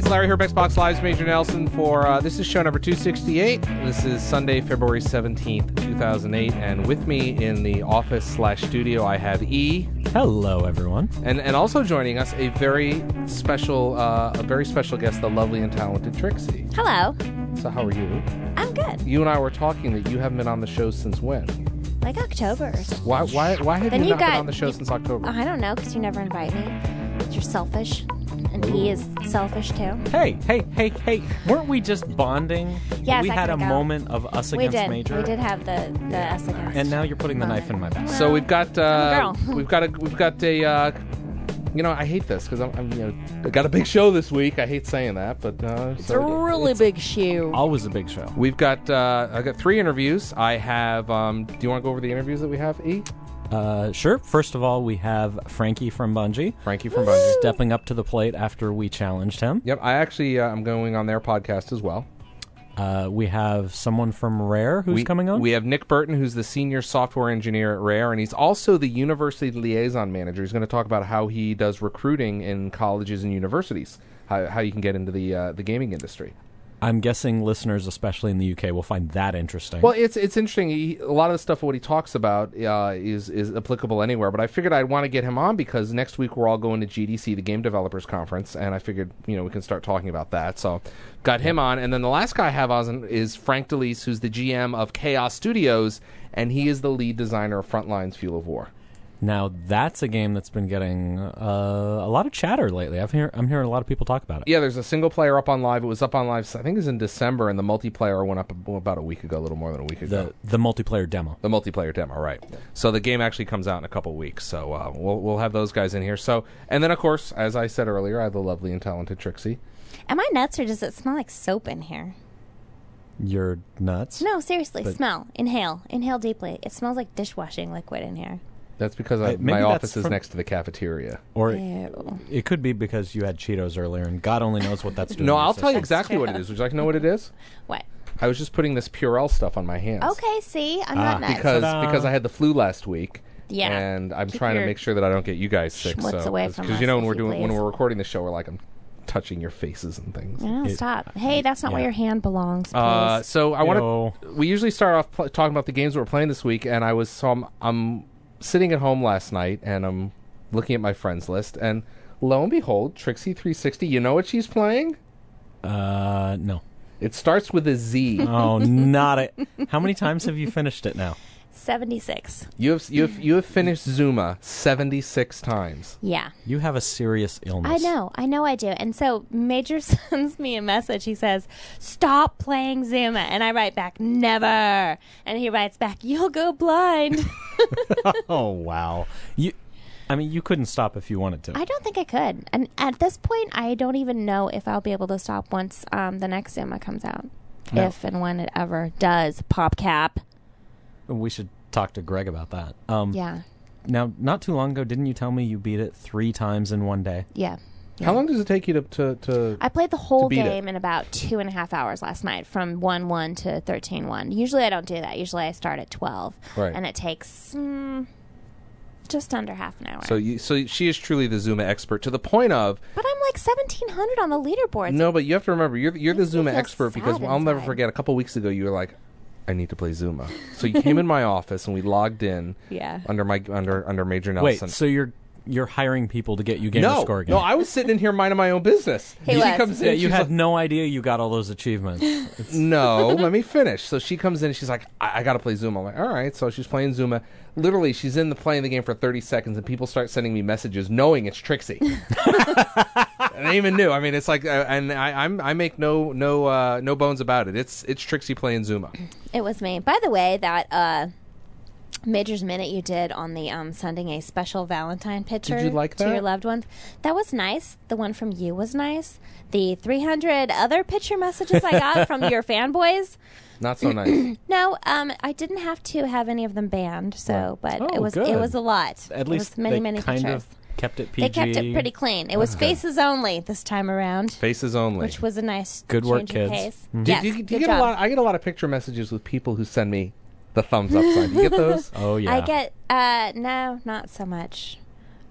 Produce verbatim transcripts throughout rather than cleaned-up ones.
it's Larry here, Xbox Live's Major Nelson for, uh, this is show number two sixty-eight. This is Sunday, February seventeenth, two thousand eight, and with me in the office slash studio I have E. Hello, everyone. And and also joining us, a very special, uh, a very special guest, the lovely and talented Trixie. Hello. So how are you? I'm good. You and I were talking that you haven't been on the show since when? Like October or something. Why, why, why have Then you you not got- been on the show since October? I don't know, because you never invite me. You're selfish. And he is selfish, too. Hey, hey, hey, hey. Weren't we just bonding? Yes, we I had a could go. moment of us We against did. Major. We did have the, the us against. And now you're putting the moment. knife in my back. So we've got, I'm a uh, girl. we've got a, we've got a, uh, you know, I hate this because I'm, I'm, you know, I got a big show this week. I hate saying that, but uh, It's so a really big shoe. Always a big show. we've got, uh, I got three interviews. I have. Um, do you want to go over the interviews that we have? E. Uh, sure. First of all, we have Frankie from Bungie. Frankie from Bungie. Stepping up to the plate after we challenged him. Yep, I actually uh, I'm going on their podcast as well. Uh, we have someone from Rare who's we, coming on. We have Nick Burton, who's the senior software engineer at Rare, and he's also the university liaison manager. He's going to talk about how he does recruiting in colleges and universities, how, how you can get into the uh, the gaming industry. I'm guessing listeners, especially in the U K, will find that interesting. Well, it's it's interesting. He, a lot of the stuff of what he talks about uh, is is applicable anywhere. But I figured I'd want to get him on because next week we're all going to G D C, the Game Developers Conference, and I figured you know we can start talking about that. So got him on, and then the last guy I have on is Frank DeLise, who's the G M of Chaos Studios, and he is the lead designer of Frontlines: Fuel of War. Now, that's a game that's been getting uh, a lot of chatter lately. I've hear, I'm hearing a lot of people talk about it. Yeah, there's a single player up on live. It was up on live, I think it was in December, and the multiplayer went up about a week ago, a little more than a week ago. The the multiplayer demo. The multiplayer demo, right. So the game actually comes out in a couple weeks, so uh, we'll we'll have those guys in here. So, and then, of course, as I said earlier, I have the lovely and talented Trixie. Am I nuts or does it smell like soap in here? You're nuts. No, seriously. But- Smell. Inhale. Inhale deeply. It smells like dishwashing liquid in here. That's because I, Uh, maybe my that's office is from- next to the cafeteria. Or Ew. it could be because you had Cheetos earlier, and God only knows what that's doing. No, to your I'll tell you system. exactly what it is. Would you like to know what it is? What? I was just putting this Purell stuff on my hands. Okay, see? I'm Ah. not nuts. Because Ta-da. because I had the flu last week. Yeah. And I'm Keep trying to your make sure that I don't get you guys sick. schmutz So away from because us, you know when if we're you doing when please. we're recording the show, we're like I'm touching your faces and things. No, It- stop. Hey, that's not yeah. where your hand belongs, please. Uh, so I want Yo. to. We usually start off pl- talking about the games that we're playing this week, and I was so I'm, I'm sitting at home last night, and I'm looking at my friends list, and lo and behold, Trixie three sixty. You know what she's playing? Uh, no. It starts with a Z. Oh, not it. How many times have you finished it now? seventy-six. You have you have you have finished Zuma seventy-six times. Yeah. You have a serious illness. I know. I know I do. And so Major sends me a message. He says, stop playing Zuma. And I write back, never. And he writes back, you'll go blind. Oh, wow. You, I mean, you couldn't stop if you wanted to. I don't think I could. And at this point, I don't even know if I'll be able to stop once um, the next Zuma comes out. No. If and when it ever does. PopCap. We should talk to Greg about that. Um, Yeah. Now, not too long ago, didn't you tell me you beat it three times in one day? Yeah. Yeah. How long does it take you to to? to I played the whole beat it? game in about two and a half hours last night, from one one to thirteen one. Usually I don't do that. Usually I start at twelve. Right. And it takes mm, just under half an hour. so you so she is truly the Zuma expert to the point of. But I'm like seventeen hundred on the leaderboards. No, but you have to remember, you're you're the Makes me Zuma feel expert because sad I'll never inside. forget. A couple weeks ago, you were like, "I need to play Zuma." So you came in my office and we logged in Yeah. under my under under Major Wait, Nelson. so you're you're hiring people to get you gamer no, score again? no, I was sitting in here minding my own business. He she was. comes in, yeah, you she's had like, no idea you got all those achievements. It's- no, let me finish. So she comes in and she's like, I, I got to play Zuma. I'm like, all right. So she's playing Zuma. Literally, she's in the playing the game for thirty seconds, and people start sending me messages knowing it's Trixie. And they even knew. I mean, it's like, uh, and I, I'm I make no no uh, no bones about it. It's it's Trixie playing Zuma. It was me. By the way, that uh, Major's Minute you did on the um, sending a special Valentine picture Did you like to that? your loved ones, that was nice. The one from you was nice. The three hundred other picture messages I got from your fanboys, Not so nice. no, um, I didn't have to have any of them banned. So, but Oh, it was good. it was a lot. At it least was many they many kind pictures. of kept it P They G. kept it pretty clean. It was That's good. faces only this time around, Faces only. which was a nice Good work, change of kids. pace. Mhm. do, Yes, do you, do you good get job. a lot? I get a lot of picture messages with people who send me the thumbs up sign. Do you get those? Oh, yeah. I get uh no, not so much. A,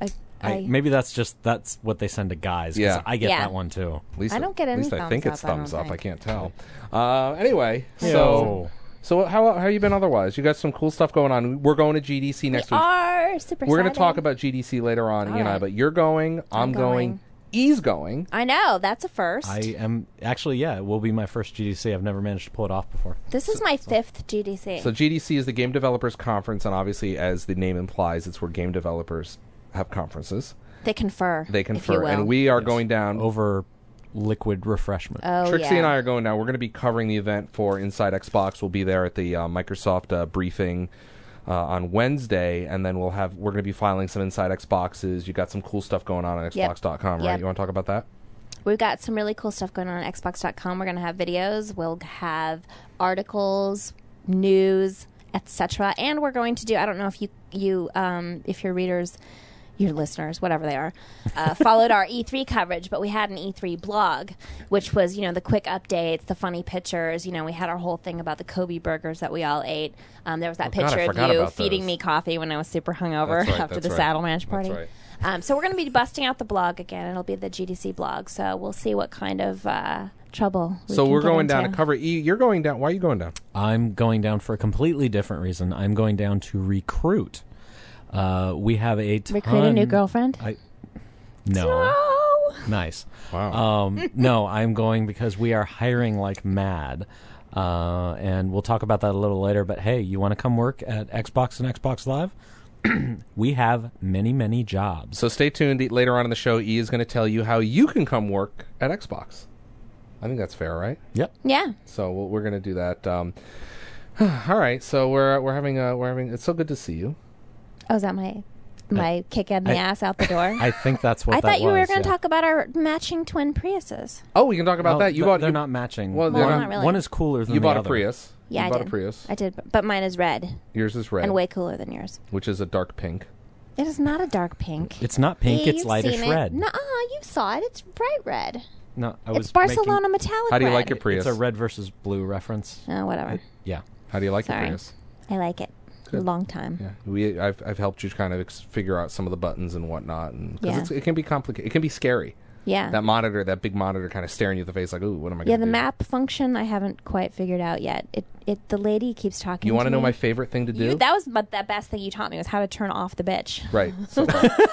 I, I- maybe that's just that's what they send to guys. 'cause Yeah. I get Yeah. that one too. At least I it- don't get At any least I thumbs think it's up, I don't thumbs up. I think. can't tell. Uh, anyway, so So so how how you been otherwise? You got some cool stuff going on. We're going to G D C next we week. are super We're going to excited. talk about G D C later on, All E and I. right. But you're going. I'm, I'm going. going. E's going. I know, that's a first. I am actually yeah. It will be my first G D C. I've never managed to pull it off before. this is my fifth G D C. So G D C is the Game Developers Conference, and obviously, as the name implies, it's where game developers have conferences. they confer. They if you confer, will. and we are Yes. going down. Over liquid refreshment. Oh, Trixie yeah. and I are going down. We're going to be covering the event for Inside Xbox. We'll be there at the uh, Microsoft uh, briefing uh, on Wednesday, and then we'll have we're going to be filing some Inside Xboxes. You got some cool stuff going on on Yep. Xbox dot com, right? Yep. You want to talk about that? We've got some really cool stuff going on on Xbox dot com. We're going to have videos. We'll have articles, news, et cetera. And we're going to do. I don't know if you you um, if your readers, your listeners, whatever they are, uh, followed our E three coverage, but we had an E three blog, which was you know the quick updates, the funny pictures. You know, we had our whole thing about the Kobe burgers that we all ate. Um, there was that Oh, God, I picture of forgot you about feeding those. me coffee when I was super hungover That's right, after that's the right. Saddle Ranch That's party. right. Um, so we're going to be busting out the blog again. It'll be the G D C blog. So we'll see what kind of uh, trouble. We So can we're get going down into. to cover E. You're going down. Why are you going down? I'm going down for a completely different reason. I'm going down to recruit. Uh, we have a ton. Recruit a new girlfriend. I no. No. Nice. Wow. Um, no, I'm going because we are hiring like mad. Uh, and we'll talk about that a little later. But hey, you want to come work at Xbox and Xbox Live? We have many, many jobs. So stay tuned. E- Later on in the show, E is going to tell you how you can come work at Xbox. I think that's fair, right? Yep. Yeah. So we'll, we're going to do that. Um, all right. So we're we're having a we're having. It's so good to see you. Oh, is that my my kick in the I- ass out the door? I think that's what I that thought you was, were going to yeah. talk about our matching twin Priuses. Oh, we can talk about Oh, that. You th- bought they're you, not matching. Well, one, they're not really. one is cooler than you the bought a other. Prius. Yeah, you I bought did. a Prius. I did, but mine is red Yours is red, and way cooler than yours. which is a dark pink. It is not a dark pink. It's not pink. Yeah, it's you've lightish seen it. red. Nuh-uh, you saw it. It's bright red. No, I was It's Barcelona making- metallic How do you red. like your Prius? It's a red versus blue reference. Oh, whatever. Yeah. How do you like Sorry. your Prius? I like it. A Good. long time. Yeah, we I've I've helped you kind of ex- figure out some of the buttons and whatnot, and because Yeah. it's it can be complicated. It can be scary. Yeah. That monitor, that big monitor, kind of staring you in the face, like, ooh, what am I going to Yeah, do? the map function I haven't quite figured out yet. It it the lady keeps talking. You want to to know me. my favorite thing to do? You, that was but the best thing you taught me was how to turn off the bitch. Right. So,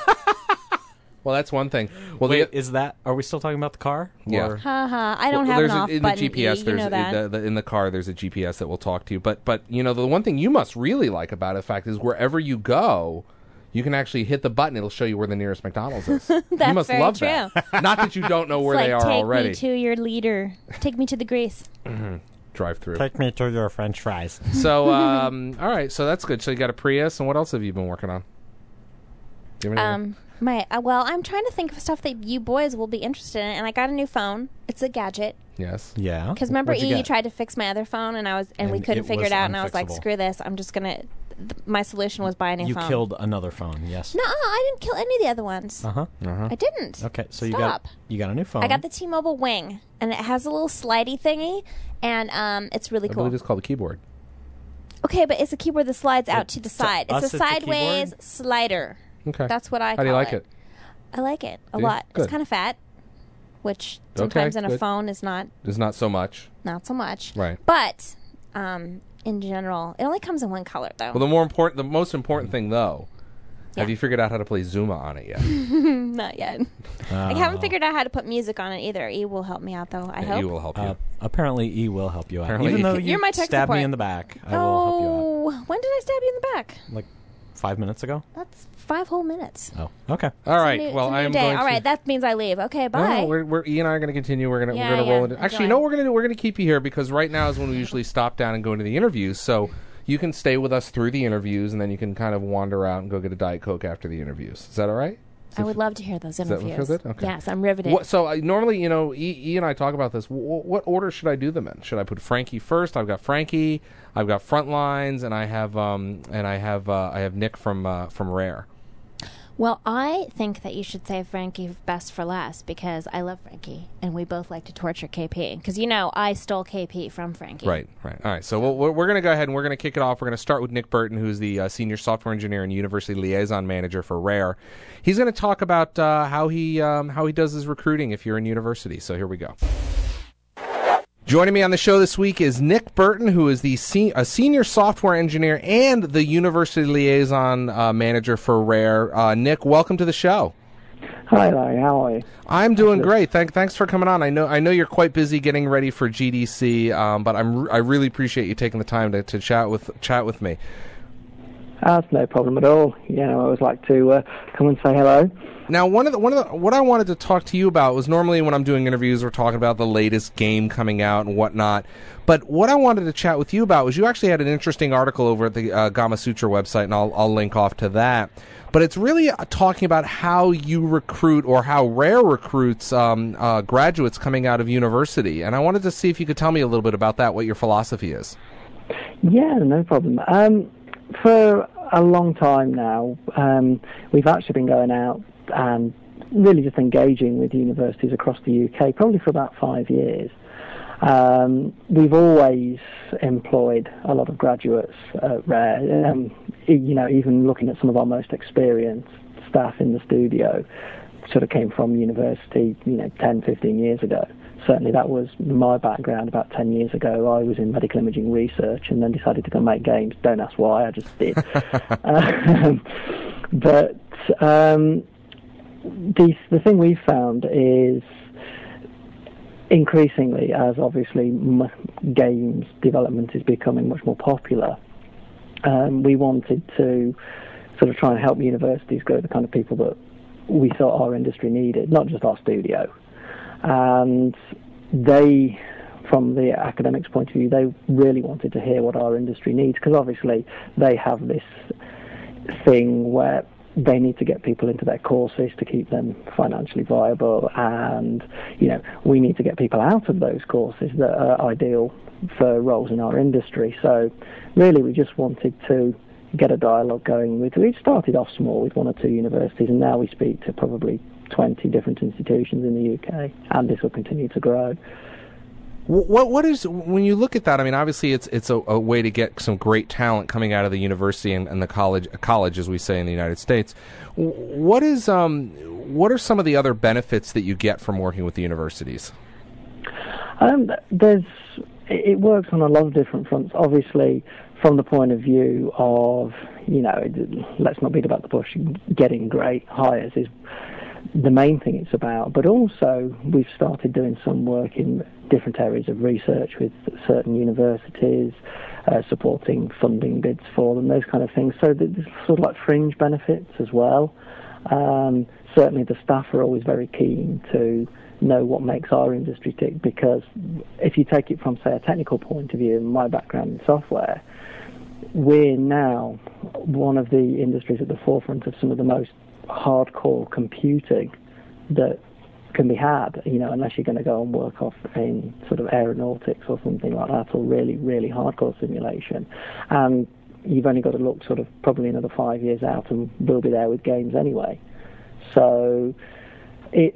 well, that's one thing. Well, Wait, the, is that? Are we still talking about the car? Yeah. Or- Ha ha! I don't well, have there's an a- off in button. the G P S. E, you There's know that. the, the, in the car. There's a G P S that will talk to you. But but you know the one thing you must really like about it, in fact, is wherever you go, you can actually hit the button. It'll show you where the nearest McDonald's is. you That's must very love true. that. Not that you don't know It's where like, they are take already. me to your leader. Take me to the grease. Drive through. Take me to your French fries. So um, all right. So that's good. So you got a Prius, and what else have you been working on? Do you have anything? Um, my uh, well, I'm trying to think of stuff that you boys will be interested in, and I got a new phone. It's a gadget. Yes. Yeah. Because remember, What'd E, you you get? tried to fix my other phone, and I was, and, we And couldn't it figure was it out, and I was like, unfixable. screw this. I'm just gonna. Th- my solution was buy a new You phone. killed another phone. Yes. No, I didn't kill any of the other ones. Uh huh. Uh-huh. I didn't. Okay, so you Stop. got you got a new phone. I got the T-Mobile Wing, and it has a little slidey thingy, and um, it's really I cool. believe it's called a keyboard. Okay, but it's a keyboard that slides out It- to the to side. us, It's a it's a sideways keyboard? slider. Okay. That's what I How call do you like it? I like it a Do you? lot. Good. It's kind of fat, which Okay, sometimes in a good. phone is not There's not so much. not so much. Right. But um, in general, it only comes in one color though. Well, the more important, the most important thing, though, have Yeah. you figured out how to play Zuma on it yet? Not yet. I haven't Oh. figured out how to put music on it either. E will help me out though. I hope. He will help you. Uh, apparently, E will help you out. Apparently Even E- though you You're my tech stabbed me support. in the back, I will help you out. Oh, when did I stab you in the back? Like five minutes ago. That's five whole minutes. Oh, okay. All It's a right. new- well, it's a I new am day. going All to. right, that means I leave. Okay, No, bye. no, we're, we're E and I are going to continue. We're going to Yeah, we're going to yeah, roll into. Actually, enjoy. no, we're going to we're going to keep you here because right now is when we usually stop down and go into the interviews. So you can stay with us through the interviews, and then you can kind of wander out and go get a Diet Coke after the interviews. Is that all right? I would love to hear those that feel interviews. good? Okay. Yes, I'm riveted. What, so I, normally, you know, e, e and I talk about this. W- what order should I do them in? Should I put Frankie first? I've got Frankie. I've got Frontlines, and I have um and I have uh, I have Nick from uh, from Rare. Well, I think that you should save Frankie best for last because I love Frankie and we both like to torture K P. Because, you know, I stole K P from Frankie. Right, right. All right, so we'll, we're going to go ahead and we're going to kick it off. We're going to start with Nick Burton, who's the uh, Senior Software Engineer and University Liaison Manager for Rare. He's going to talk about uh, how he um, how he does his recruiting if you're in university. So here we go. Joining me on the show this week is Nick Burton, who is the se- a senior software engineer and the university liaison uh, manager for Rare. Uh, Nick, welcome to the show. Hi, Larry. How are you? I'm doing great. Thank, thanks for coming on. I know I know you're quite busy getting ready for G D C, um, but I'm I really appreciate you taking the time to, to chat with chat with me. That's no problem at all. You know, I always like to uh, come and say hello. Now, one of the one of the what I wanted to talk to you about was normally when I'm doing interviews, we're talking about the latest game coming out and whatnot. But what I wanted to chat with you about was you actually had an interesting article over at the uh, Gamasutra website, and I'll I'll link off to that. But it's really talking about how you recruit or how Rare recruits um, uh, graduates coming out of university. And I wanted to see if you could tell me a little bit about that, what your philosophy is. Yeah, no problem. Um, for a long time now, um, we've actually been going out and really just engaging with universities across the U K, probably for about five years. Um, we've always employed a lot of graduates at Rare, um, you know, even looking at some of our most experienced staff in the studio sort of came from university, you know, ten, fifteen years ago. Certainly that was my background about ten years ago. I was in medical imaging research and then decided to go make games. Don't ask why, I just did. um, but um, the, the thing we've found is increasingly, as obviously m- games development is becoming much more popular, um, we wanted to sort of try and help universities grow the kind of people that we thought our industry needed, not just our studio. And they, from the academics' point of view, they really wanted to hear what our industry needs, because obviously they have this thing where they need to get people into their courses to keep them financially viable, and you know, we need to get people out of those courses that are ideal for roles in our industry. So really we just wanted to get a dialogue going with, we started off small with one or two universities, and now we speak to probably twenty different institutions in the U K, and this will continue to grow. What what is, when you look at that? I mean, obviously it's it's a, a way to get some great talent coming out of the university and, and the college college, as we say in the United States. What is um what are some of the other benefits that you get from working with the universities? Um, there's it works on a lot of different fronts. Obviously, from the point of view of, you know, let's not beat about the bush, getting great hires is the main thing it's about, but also we've started doing some work in different areas of research with certain universities, uh, supporting funding bids for them, those kind of things. So there's sort of like fringe benefits as well. Um, certainly the staff are always very keen to know what makes our industry tick, because if you take it from, say, a technical point of view, and my background in software, we're now one of the industries at the forefront of some of the most hardcore computing that can be had, you know, unless you're going to go and work off in sort of aeronautics or something like that, or really, really hardcore simulation. And you've only got to look sort of probably another five years out and we'll be there with games anyway. So it's,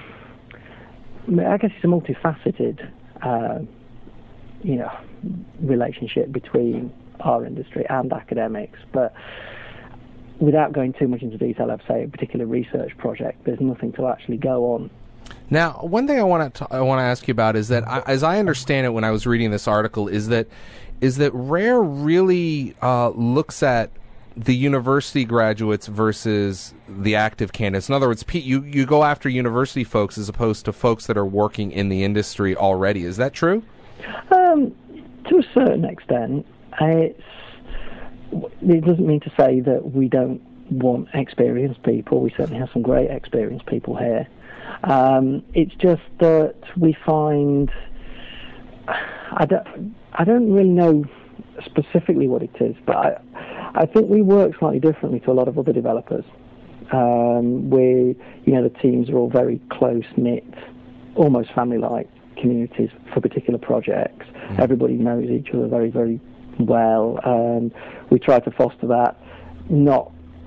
I guess it's a multifaceted, uh, you know, relationship between our industry and academics, but without going too much into detail, I'd say a particular research project, there's nothing to actually go on. Now, one thing I want to I want to ask you about is that, I, as I understand it, when I was reading this article, is that is that Rare really uh, looks at the university graduates versus the active candidates. In other words, Pete, you you go after university folks as opposed to folks that are working in the industry already. Is that true? Um, to a certain extent, it's. It doesn't mean to say that we don't want experienced people. We certainly have some great experienced people here. Um, it's just that we find, I don't, I don't really know specifically what it is, but I, I think we work slightly differently to a lot of other developers. Um, we, you know, the teams are all very close-knit, almost family-like communities for particular projects. Mm. Everybody knows each other very, very well. Um, we try to foster that, not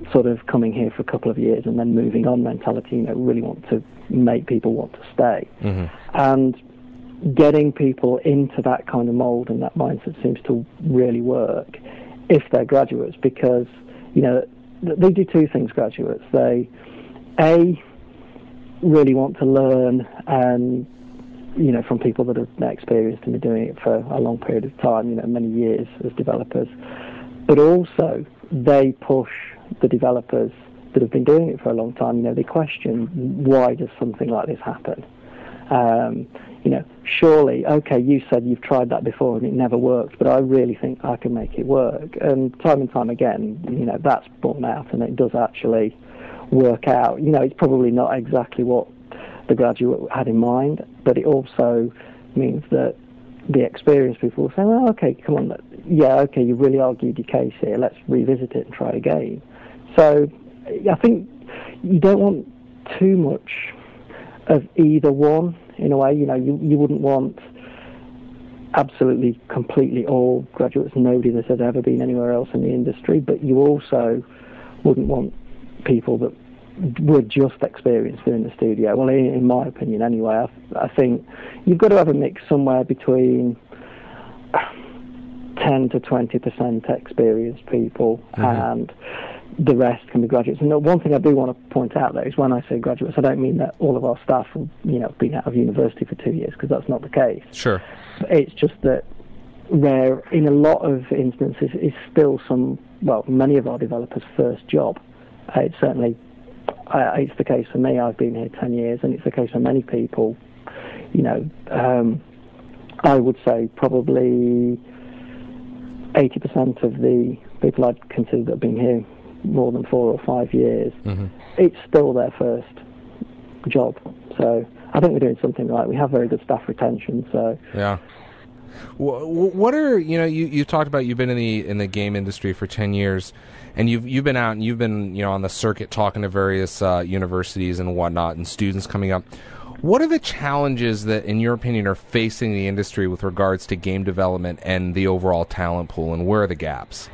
sort of coming here for a couple of years and then moving on mentality, you know, really want to make people want to stay. Mm-hmm. And getting people into that kind of mold and that mindset seems to really work if they're graduates, because, you know, they do two things, graduates. They, A, really want to learn and, you know, from people that have experienced and been doing it for a long period of time, you know, many years as developers. But also, they push the developers that have been doing it for a long time. You know, they question, why does something like this happen? Um, you know, surely, okay, you said you've tried that before and it never worked, but I really think I can make it work. And time and time again, you know, that's borne out and it does actually work out. You know, it's probably not exactly what the graduate had in mind, but it also means that the experienced people will say, well, okay, come on, yeah, okay, you really argued your case here, let's revisit it and try again. So I think you don't want too much of either one, in a way. You know, you, you wouldn't want absolutely, completely all graduates, nobody that has ever been anywhere else in the industry, but you also wouldn't want people that were just experienced in the studio. Well, in, in my opinion anyway, I, I think you've got to have a mix somewhere between ten to twenty percent experienced people, mm-hmm. and the rest can be graduates. And one thing I do want to point out, though, is when I say graduates, I don't mean that all of our staff have, you know, been out of university for two years, because that's not the case. Sure. It's just that rare, in a lot of instances, is still some, well, many of our developers' first job. Uh, it's certainly, uh, it's the case for me. I've been here ten years, and it's the case for many people. You know, um, I would say probably eighty percent of the people I'd consider that have been here more than four or five years, mm-hmm. it's still their first job. So I think we're doing something right. We have very good staff retention. So yeah. What are, you know, you, you talked about you've been in the in the game industry for ten years, and you've you've been out and you've been, you know, on the circuit talking to various uh, universities and whatnot and students coming up. What are the challenges that, in your opinion, are facing the industry with regards to game development and the overall talent pool, and where are the gaps?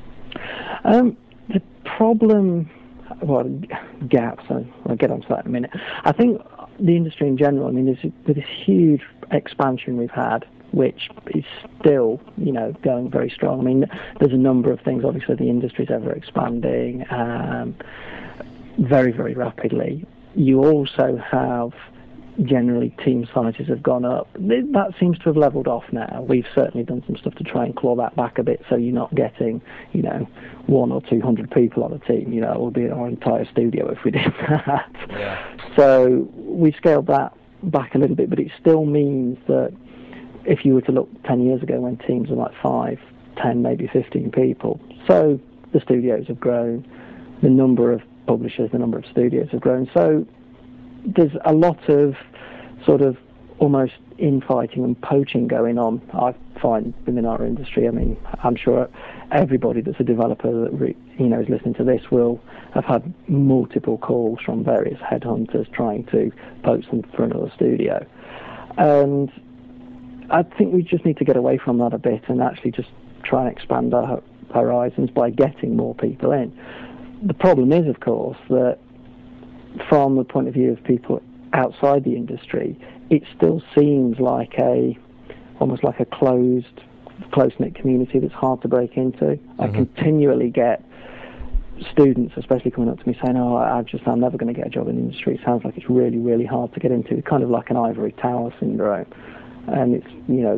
Um, the problem, well, gaps, I'll get onto that in a minute. I think the industry in general, I mean, there's, with this huge expansion we've had, which is still, you know, going very strong. I mean, there's a number of things. Obviously, the industry's ever expanding um, very, very rapidly. You also have, generally, team sizes have gone up. That seems to have leveled off now. We've certainly done some stuff to try and claw that back a bit, so you're not getting, you know, one or two hundred people on a team. You know, it would be our entire studio if we did that. Yeah. So we scaled that back a little bit, but it still means that if you were to look ten years ago when teams were like five, ten, maybe fifteen people, so the studios have grown, the number of publishers, the number of studios have grown. So there's a lot of sort of almost infighting and poaching going on, I find, within our industry. I mean, I'm sure everybody that's a developer that re, you know is listening to this will have had multiple calls from various headhunters trying to poach them for another studio. And I think we just need to get away from that a bit and actually just try and expand our horizons by getting more people in. The problem is, of course, that from the point of view of people outside the industry, it still seems like a almost like a closed, close-knit community that's hard to break into. Mm-hmm. I continually get students, especially coming up to me, saying, "Oh, I just I'm never going to get a job in the industry. It sounds like it's really, really hard to get into." It's kind of like an ivory tower syndrome. And it's, you know,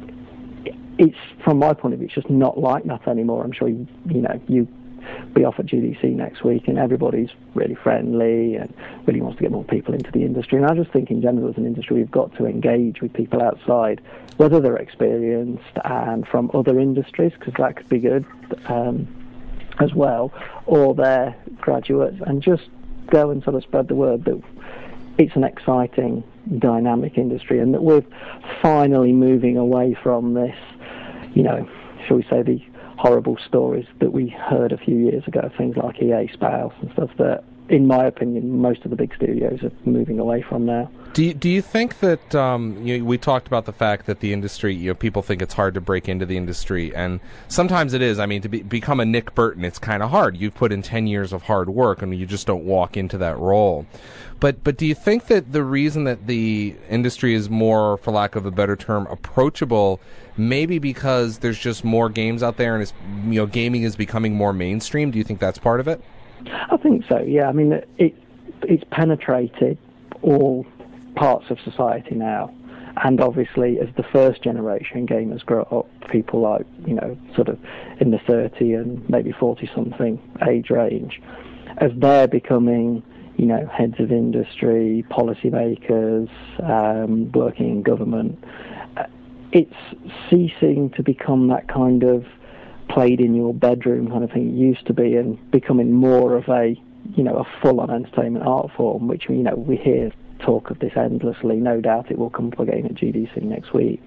it's, from my point of view, it's just not like that anymore. I'm sure, you, you know, you be off at G D C next week and everybody's really friendly and really wants to get more people into the industry. And I just think in general as an industry we've got to engage with people outside, whether they're experienced and from other industries, because that could be good um, as well, or they're graduates, and just go and sort of spread the word that it's an exciting, dynamic industry, and that we're finally moving away from this, you know, shall we say, the horrible stories that we heard a few years ago, things like E A Spouse and stuff, that in my opinion, most of the big studios are moving away from now. Do you, do you think that um, you know, we talked about the fact that the industry, you know, people think it's hard to break into the industry, and sometimes it is. I mean, to be, become a Nick Burton, it's kind of hard. You've put in ten years of hard work, and you just don't walk into that role. But but do you think that the reason that the industry is more, for lack of a better term, approachable, maybe because there's just more games out there, and it's, you know, gaming is becoming more mainstream? Do you think that's part of it? I think so. Yeah, I mean, it it's penetrated all parts of society now, and obviously as the first generation gamers grow up, people like, you know, sort of in the thirty and maybe forty something age range, as they're becoming, you know, heads of industry, policymakers, um, working in government, uh, it's ceasing to become that kind of played in your bedroom kind of thing it used to be, and becoming more of a, you know, a full-on entertainment art form, which, you know, we hear talk of this endlessly. No doubt it will come up again at G D C next week.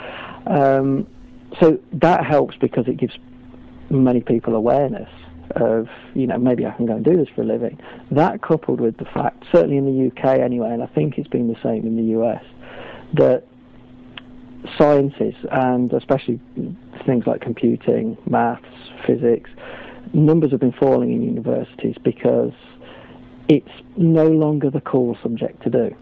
Um, so that helps because it gives many people awareness of, you know, maybe I can go and do this for a living. That coupled with the fact, certainly in the U K anyway, and I think it's been the same in the U S, that sciences, and especially things like computing, maths, physics, numbers have been falling in universities because it's no longer the core subject to do.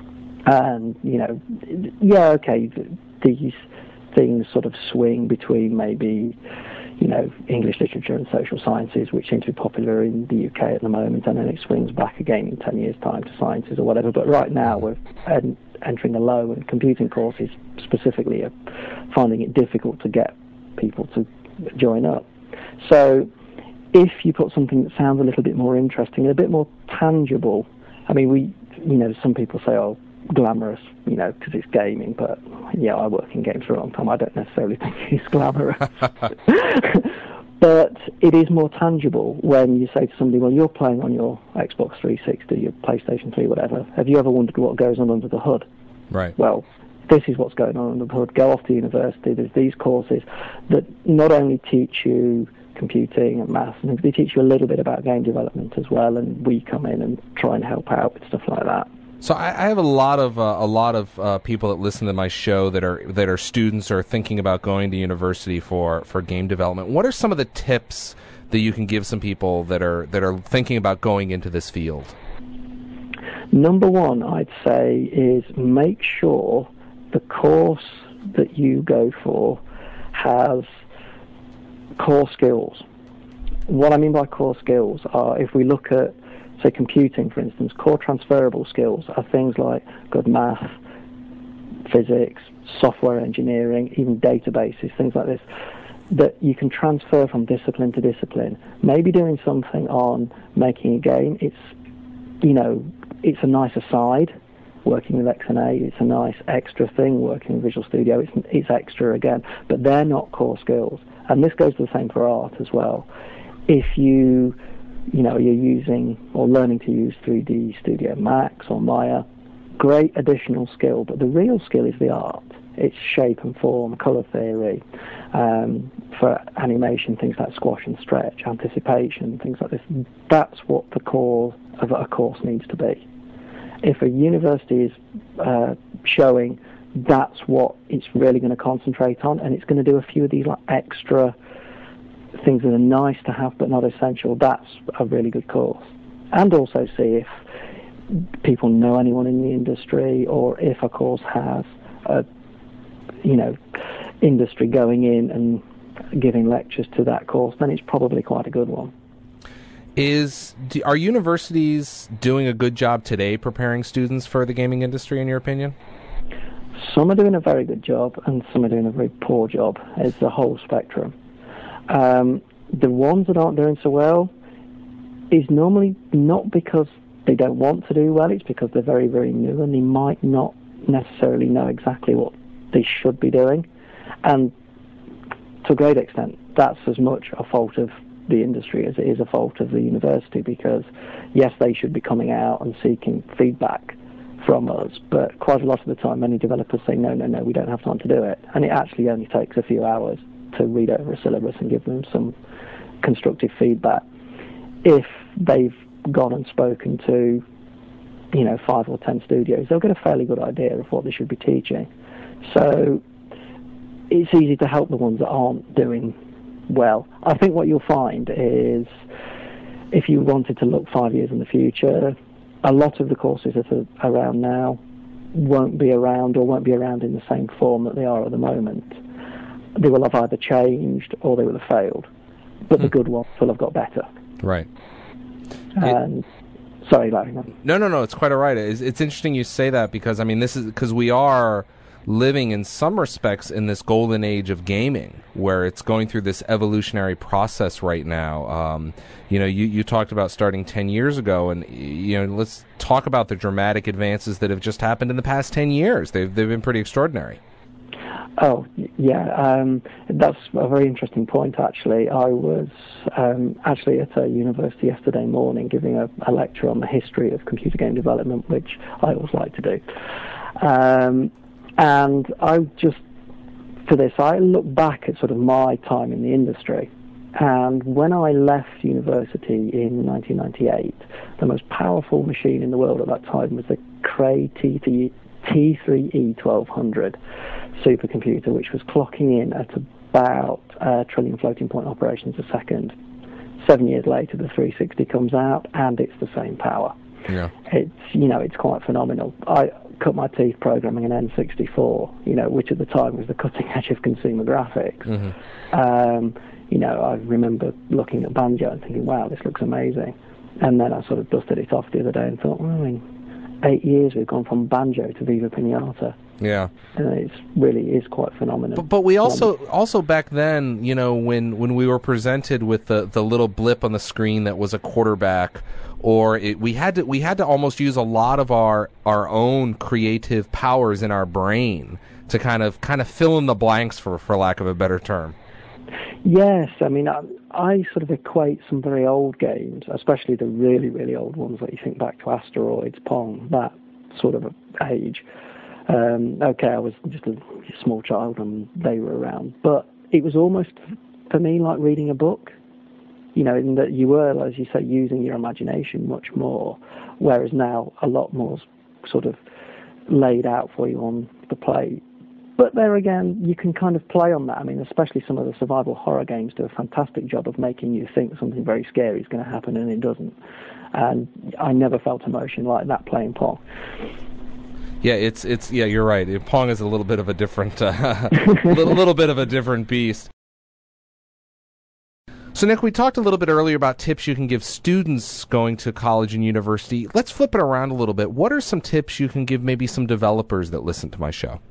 And, you know, yeah, okay, these things sort of swing between maybe, you know, English literature and social sciences, which seem to be popular in the U K at the moment, and then it swings back again in ten years' time to sciences or whatever. But right now we're en- entering a low, and computing courses specifically are finding it difficult to get people to join up. So if you put something that sounds a little bit more interesting and a bit more tangible, I mean, we, you know, some people say, oh, glamorous, you know, because it's gaming, but yeah, I work in games for a long time. I don't necessarily think it's glamorous. But it is more tangible when you say to somebody, well, you're playing on your Xbox three sixty, your PlayStation three, whatever. Have you ever wondered what goes on under the hood? Right. Well, this is what's going on under the hood. Go off to university. There's these courses that not only teach you computing and maths, and they teach you a little bit about game development as well, and we come in and try and help out with stuff like that. So I, I have a lot of uh, a lot of uh, people that listen to my show that are that are students or thinking about going to university for, for game development. What are some of the tips that you can give some people that are that are thinking about going into this field? Number one, I'd say, is make sure the course that you go for has core skills. What I mean by core skills are, if we look at, say, computing, for instance, core transferable skills are things like good math, physics, software engineering, even databases, things like this, that you can transfer from discipline to discipline. Maybe doing something on making a game, it's, you know, it's a nice aside. Working with X N A, it's a nice extra thing. Working with Visual Studio, it's, it's extra again, but they're not core skills. And this goes the same for art as well. If you, you know, you're using or learning to use three D Studio Max or Maya, great additional skill, but the real skill is the art. It's shape and form, color theory, um, for animation, things like squash and stretch, anticipation, things like this. That's what the core of a course needs to be. If a university is uh, showing that's what it's really going to concentrate on, and it's going to do a few of these like extra things that are nice to have but not essential, that's a really good course. And also see if people know anyone in the industry, or if a course has a, you know, industry going in and giving lectures to that course, then it's probably quite a good one. Is do, are universities doing a good job today preparing students for the gaming industry, in your opinion? Some are doing a very good job, and some are doing a very poor job. It's the whole spectrum. Um, the ones that aren't doing so well is normally not because they don't want to do well, it's because they're very, very new, and they might not necessarily know exactly what they should be doing. And to a great extent, that's as much a fault of the industry as it is a fault of the university, because yes, they should be coming out and seeking feedback from us, but quite a lot of the time many developers say no, no, no, we don't have time to do it, and it actually only takes a few hours to read over a syllabus and give them some constructive feedback. If they've gone and spoken to, you know, five or ten studios, they'll get a fairly good idea of what they should be teaching. So it's easy to help the ones that aren't doing well. I think what you'll find is, if you wanted to look five years in the future, a lot of the courses that are around now won't be around or won't be around in the same form that they are at the moment. They will have either changed or they will have failed, but mm. the good ones will have got better. Right. And it, sorry, Larry. No, no, no, no. It's quite all right. It's, it's interesting you say that because I mean, this is because we are living in some respects in this golden age of gaming, where it's going through this evolutionary process right now. Um, you know, you, you talked about starting ten years ago, and you know, let's talk about the dramatic advances that have just happened in the past ten years. They've they've been pretty extraordinary. Oh, yeah, um, that's a very interesting point, actually. I was um, actually at a university yesterday morning giving a, a lecture on the history of computer game development, which I always like to do. Um, and I just, for this, I look back at sort of my time in the industry. And when I left university in nineteen ninety-eight, the most powerful machine in the world at that time was the Cray T three E twelve hundred supercomputer, which was clocking in at about a trillion floating point operations a second. Seven years later, the three sixty comes out, and it's the same power. Yeah. It's, you know, it's quite phenomenal. I cut my teeth programming an N sixty-four, you know, which at the time was the cutting edge of consumer graphics. Mm-hmm. Um, you know, I remember looking at Banjo and thinking, wow, this looks amazing. And then I sort of dusted it off the other day and thought, well, in eight years we've gone from Banjo to Viva Pinata. Yeah, and it really is quite phenomenal. But, but we also also back then, you know, when, when we were presented with the, the little blip on the screen that was a quarterback, or it, we had to we had to almost use a lot of our our own creative powers in our brain to kind of kind of fill in the blanks, for for lack of a better term. Yes, I mean, I, I sort of equate some very old games, especially the really really old ones that you think back to Asteroids, Pong, that sort of age. Um, okay, I was just a small child and they were around, but it was almost, for me, like reading a book, you know, in that you were, as you say, using your imagination much more, whereas now a lot more sort of laid out for you on the plate. But there again, you can kind of play on that. I mean, especially some of the survival horror games do a fantastic job of making you think something very scary is going to happen and it doesn't. And I never felt emotion like that playing Pong. Yeah, it's it's yeah, you're right. Pong is a little bit of a different, uh, little, little bit of a different beast. So, Nick, we talked a little bit earlier about tips you can give students going to college and university. Let's flip it around a little bit. What are some tips you can give maybe some developers that listen to my show?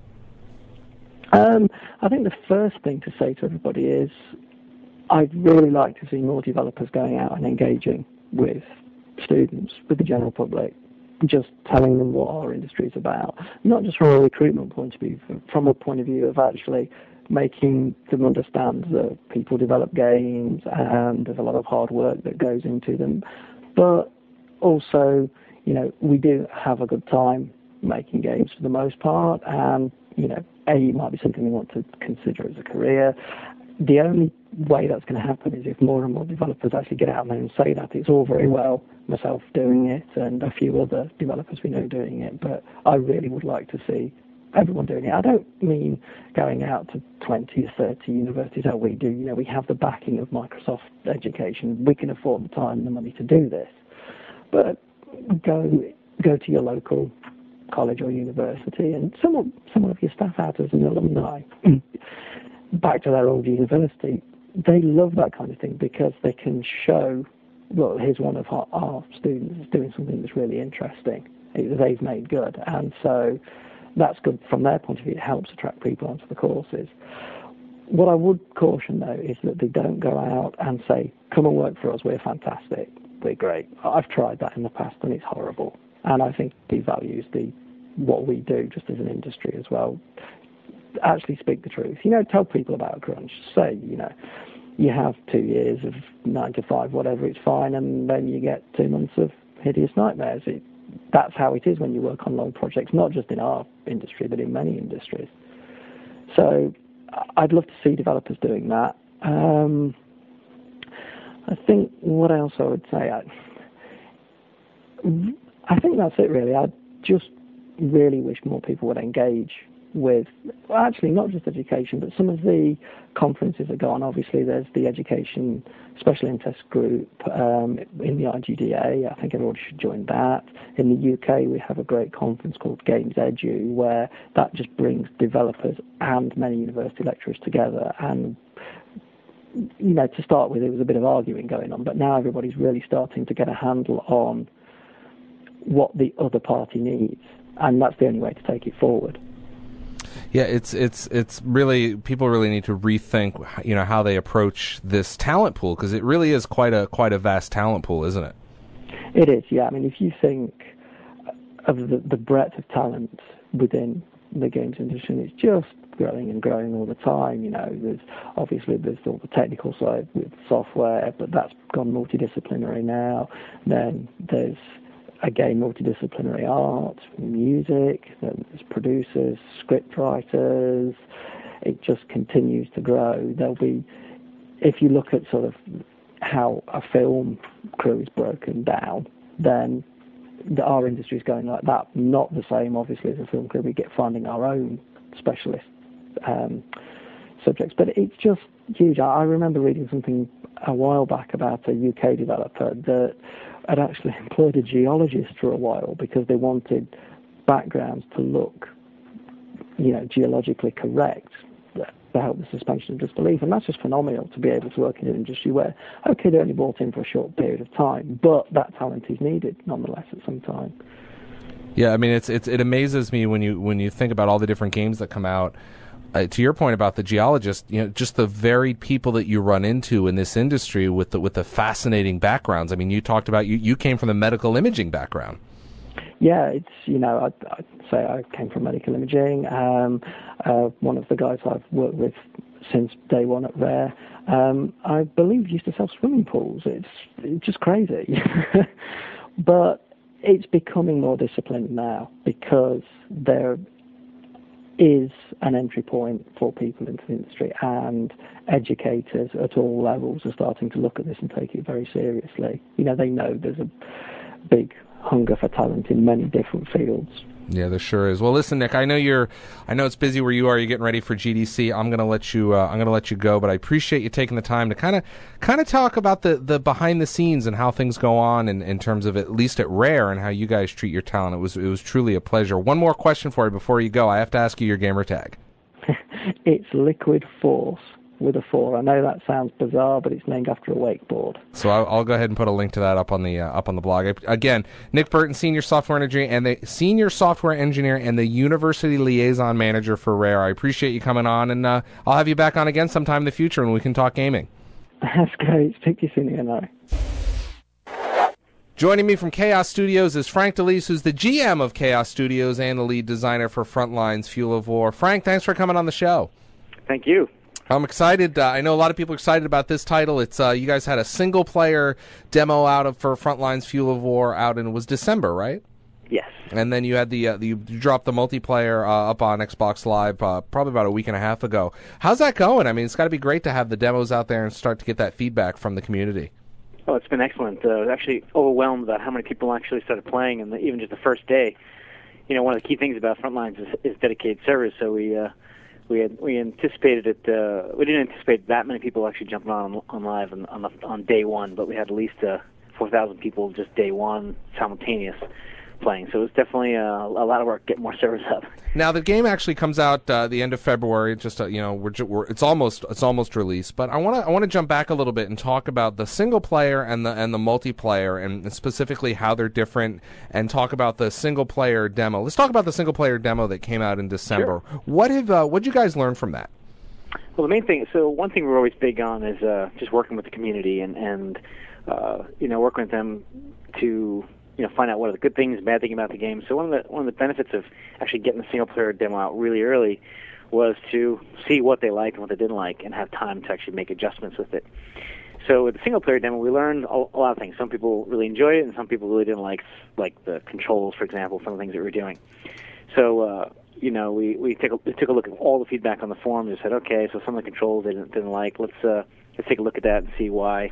Um, I think the first thing to say to everybody is I'd really like to see more developers going out and engaging with students, with the general public, just telling them what our industry is about, not just from a recruitment point of view, from a point of view of actually making them understand that people develop games and there's a lot of hard work that goes into them, but also, you know, we do have a good time making games for the most part, and, you know, A, it might be something we want to consider as a career. The only way that's going to happen is if more and more developers actually get out there and say that. It's all very well myself doing it and a few other developers we know doing it, but I really would like to see everyone doing it. I don't mean going out to twenty or thirty universities that we do. You know, we have the backing of Microsoft Education. We can afford the time and the money to do this. But go go to your local college or university and some, some of your staff out as an alumni back to their old university. They love that kind of thing because they can show, well, here's one of our, our students doing something that's really interesting. They've made good. And so that's good from their point of view. It helps attract people onto the courses. What I would caution, though, is that they don't go out and say, come and work for us, we're fantastic, we're great. I've tried that in the past and it's horrible. And I think he values the what we do just as an industry as well. Actually speak the truth. You know, tell people about crunch. Say, you know, you have two years of nine to five, whatever, it's fine, and then you get two months of hideous nightmares. It, that's how it is when you work on long projects, not just in our industry, but in many industries. So I'd love to see developers doing that. Um, I think what else I would say, I, I think that's it, really. I just really wish more people would engage with, well, actually, not just education, but some of the conferences that go on. Obviously, there's the Education Special Interest Group um, in the I G D A. I think everybody should join that. In the U K, we have a great conference called Games Edu, where that just brings developers and many university lecturers together. And, you know, to start with, there was a bit of arguing going on, but now everybody's really starting to get a handle on what the other party needs, and that's the only way to take it forward. Yeah, it's it's it's really, people really need to rethink, you know, how they approach this talent pool, because it really is quite a quite a vast talent pool, isn't it? It is, yeah. I mean, if you think of the, the breadth of talent within the games industry, it's just growing and growing all the time. You know, there's obviously there's all the technical side with software, but that's gone multidisciplinary now. Then there's again multidisciplinary art, music, then there's producers, script writers. It just continues to grow. There'll be, if you look at sort of how a film crew is broken down, then the, our industry is going like that. Not the same, obviously, as a film crew. We get finding our own specialist um, subjects, but it's just huge. I, I remember reading something a while back about a U K developer that had actually employed a geologist for a while because they wanted backgrounds to look, you know, geologically correct to help the suspension of disbelief. And that's just phenomenal to be able to work in an industry where, okay, they're only brought in for a short period of time, but that talent is needed nonetheless at some time. Yeah, I mean, it's it's it amazes me when you when you think about all the different games that come out. Uh, to your point about the geologist, you know, just the varied people that you run into in this industry with the with the fascinating backgrounds. I mean, you talked about you, you came from the medical imaging background. Yeah, it's, you know, I'd, I'd say I came from medical imaging. Um, uh, one of the guys I've worked with since day one at Rare, um, I believe used to sell swimming pools. It's, it's just crazy. But it's becoming more disciplined now because there is an entry point for people into the industry, and educators at all levels are starting to look at this and take it very seriously. You know, they know there's a big hunger for talent in many different fields. Yeah, there sure is. Well, listen, Nick, I know you're, I know it's busy where you are. You're getting ready for G D C. I'm gonna let you, uh, I'm gonna let you go. But I appreciate you taking the time to kind of, kind of talk about the, the behind the scenes and how things go on in, in terms of at least at Rare and how you guys treat your talent. It was, it was truly a pleasure. One more question for you before you go. I have to ask you your gamer tag. It's Liquid Force with a four. I know that sounds bizarre, but it's named after a wakeboard. So I'll, I'll go ahead and put a link to that up on the uh, up on the blog. Again, Nick Burton, senior software engineer and the senior software engineer and the university liaison manager for Rare. I appreciate you coming on, and uh, I'll have you back on again sometime in the future, and we can talk gaming. That's great. Speak to you soon, Ian. Joining me from Chaos Studios is Frank DeLise, who's the G M of Chaos Studios and the lead designer for Frontline's Fuel of War. Frank, thanks for coming on the show. Thank you. I'm excited. Uh, I know a lot of people are excited about this title. It's uh, you guys had a single-player demo out of for Frontline's Fuel of War out in, it was December, right? Yes. And then you had the, uh, the you dropped the multiplayer uh, up on Xbox Live uh, probably about a week and a half ago. How's that going? I mean, it's got to be great to have the demos out there and start to get that feedback from the community. Oh, it's been excellent. Uh, I was actually overwhelmed about how many people actually started playing, and even just the first day. You know, one of the key things about Frontlines is, is dedicated servers, so we... Uh, We had we anticipated it. Uh, we didn't anticipate that many people actually jumping on on live on on, the, on day one, but we had at least uh, four thousand people just day one simultaneous playing. So it was definitely uh, a lot of work getting more servers up. Now the game actually comes out uh, the end of February. Just uh, you know, we're, we're it's almost it's almost released. But I want to I want to jump back a little bit and talk about the single player and the and the multiplayer, and specifically how they're different, and talk about the single player demo. Let's talk about the single player demo that came out in December. Sure. What have uh, what did you guys learn from that? Well, the main thing. So one thing we're always big on is uh, just working with the community and and uh, you know working with them to. You know, find out what are the good things, bad things about the game. So one of the one of the benefits of actually getting the single player demo out really early was to see what they liked and what they didn't like, and have time to actually make adjustments with it. So with the single player demo, we learned a, a lot of things. Some people really enjoyed it, and some people really didn't like, like the controls, for example, some of the things that we were doing. So uh, you know, we we took a, we took a look at all the feedback on the forum and said, okay, so some of the controls they didn't, didn't like. Let's uh, let's take a look at that and see why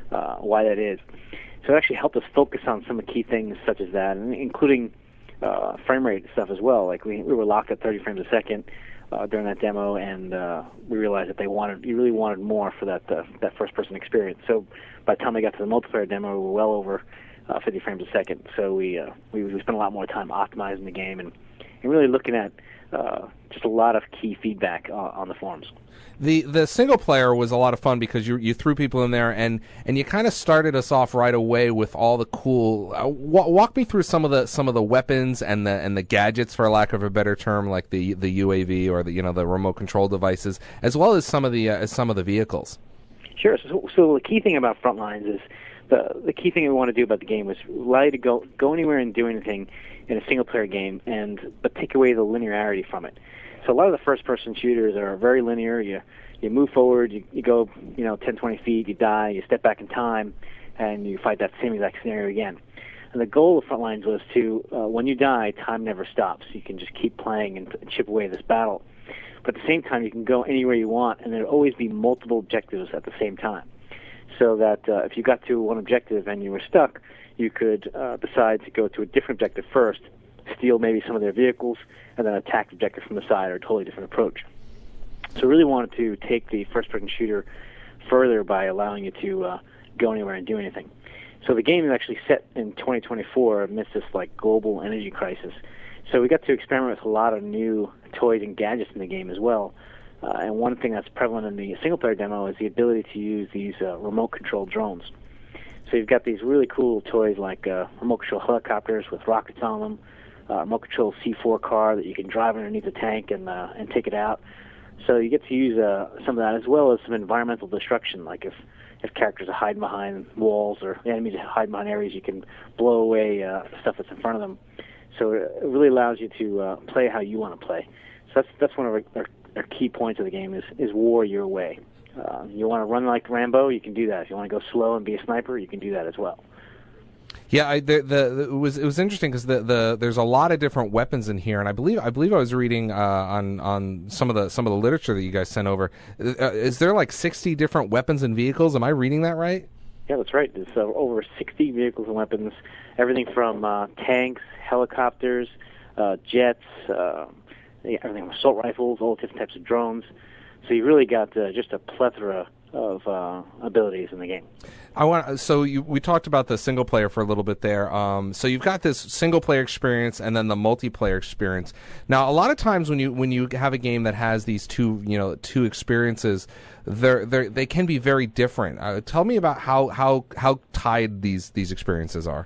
uh, why that is. So it actually helped us focus on some of the key things such as that, and including uh, frame rate stuff as well. Like we, we were locked at thirty frames a second uh, during that demo, and uh, we realized that they wanted, you really wanted more for that uh, that first-person experience. So by the time we got to the multiplayer demo, we were well over uh, fifty frames a second. So we, uh, we we spent a lot more time optimizing the game and, and really looking at uh, just a lot of key feedback uh, on the forums. The the single player was a lot of fun because you you threw people in there and, and you kind of started us off right away with all the cool. Uh, w- walk me through some of the some of the weapons and the and the gadgets, for lack of a better term, like the, the U A V or the you know the remote control devices, as well as some of the uh, some of the vehicles. Sure. So, so the key thing about Frontlines is the the key thing we want to do about the game is allow you to go go anywhere and do anything in a single player game, and but take away the linearity from it. So a lot of the first-person shooters are very linear. You you move forward, you, you go you know ten, twenty feet, you die, you step back in time, and you fight that same exact scenario again. And the goal of Frontlines was to, uh, when you die, time never stops. You can just keep playing and, and chip away this battle. But at the same time, you can go anywhere you want, and there will always be multiple objectives at the same time. So that uh, if you got to one objective and you were stuck, you could uh, decide to go to a different objective first, steal maybe some of their vehicles, and then attack the objective from the side, or a totally different approach. So we really wanted to take the first-person shooter further by allowing you to uh, go anywhere and do anything. So the game is actually set in twenty twenty-four amidst this like global energy crisis. So we got to experiment with a lot of new toys and gadgets in the game as well. Uh, and one thing that's prevalent in the single-player demo is the ability to use these uh, remote-controlled drones. So you've got these really cool toys like uh, remote-control helicopters with rockets on them, uh, remote-control C four car that you can drive underneath the tank and uh, and take it out. So you get to use uh, some of that, as well as some environmental destruction, like if, if characters are hiding behind walls or enemies are hiding behind areas, you can blow away uh, the stuff that's in front of them. So it really allows you to uh, play how you want to play. So that's that's one of our, our, our key points of the game is, is war your way. Uh, you want to run like Rambo, you can do that. If you want to go slow and be a sniper, you can do that as well. Yeah, I, the, the it was it was interesting because the, the there's a lot of different weapons in here, and I believe I believe I was reading uh, on on some of the some of the literature that you guys sent over. Uh, is there like sixty different weapons and vehicles? Am I reading that right? Yeah, that's right. There's uh, over sixty vehicles and weapons, everything from uh, tanks, helicopters, uh, jets, uh, everything from assault rifles, all different types of drones. So you really got uh, just a plethora of uh, abilities in the game. I want so you, we talked about the single player for a little bit there. Um, so you've got this single player experience and then the multiplayer experience. Now, a lot of times when you when you have a game that has these two you know two experiences, they're they they can be very different. Uh, tell me about how how how tied these these experiences are.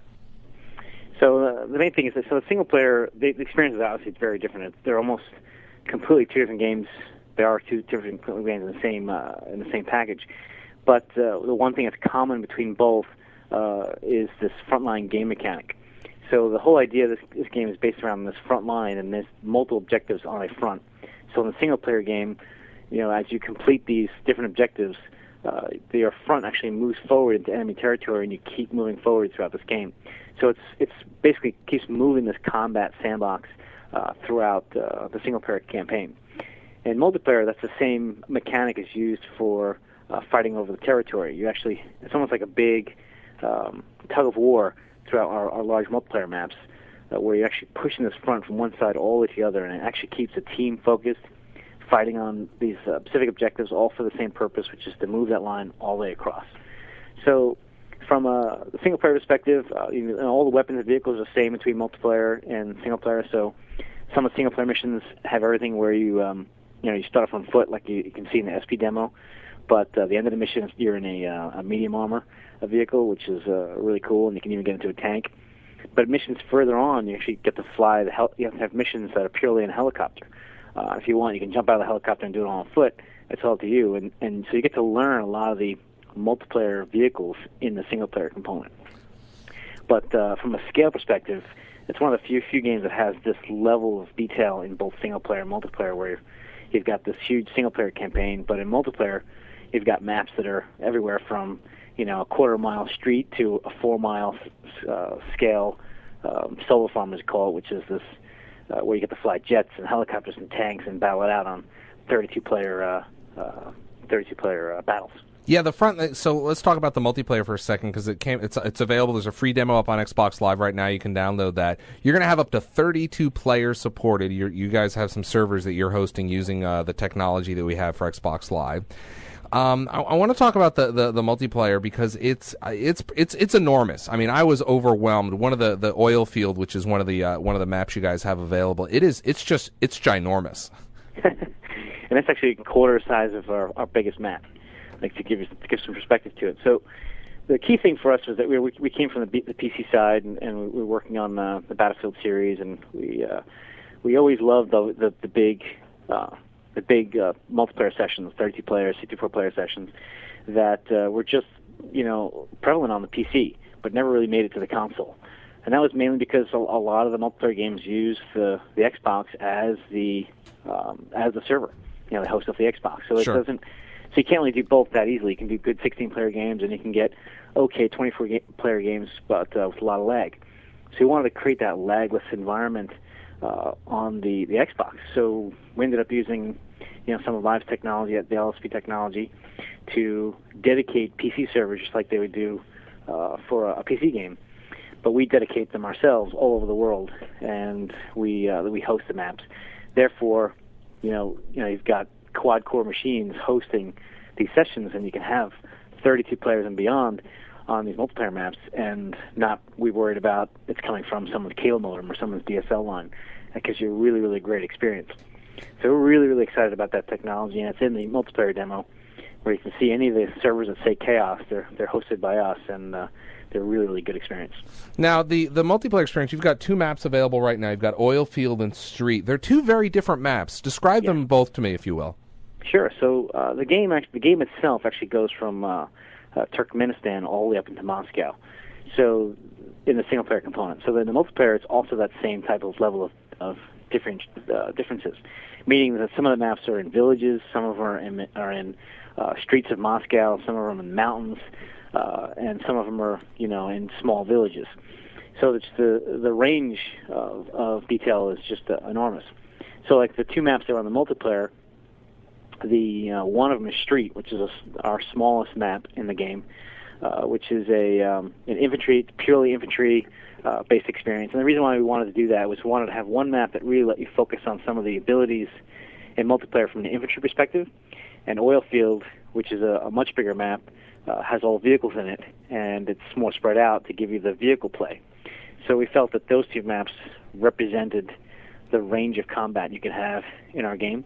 So uh, the main thing is that so the single player the, the experience is obviously very different. It's, they're almost completely two different games. There are two different games in the same uh, in the same package. But uh, the one thing that's common between both uh, is this frontline game mechanic. So the whole idea of this, this game is based around this front line, and there's multiple objectives on a front. So in the single-player game, you know, as you complete these different objectives, uh, your front actually moves forward into enemy territory, and you keep moving forward throughout this game. So it's it's basically keeps moving this combat sandbox uh, throughout uh, the single-player campaign. In multiplayer, that's the same mechanic is used for Uh, fighting over the territory. You actually, it's almost like a big um, tug of war throughout our, our large multiplayer maps, uh, where you're actually pushing this front from one side all the way to the other, and it actually keeps the team focused, fighting on these uh, specific objectives, all for the same purpose, which is to move that line all the way across. So, from a single player perspective, uh, you know, all the weapons and vehicles are the same between multiplayer and single player. So, some of the single player missions have everything where you, um, you know, you start off on foot, like you, you can see in the S P demo. But uh, the end of the mission, you're in a, uh, a medium armor a vehicle, which is uh, really cool, and you can even get into a tank. But missions further on, you actually get to fly. The hel- you have to have missions that are purely in a helicopter. Uh, if you want, you can jump out of the helicopter and do it all on foot. It's all up to you. And, and so you get to learn a lot of the multiplayer vehicles in the single-player component. But uh, from a scale perspective, it's one of the few few games that has this level of detail in both single-player and multiplayer, where you've got this huge single-player campaign, but in multiplayer, you've got maps that are everywhere from, you know, a quarter mile street to a four mile uh, scale um, solar farm, as you call it, which is this uh, where you get to fly jets and helicopters and tanks and battle it out on thirty-two player uh, uh, thirty-two player uh, battles. Yeah, the front. So let's talk about the multiplayer for a second because it came. It's it's available. There's a free demo up on Xbox Live right now. You can download that. You're going to have up to thirty-two players supported. You're, you guys have some servers that you're hosting using uh, the technology that we have for Xbox Live. Um, I, I want to talk about the, the, the multiplayer because it's it's it's it's enormous. I mean, I was overwhelmed. One of the, the oil field, which is one of the uh, one of the maps you guys have available. It is it's just it's ginormous. And that's actually a quarter size of our, our biggest map. Like to give you to give some perspective to it. So the key thing for us was that we we, we came from the, B, the P C side, and, and we were working on uh, the Battlefield series, and we uh, we always loved the the, the big uh, the big uh, multiplayer sessions, thirty-two player, sixty-four player sessions that uh, were just you know prevalent on the P C, but never really made it to the console. And that was mainly because a, a lot of the multiplayer games use the the Xbox as the um, as the server, you know, the host of the Xbox. So it Sure. doesn't. So you can't really do both that easily. You can do good sixteen-player games, and you can get okay twenty-four-player games, but uh, with a lot of lag. So we wanted to create that lagless environment uh, on the, the Xbox. So we ended up using, you know, some of Live's technology, the L S P technology, to dedicate P C servers just like they would do uh, for a, a P C game. But we dedicate them ourselves all over the world, and we uh, we host the maps. Therefore, you know, you know, you've got quad-core machines hosting these sessions, and you can have thirty-two players and beyond on these multiplayer maps and not be worried about it's coming from someone's cable modem or someone's D S L line. That gives you a really, really great experience. So we're really, really excited about that technology, and it's in the multiplayer demo where you can see any of the servers that say Chaos. They're, they're hosted by us, and uh, they're a really, really good experience. Now, the, the multiplayer experience, you've got two maps available right now. You've got Oil Field and Street. They're two very different maps. Describe Yeah. them both to me, if you will. Sure. So uh, the game, actually, the game itself, actually goes from uh, uh, Turkmenistan all the way up into Moscow. So, in the single-player component. So then the multiplayer is also that same type of level of, of different uh, differences, meaning that some of the maps are in villages, some of them are in, are in uh, streets of Moscow, some of them in mountains, uh, and some of them are, you know, in small villages. So it's the the range of, of detail is just uh, enormous. So, like the two maps that are on the multiplayer. The uh, one of them is Street, which is a, our smallest map in the game, uh, which is a um, an infantry, purely infantry uh, based experience. And the reason why we wanted to do that was we wanted to have one map that really let you focus on some of the abilities in multiplayer from the infantry perspective. And Oil Field, which is a, a much bigger map, uh, has all vehicles in it, and it's more spread out to give you the vehicle play. So we felt that those two maps represented the range of combat you could have in our game.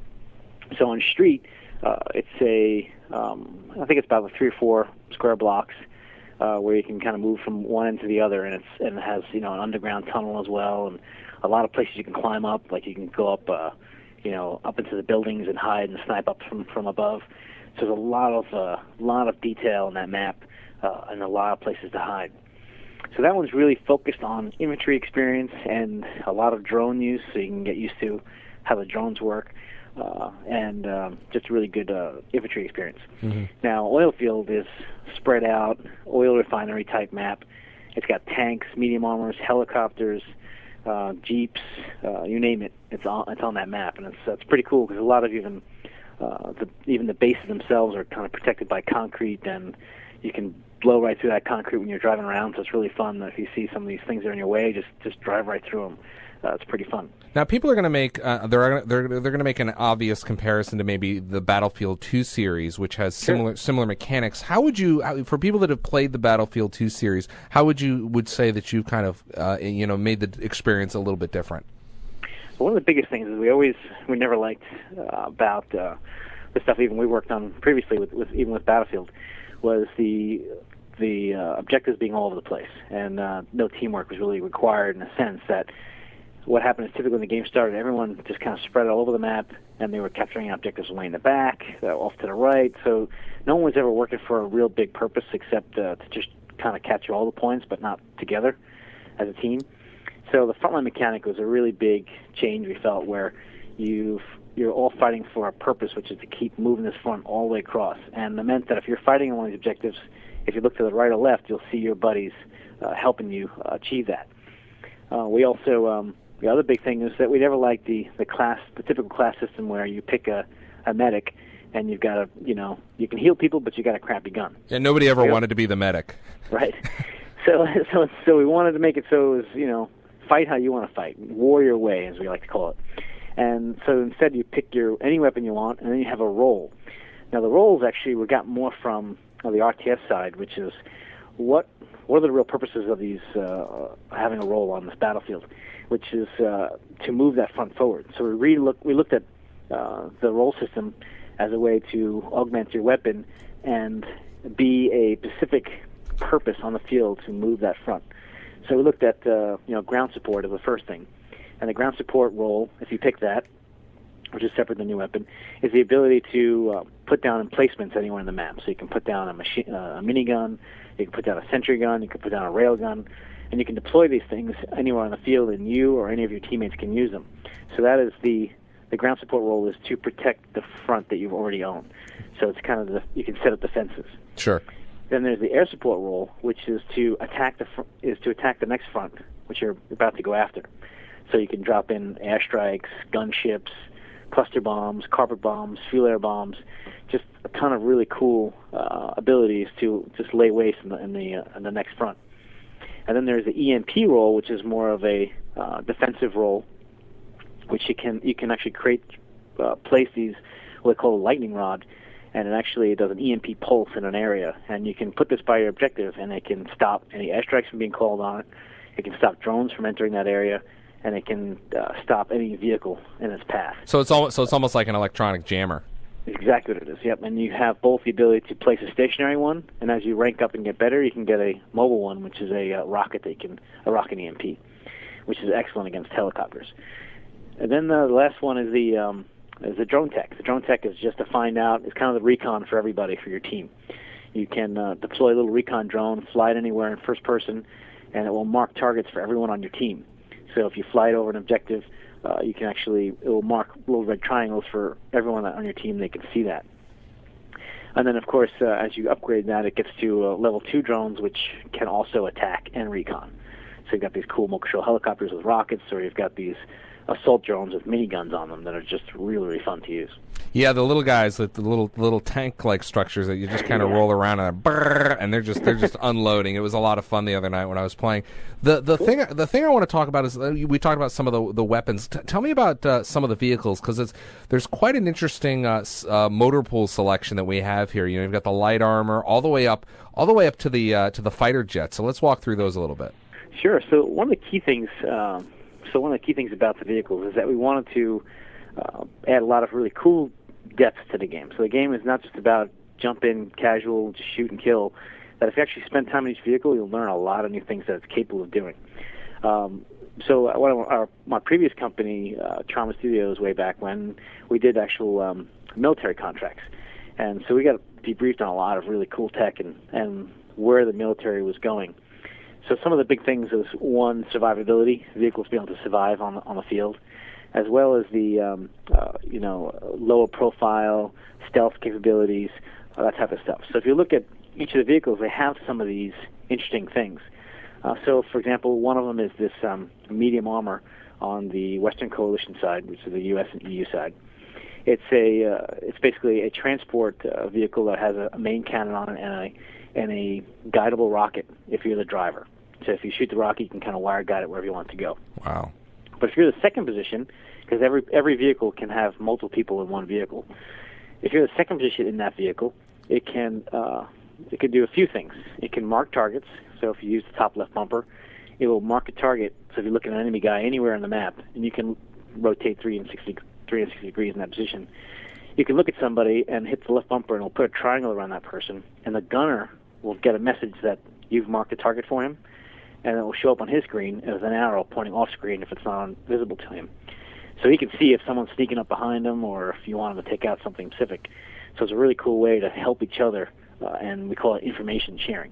So on Street, uh, it's a, um, I think it's about three or four square blocks uh, where you can kind of move from one end to the other, and it's and it has you know an underground tunnel as well, and a lot of places you can climb up. Like you can go up, uh, you know, up into the buildings and hide and snipe up from from above. So there's a lot of uh, lot of detail in that map, uh, and a lot of places to hide. So that one's really focused on infantry experience and a lot of drone use, so you can get used to how the drones work. Uh, and um, just a really good uh, infantry experience. Mm-hmm. Now, Oil Field is spread out, oil refinery type map. It's got tanks, medium armors, helicopters, uh, jeeps, uh, you name it. It's on it's on that map, and it's it's pretty cool because a lot of even uh, the even the bases themselves are kind of protected by concrete, and you can blow right through that concrete when you're driving around. So it's really fun. If you see some of these things that are in your way, just just drive right through them. Uh, it's pretty fun. Now, people are going to make uh, they're they're they're going to make an obvious comparison to maybe the Battlefield two series, which has similar sure. similar mechanics. How would you, how, for people that have played the Battlefield two series, how would you would say that you've kind of uh, you know made the experience a little bit different? One of the biggest things is we always we never liked uh, about uh, the stuff even we worked on previously with, with even with Battlefield was the the uh, objectives being all over the place, and uh, no teamwork was really required in a sense that. What happened is typically when the game started, everyone just kind of spread all over the map, and they were capturing objectives way in the back, uh, off to the right. So no one was ever working for a real big purpose except uh, to just kind of capture all the points, but not together as a team. So the frontline mechanic was a really big change, we felt, where you've, you're all fighting for a purpose, which is to keep moving this front all the way across. And it meant that if you're fighting on one of these objectives, if you look to the right or left, you'll see your buddies uh, helping you uh, achieve that. Uh, we also... Um, The other big thing is that we never liked the, the class, the typical class system where you pick a, a medic and you've got to, you know, you can heal people, but you got a crappy gun. And nobody ever Yep. wanted to be the medic. Right. so, so, so we wanted to make it so it was, you know, fight how you want to fight, warrior way, as we like to call it. And so instead, you pick your any weapon you want, and then you have a roll. Now, the rolls actually we got more from uh, the R T S side, which is what what are the real purposes of these uh, having a roll on this battlefield, which is uh, to move that front forward. So we re-look, we looked at uh, the roll system as a way to augment your weapon and be a specific purpose on the field to move that front. So we looked at uh, you know ground support as the first thing, and the ground support roll, if you pick that, which is separate than your weapon, is the ability to uh, put down emplacements anywhere in the map. So you can put down a machine, uh, a minigun, you can put down a sentry gun, you can put down a rail gun, and you can deploy these things anywhere on the field, and you or any of your teammates can use them. So that is the the ground support role is to protect the front that you've already owned. So it's kind of the you can set up defenses. Sure. Then there's the air support role, which is to attack the fr- is to attack the next front, which you're about to go after. So you can drop in airstrikes, gunships, cluster bombs, carpet bombs, fuel air bombs, just a ton of really cool uh, abilities to just lay waste in the in the, uh, in the next front. And then there's the E M P role, which is more of a uh, defensive role, which you can you can actually create uh, place these what they call a lightning rod, and it actually does an E M P pulse in an area, and you can put this by your objective, and it can stop any airstrikes from being called on it. It can stop drones from entering that area, and it can uh, stop any vehicle in its path. So it's almost, so it's almost like an electronic jammer. Exactly what it is, yep. And you have both the ability to place a stationary one, and as you rank up and get better, you can get a mobile one, which is a uh, rocket that you can, a rocket E M P, which is excellent against helicopters. And then the last one is the um, is the drone tech. The drone tech is just to find out, it's kind of the recon for everybody, for your team. You can uh, deploy a little recon drone, fly it anywhere in first person, and it will mark targets for everyone on your team. So if you fly it over an objective, uh, you can actually, it will mark little red triangles for everyone on your team. They can see that. And then, of course, uh, as you upgrade that, it gets to uh, level two drones, which can also attack and recon. So you've got these cool Mokasho helicopters with rockets, or you've got these assault drones with miniguns on them that are just really, really fun to use. Yeah, the little guys, the, the little little tank-like structures that you just kind of roll around and brrr, and they're just they're just unloading. It was a lot of fun the other night when I was playing. The the cool. thing the thing I want to talk about is uh, we talked about some of the the weapons. T- tell me about uh, some of the vehicles, because it's there's quite an interesting uh, uh, motor pool selection that we have here. You know, you've got the light armor all the way up all the way up to the uh, to the fighter jet. So let's walk through those a little bit. Sure. So one of the key things. Um, So one of the key things about the vehicles is that we wanted to uh, add a lot of really cool depth to the game. So the game is not just about jump in, casual, just shoot and kill. That if you actually spend time in each vehicle, you'll learn a lot of new things that it's capable of doing. Um, so one of our, my previous company, uh, Trauma Studios, way back when, we did actual um, military contracts. And so we got debriefed on a lot of really cool tech and, and where the military was going. So some of the big things is, one, survivability, vehicles being able to survive on the, on the field, as well as the, um, uh, you know, lower profile, stealth capabilities, uh, that type of stuff. So if you look at each of the vehicles, they have some of these interesting things. Uh, so, for example, one of them is this um, medium armor on the Western Coalition side, which is the U S and E U side. It's a, uh, it's basically a transport uh, vehicle that has a, a main cannon on it and a, and a guidable rocket if you're the driver. So if you shoot the rocket, you can kind of wire guide it wherever you want to go. Wow. But if you're the second position, because every every vehicle can have multiple people in one vehicle, if you're the second position in that vehicle, it can uh, it can do a few things. It can mark targets. So if you use the top left bumper, it will mark a target. So if you look at an enemy guy anywhere on the map, and you can rotate three hundred sixty degrees in that position, you can look at somebody and hit the left bumper, and it'll put a triangle around that person, and the gunner will get a message that you've marked a target for him, and it will show up on his screen as an arrow pointing off screen if it's not visible to him. So he can see if someone's sneaking up behind him or if you want him to take out something specific. So it's a really cool way to help each other, uh, and we call it information sharing.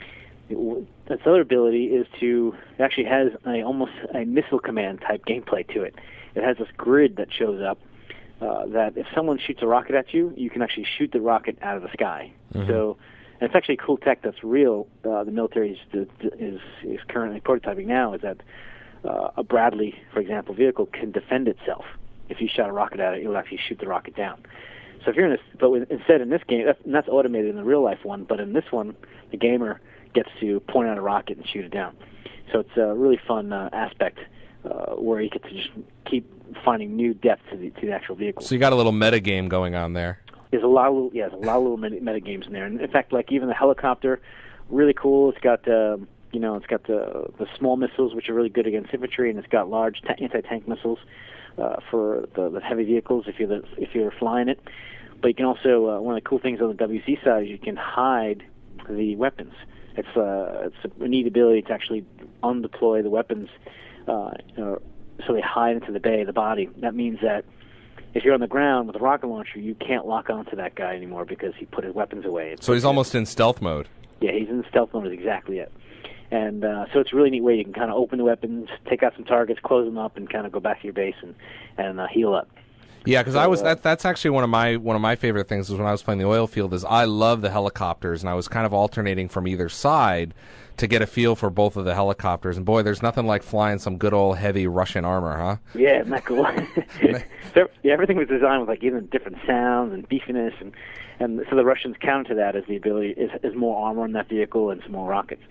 Its other ability is to, it actually has a, almost a missile command type gameplay to it. It has this grid that shows up uh, that if someone shoots a rocket at you, you can actually shoot the rocket out of the sky. Mm-hmm. So and it's actually cool tech that's real. Uh, the military is, is is currently prototyping now. Is that uh, a Bradley, for example, vehicle can defend itself. If you shot a rocket at it, it will actually shoot the rocket down. So if you're in this, but with, instead in this game, that's, and that's automated in the real life one. But in this one, the gamer gets to point out a rocket and shoot it down. So it's a really fun uh, aspect uh, where you get to just keep finding new depth to the to the actual vehicle. So you got a little meta game going on there. There's a lot of little, yeah, there's a lot of little meta, meta games in there. And in fact, like even the helicopter, really cool. It's got um, you know, it's got the the small missiles, which are really good against infantry, and it's got large ta- anti-tank missiles uh, for the, the heavy vehicles if you're the, if you're flying it. But you can also uh, one of the cool things on the W C side is you can hide the weapons. It's uh, it's a neat ability to actually undeploy the weapons, uh, you know, so they hide into the bay of the body. That means that if you're on the ground with a rocket launcher, you can't lock onto that guy anymore because he put his weapons away. So he's almost in stealth mode. Yeah, he's in stealth mode is exactly it. And uh, so it's a really neat way you can kind of open the weapons, take out some targets, close them up, and kind of go back to your base and, and uh, heal up. Yeah, because so, I was uh, that. That's actually one of my one of my favorite things was when I was playing the oil field. Is I love the helicopters, and I was kind of alternating from either side to get a feel for both of the helicopters. And boy, there's nothing like flying some good old heavy Russian armor, huh? Yeah, isn't that cool? so, yeah, everything was designed with like even different sounds and beefiness, and and so the Russians counter that as the ability is, is more armor in that vehicle and some more rockets.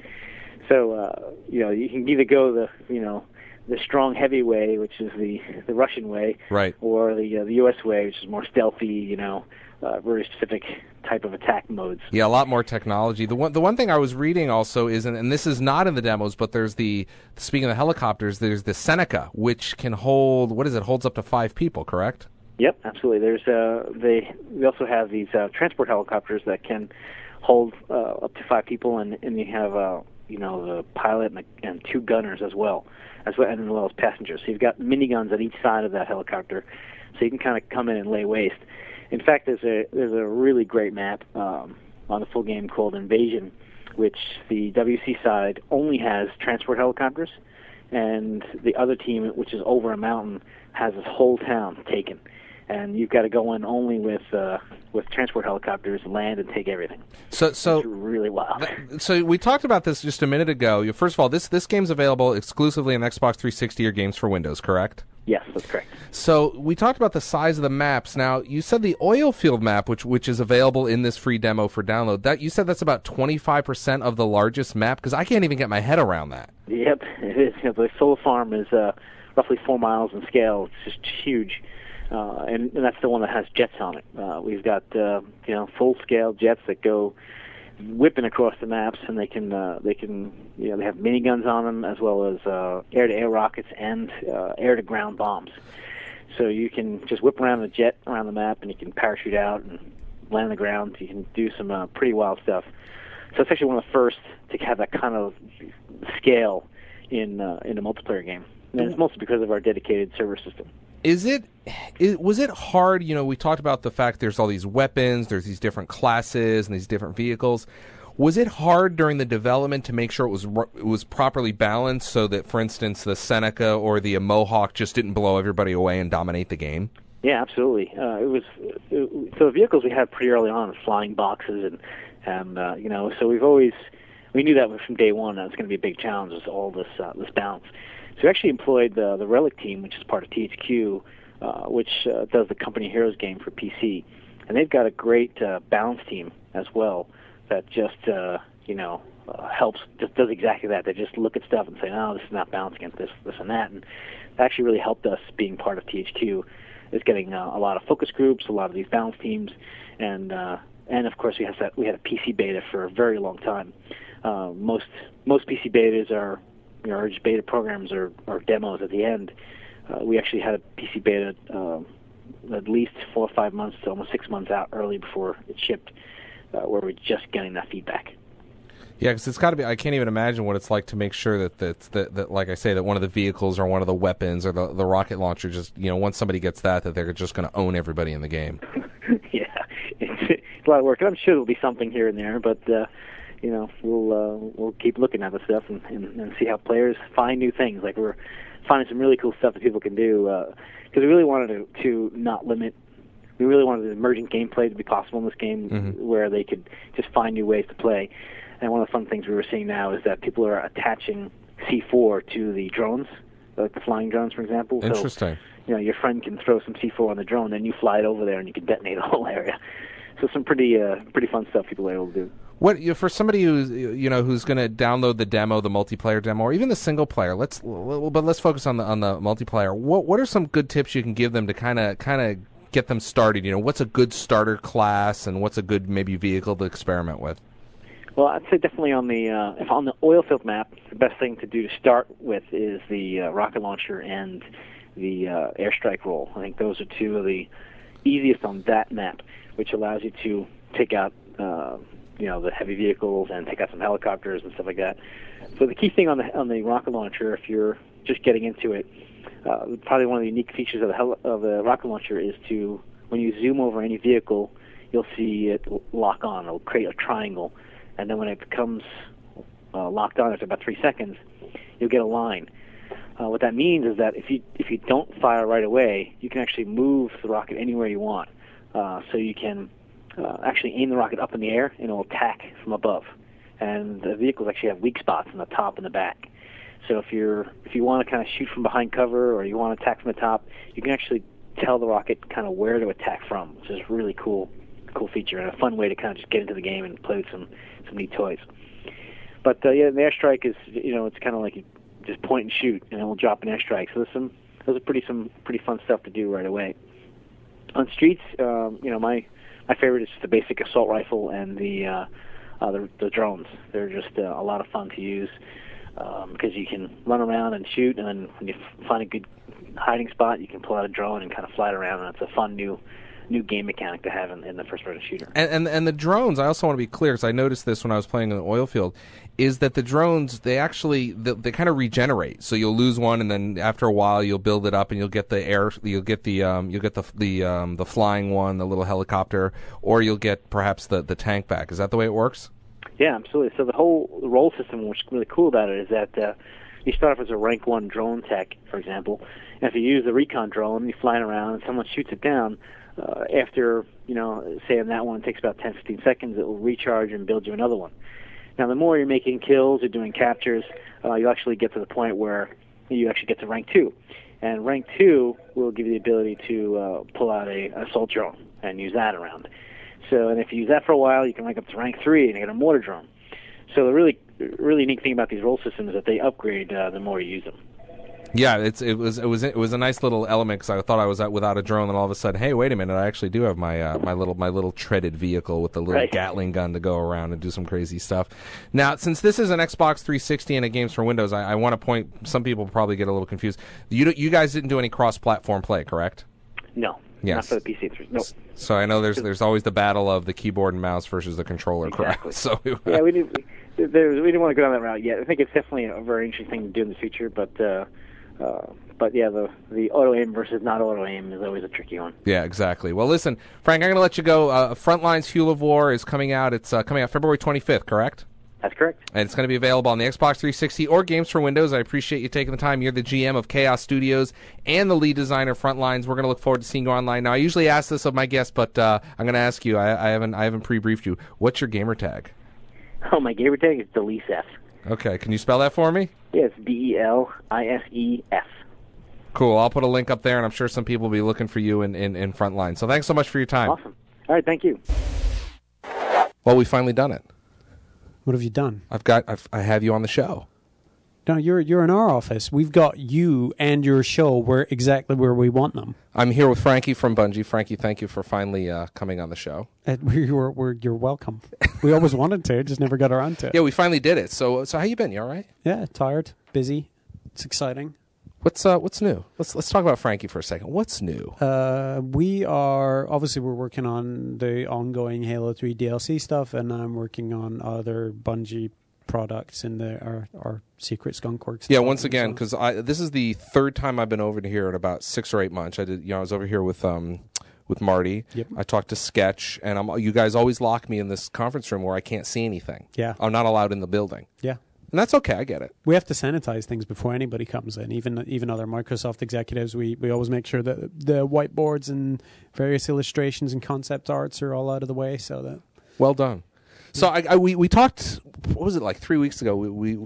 So uh, you know you can either go the you know. the strong heavy way, which is the the Russian way, right, or the uh, the U S way, which is more stealthy, you know, uh, very specific type of attack modes. Yeah, a lot more technology. The one the one thing I was reading also is, and, and this is not in the demos, but there's the speaking of the helicopters, there's the Seneca, which can hold what is it? Holds up to five people, correct? Yep, absolutely. There's uh, they we also have these uh, transport helicopters that can hold uh, up to five people, and and you have uh, you know the pilot and, the, and two gunners as well. As well, as well as passengers. So you've got miniguns on each side of that helicopter, so you can kind of come in and lay waste. In fact, there's a there's a really great map um, on the full game called Invasion, which the W C side only has transport helicopters, and the other team, which is over a mountain, has this whole town taken. And you've got to go in only with uh, with transport helicopters, land, and take everything. So, so it's really wild. Th- so we talked about this just a minute ago. First of all, this this game's available exclusively on Xbox three sixty or games for Windows, correct? Yes, that's correct. So we talked about the size of the maps. Now, you said the oil field map, which which is available in this free demo for download. That you said that's about twenty-five percent of the largest map, because I can't even get my head around that. Yep, it is. You know, the solar farm is uh, roughly four miles in scale. It's just huge. Uh, and, and that's the one that has jets on it. Uh, we've got uh, you know full-scale jets that go whipping across the maps, and they can uh, they can you know they have miniguns on them as well as uh, air-to-air rockets and uh, air-to-ground bombs. So you can just whip around the jet around the map, and you can parachute out and land on the ground. You can do some uh, pretty wild stuff. So it's actually one of the first to have that kind of scale in uh, in a multiplayer game, and it's mostly because of our dedicated server system. Is it, is, was it hard, you know, we talked about the fact there's all these weapons, there's these different classes and these different vehicles. Was it hard during the development to make sure it was it was properly balanced so that, for instance, the Seneca or the Mohawk just didn't blow everybody away and dominate the game? Yeah, absolutely. Uh, it was it, so the vehicles we had pretty early on, flying boxes, and and uh, you know, so we've always we knew that from day one that was going to be a big challenge. Was all this uh, this balance. So we actually employed the, the Relic team, which is part of T H Q, uh, which uh, does the Company Heroes game for P C. And they've got a great uh, balance team as well that just, uh, you know, uh, helps, just does exactly that. They just look at stuff and say, no, this is not balanced against this, this, and that. And that actually really helped us being part of T H Q, is getting uh, a lot of focus groups, a lot of these balance teams. And, uh, and of course, we, have that, we had a P C beta for a very long time. Uh, most, most P C betas are... You know, our beta programs or, or demos at the end. Uh, we actually had a P C beta um, at least four or five months to almost six months out early before it shipped, uh, where we're just getting that feedback. Yeah, because it's got to be. I can't even imagine what it's like to make sure that that, that that like I say, that one of the vehicles or one of the weapons or the the rocket launcher just, you know, once somebody gets that, that they're just going to own everybody in the game. Yeah, it's, it's a lot of work. And I'm sure there'll be something here and there, but. Uh, You know, we'll uh, we'll keep looking at the stuff and, and, and see how players find new things. Like we're finding some really cool stuff that people can do because uh, we really wanted to, to not limit. We really wanted the emergent gameplay to be possible in this game, mm-hmm. where they could just find new ways to play. And one of the fun things we were seeing now is that people are attaching C four to the drones, like the flying drones, for example. Interesting. So you know, your friend can throw some C four on the drone, then you fly it over there and you can detonate the whole area. So some pretty uh, pretty fun stuff people are able to do. What you know, for somebody who's you know who's going to download the demo, the multiplayer demo, or even the single player? Let's but let's focus on the on the multiplayer. What what are some good tips you can give them to kind of kind of get them started? You know, what's a good starter class, and what's a good maybe vehicle to experiment with? Well, I'd say definitely on the uh, if on the oil field map, the best thing to do to start with is the uh, rocket launcher and the uh, airstrike roll. I think those are two of the easiest on that map, which allows you to take out uh, you know the heavy vehicles and take out some helicopters and stuff like that. So the key thing on the on the rocket launcher, if you're just getting into it, uh, probably one of the unique features of the hel- of the rocket launcher is to when you zoom over any vehicle, you'll see it lock on. It'll create a triangle. And then when it becomes uh, locked on after about three seconds, you'll get a line. Uh, what that means is that if you if you don't fire right away, you can actually move the rocket anywhere you want. Uh, so you can uh, actually aim the rocket up in the air, and it'll attack from above. And the vehicles actually have weak spots in the top and the back. So if you're if you want to kind of shoot from behind cover, or you want to attack from the top, you can actually tell the rocket kind of where to attack from, which is a really cool cool feature and a fun way to kind of just get into the game and play with some some neat toys. But uh, yeah, the airstrike is, you know, it's kind of like you just point and shoot, and it will drop an airstrike. So there's some, those are pretty some pretty fun stuff to do right away. On streets, um, you know, my my favorite is just the basic assault rifle and the uh, uh, the, the drones. They're just uh, a lot of fun to use um, because you can run around and shoot, and then when you find a good hiding spot, you can pull out a drone and kind of fly it around, and it's a fun new. new game mechanic to have in, in the first-person shooter. And, and and the drones, I also want to be clear, because I noticed this when I was playing in the oil field, is that the drones, they actually, they, they kind of regenerate. So you'll lose one, and then after a while, you'll build it up, and you'll get the air, you'll get the um, you'll get the the um, the flying one, the little helicopter, or you'll get perhaps the, the tank back. Is that the way it works? Yeah, absolutely. So the whole roll system, what's really cool about it, is that uh, you start off as a rank one drone tech, for example, and if you use the recon drone, you're flying around, and someone shoots it down. Uh, after, you know, say on that one, it takes about ten, fifteen seconds, it will recharge and build you another one. Now, the more you're making kills or doing captures, uh, you actually get to the point where you actually get to rank two. And rank two will give you the ability to uh, pull out a an assault drone and use that around. So, and if you use that for a while, you can rank up to rank three and you get a mortar drone. So the really, really neat thing about these roll systems is that they upgrade uh, the more you use them. Yeah, it's it was it was it was a nice little element, because I thought I was out without a drone, and all of a sudden, hey, wait a minute, I actually do have my uh, my little my little treaded vehicle with the little right. Gatling gun to go around and do some crazy stuff. Now, since this is an Xbox three sixty and a Games for Windows, I, I want to point. Some people probably get a little confused. You you guys didn't do any cross-platform play, correct? No, yes. Not for the P C. No. So I know there's there's always the battle of the keyboard and mouse versus the controller, exactly. correct? So yeah, we didn't we, there, we didn't want to go down that route yet. I think it's definitely a very interesting thing to do in the future, but. Uh, uh, But yeah, the the auto aim versus not auto aim is always a tricky one. Yeah, exactly. Well, listen, Frank, I'm going to let you go. Uh, Frontlines Fuel of War is coming out. It's uh, coming out February twenty-fifth, correct? That's correct. And it's going to be available on the Xbox three sixty or Games for Windows. I appreciate you taking the time. You're the G M of Chaos Studios and the lead designer of Frontlines. We're going to look forward to seeing you online. Now, I usually ask this of my guests, but uh, I'm going to ask you. I, I haven't I haven't pre-briefed you. What's your gamer tag? Oh, my gamer tag is Delisef. Okay, can you spell that for me? Yeah, it's D E L I S E F. Cool. I'll put a link up there, and I'm sure some people will be looking for you in, in, in Frontline. So thanks so much for your time. Awesome. All right, thank you. Well, we've finally done it. What have you done? I've got I've, I have you on the show. No, you're you're in our office. We've got you and your show where exactly where we want them. I'm here with Frankie from Bungie. Frankie, thank you for finally uh, coming on the show. Uh, we were, we're, you're welcome. We always wanted to, just never got around to it. Yeah, we finally did it. So so how you been? You all right? Yeah, tired, busy. It's exciting. What's uh what's new? Let's let's talk about Frankie for a second. What's new? Uh, we are obviously we're working on the ongoing Halo three D L C stuff, and I'm working on other Bungie products in the our our secret Skunkworks. Yeah, once again, because I this is the third time I've been over to here in about six or eight months. I did, you know, I was over here with um with Marty. Yep. I talked to Sketch, and I'm you guys always lock me in this conference room where I can't see anything. Yeah, I'm not allowed in the building. Yeah. And that's okay. I get it. We have to sanitize things before anybody comes in. Even even other Microsoft executives, we, we always make sure that the whiteboards and various illustrations and concept arts are all out of the way. So that well done. So I, I we we talked. What was it like three weeks ago? We, we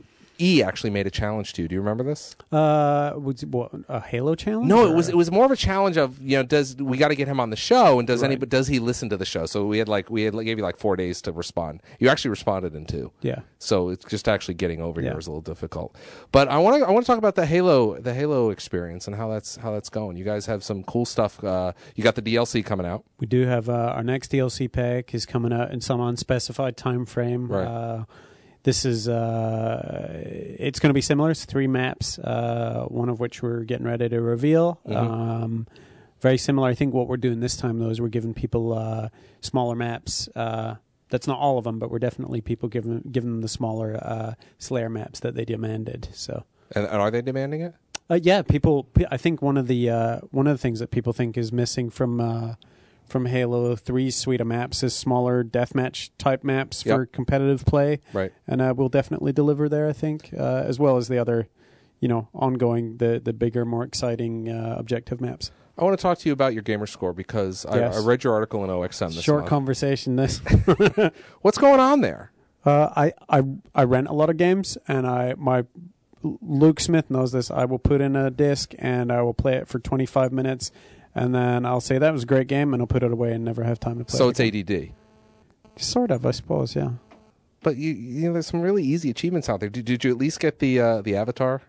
E actually made a challenge to you. Do you remember this? Uh, was it, what, a Halo challenge? No, or- it was it was more of a challenge of, you know, does we got to get him on the show, and does Right. any does he listen to the show? So we had like we had gave you like four days to respond. You actually responded in two. Yeah. So it's just actually getting over Yeah. here is a little difficult. But I want to I want to talk about the Halo the Halo experience and how that's how that's going. You guys have some cool stuff. Uh, you got the D L C coming out. We do have uh, our next D L C pack is coming out in some unspecified time frame. Right. Uh, this is uh, it's going to be similar. It's three maps, uh, one of which we're getting ready to reveal. Mhm. Um, very similar. I think what we're doing this time though is we're giving people uh, smaller maps. Uh, that's not all of them, but we're definitely people giving giving them the smaller uh, Slayer maps that they demanded. So. And, and are they demanding it? Uh, yeah, people. I think one of the uh, one of the things that people think is missing from uh, from Halo three's suite of maps is smaller deathmatch type maps for Yep. competitive play, Right. and uh, we'll definitely deliver there. I think, uh, as well as the other, you know, ongoing the the bigger, more exciting uh, objective maps. I want to talk to you about your gamer score because Yes. I, I read your article in O X M this Short month. conversation. This. What's going on there? Uh, I, I I rent a lot of games, and I my Luke Smith knows this. I will put in a disc and I will play it for twenty-five minutes, and then I'll say that was a great game, and I'll put it away and never have time to play. So it it's again. A D D. Sort of, I suppose. Yeah. But you, you know, there's some really easy achievements out there. Did, did you at least get the uh, the Avatar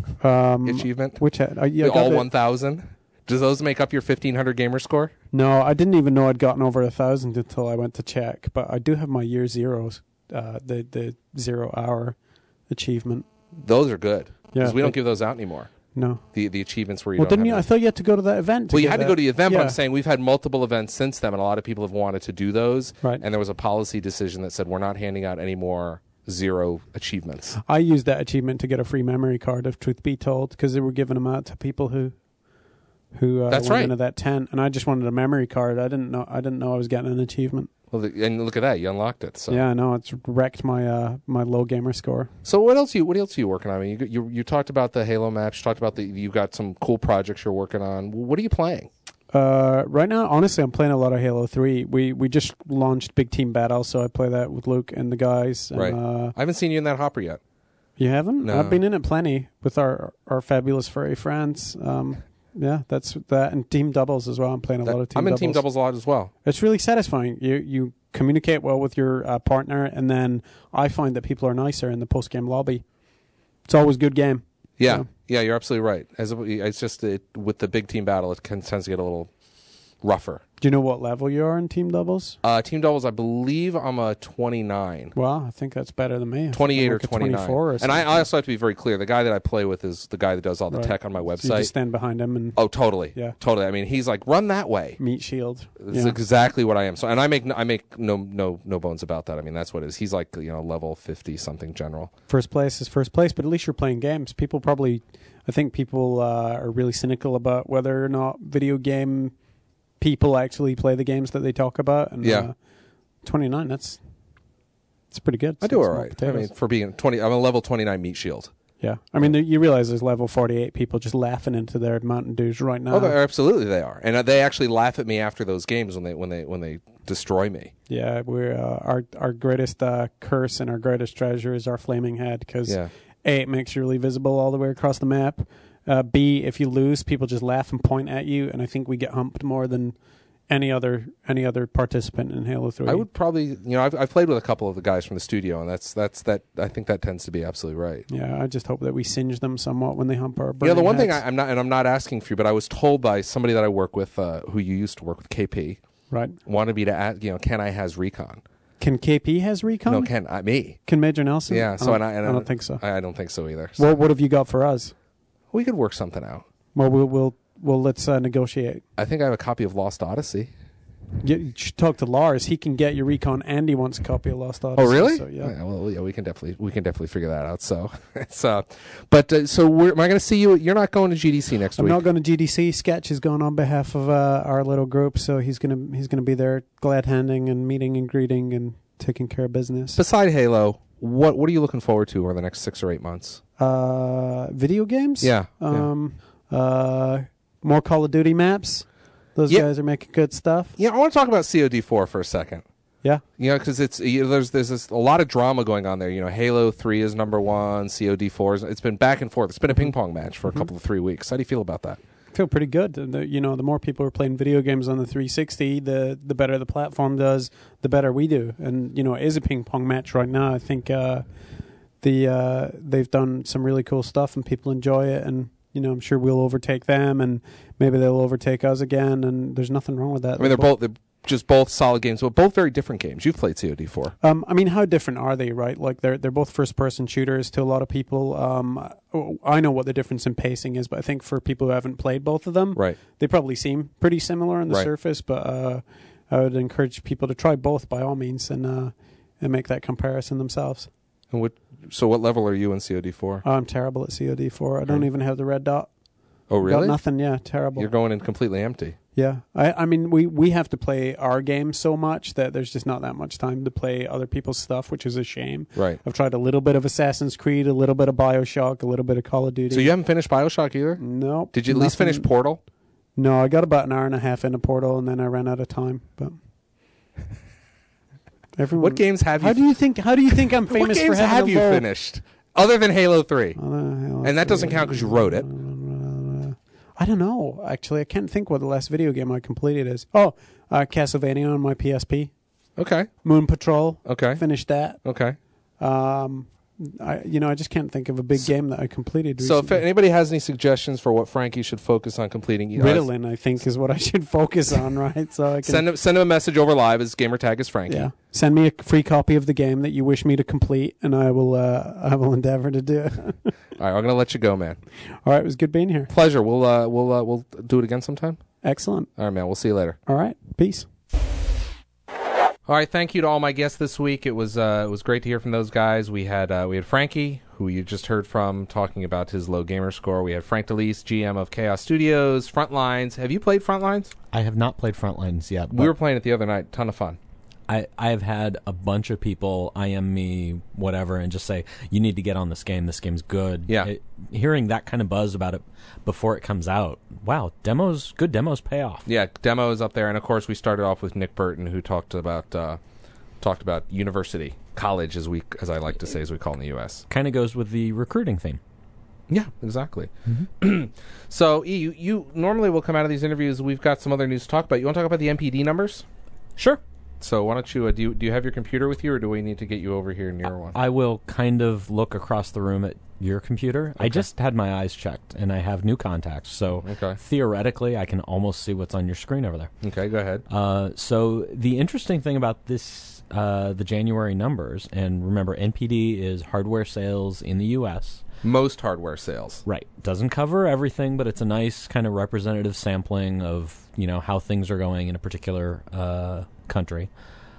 Um, achievement? Which had, uh, yeah, The I got all it. one thousand? Does those make up your fifteen hundred gamer score? No, I didn't even know I'd gotten over a thousand until I went to check. But I do have my year zeros, uh, the the zero hour achievement. Those are good. Yeah, Because we don't but- give those out anymore. No. The the achievements where you Well, don't didn't have you? I any- thought you had to go to that event. To Well, you get had to that. go to the event, yeah. but I'm saying we've had multiple events since then, and a lot of people have wanted to do those. Right. And there was a policy decision that said we're not handing out any more zero achievements. I used that achievement to get a free memory card, if truth be told, because they were giving them out to people who who uh, That's went right. into that tent, and I just wanted a memory card. I didn't know. I didn't know I was getting an achievement. Well, the, and look at that, you unlocked it. So Yeah, no, it's wrecked my uh, my low gamer score. So what else you what else are you working on? I mean, you you, you talked about the Halo match. You talked about the you got some cool projects you're working on. What are you playing? Uh, right now, honestly, I'm playing a lot of Halo three. We we just launched Big Team Battle, so I play that with Luke and the guys. And, Right. Uh, I haven't seen you in that hopper yet. you haven't? No. I've been in it plenty with our our fabulous furry friends. Um, yeah, that's that, and team doubles as well. I'm playing a That- lot of team I'm in doubles. team doubles a lot as well. It's really satisfying. You you communicate well with your uh, partner, and then I find that people are nicer in the post game lobby. It's always a good game. Yeah, Yeah. yeah, you're absolutely right. As a, it's just it, with the big team battle, it can, tends to get a little rougher. Do you know what level you are in team doubles? Uh, team doubles, I believe I'm a twenty-nine. Well, I think that's better than me. I think twenty-eight I'm or like a twenty-nine. twenty-four or And I, something. I also have to be very clear. The guy that I play with is the guy that does all the Right. tech on my So you website. just stand behind him and Oh, totally. Yeah. Totally. I mean, he's like, run that way. meat shield. That's Yeah. exactly what I am. So, and I make no, I make no no no bones about that. I mean, that's what it is. He's like, you know, level fifty something general. First place is first place, but at least you're playing games. People probably, I think people uh, are really cynical about whether or not video game people actually play the games that they talk about. And, Yeah. uh, twenty-nine, that's that's pretty good. I do It's all small right. I potatoes. mean, for being twenty, I'm a level twenty-nine meat shield. Yeah, I mean, there- you realize there's level forty-eight people just laughing into their Mountain Dews right now. Oh, they're- absolutely they are, and uh, they actually laugh at me after those games when they when they when they destroy me. Yeah, we're uh, our our greatest uh, curse and our greatest treasure is our flaming head because Yeah. A, it makes you really visible all the way across the map. Uh, B, if you lose, people just laugh and point at you, and I think we get humped more than any other any other participant in Halo three. I would probably, you know, I've, I've played with a couple of the guys from the studio, and that's that's that. I think that tends to be absolutely right. Yeah, I just hope that we singe them somewhat when they hump our. You know, the burning one thing heads. I, I'm not, and I'm not asking for you, but I was told by somebody that I work with, uh, who you used to work with, K P, right? wanted me to ask, you know, can I has recon? Can K P has recon? No, can I, me? Can Major Nelson? Yeah. So I and don't, I, and I don't think so. I, I don't think so either. So Well, what have you got for us? we could work something out. Well, we'll we'll, we'll let's uh, negotiate. I think I have a copy of Lost Odyssey. You, you should talk to Lars. He can get your recon, and he wants a copy of Lost Odyssey. Oh, really? So, yeah. Well, yeah, we can definitely we can definitely figure that out. So, it's uh, but uh, so we're, am I going to see you? You're not going to G D C next I'm week. not going to G D C. Sketch is going on behalf of uh, our little group, so he's gonna he's gonna be there, glad handing and meeting and greeting and taking care of business. Beside Halo, what what are you looking forward to over the next six or eight months? Uh, video games. Yeah. yeah. Um. Uh. More Call of Duty maps. Those Yeah. guys are making good stuff. Yeah, I want to talk about C O D four for a second. Yeah. You know, because it's you know, there's there's this, a lot of drama going on there. You know, Halo three is number one, C O D four is. It's been back and forth. It's been a ping pong match for a couple of three weeks. How do you feel about that? I feel pretty good. The, you know, the more people are playing video games on the three sixty, the the better the platform does, the better we do. And you know, it is a ping pong match right now. I think uh, the uh, they've done some really cool stuff, and people enjoy it. And you know, I'm sure we'll overtake them, and maybe they'll overtake us again. And there's nothing wrong with that. I mean, they're both. They're just both solid games, but both very different games. You've played C O D four. Um, I mean, how different are they, right? Like, they're they're both first-person shooters to a lot of people. Um, I know what the difference in pacing is, but I think for people who haven't played both of them, right, they probably seem pretty similar on the right. surface, but uh, I would encourage people to try both by all means and uh, and make that comparison themselves. And what? So what level are you in C O D four? Oh, I'm terrible at C O D four. I don't right. even have the red dot. Oh, really? Got nothing, yeah, terrible. You're going in completely empty. Yeah, I, I mean, we, we have to play our game so much that there's just not that much time to play other people's stuff, which is a shame. Right. I've tried a little bit of Assassin's Creed, a little bit of BioShock, a little bit of Call of Duty. So you haven't finished BioShock either? No. Did you at least finish Portal? No, I got about an hour and a half into Portal, and then I ran out of time. But everyone, what games have you? How do you think? How do you think I'm famous what games for having have a you low, finished other than Halo three? Uh, Halo and that doesn't count because you wrote it. I don't know. Actually, I can't think what the last video game I completed is. Oh, uh, Castlevania on my P S P. Okay. Moon Patrol. Okay. Finished that. Okay. Um, I you know I just can't think of a big so, game that I completed So recently. if anybody has any suggestions for what Frankie should focus on completing, you know, Ritalin, I think, is what I should focus on, right? So I can send him send him a message over live. His gamer tag is Frankie. Yeah. Send me a free copy of the game that you wish me to complete, and I will uh, I will endeavor to do it. All right, I'm gonna let you go, man. All right, it was good being here. Pleasure. We'll uh, we'll uh, we'll do it again sometime. Excellent. All right, man. We'll see you later. All right. Peace. All right, thank you to all my guests this week. It was uh, it was great to hear from those guys. We had uh, we had Frankie, who you just heard from, talking about his low gamer score. We had Frank DeLise, G M of Chaos Studios, Frontlines. Have you played Frontlines? I have not played Frontlines yet. We were playing it the other night. Ton of fun. I, I have had a bunch of people I M me, whatever, and just say, you need to get on this game. This game's good. Yeah. It, hearing that kind of buzz about it before it comes out, wow, demos, good demos pay off. Yeah, demo is up there. And, of course, we started off with Nick Burton, who talked about uh, talked about university, college, as we as I like to say, as we call it in the U S Kind of goes with the recruiting theme. Yeah, exactly. Mm-hmm. So, E, you, you normally will come out of these interviews. We've got some other news to talk about. You want to talk about the M P D numbers? Sure. So why don't you, uh, do you do you have your computer with you, or do we need to get you over here near one? I will kind of look across the room at your computer. Okay. I just had my eyes checked, and I have new contacts, so Okay. theoretically I can almost see what's on your screen over there. Okay, go ahead. Uh, so the interesting thing about this, uh, the January numbers, and remember N P D is hardware sales in the U S Most hardware sales. Right. Doesn't cover everything, but it's a nice kind of representative sampling of, you know, how things are going in a particular uh, country.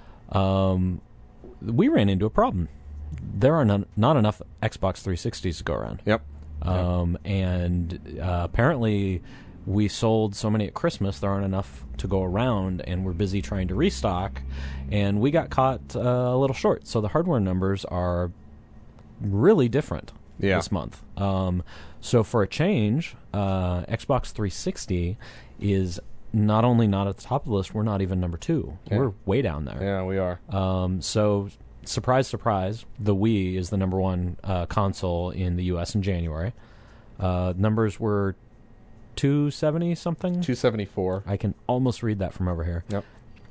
Um, we ran into a problem. There are none, not enough Xbox three sixties to go around. Yep. Um, and uh, apparently we sold so many at Christmas, there aren't enough to go around, and we're busy trying to restock, and we got caught uh, a little short. So the hardware numbers are really different Yeah. this month. Um, so for a change, uh, Xbox three sixty is not only not at the top of the list, we're not even number two. Yeah. We're way down there. Yeah, we are. Um, so, surprise, surprise, the Wii is the number one uh, console in the U S in January. Uh, numbers were two seventy something. two seventy-four. I can almost read that from over here. Yep.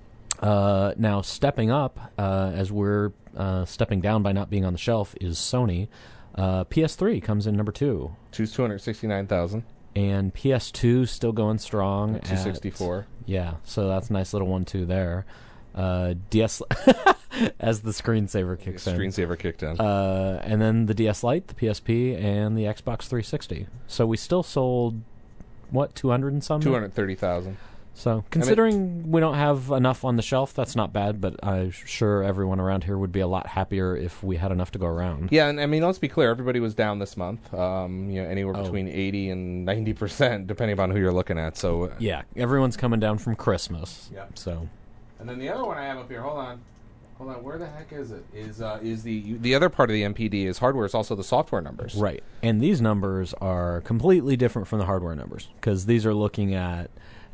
Uh, now, stepping up, uh, as we're uh, stepping down by not being on the shelf, is Sony. Uh, P S three comes in number two. two hundred sixty-nine thousand. And P S two still going strong. two sixty-four. At, yeah, so that's a nice little one two there. Uh, D S as the screensaver kicks in. Screensaver kicked in. Uh, and then the D S Lite, the P S P, and the Xbox three sixty. So we still sold, what, two hundred and some? two hundred thirty thousand. So considering we don't have enough on the shelf, that's not bad, but I'm sure everyone around here would be a lot happier if we had enough to go around. Yeah, and I mean, let's be clear, everybody was down this month. Um, you know, anywhere Oh. between eighty and ninety percent, depending upon who you're looking at. So uh, Yeah, everyone's coming down from Christmas. Yeah. So And then the other one I have up here, hold on. Hold on, where the heck is it? Is uh, is the the other part of the M P D is hardware, it's also the software numbers. right, and these numbers are completely different from the hardware numbers because these are looking at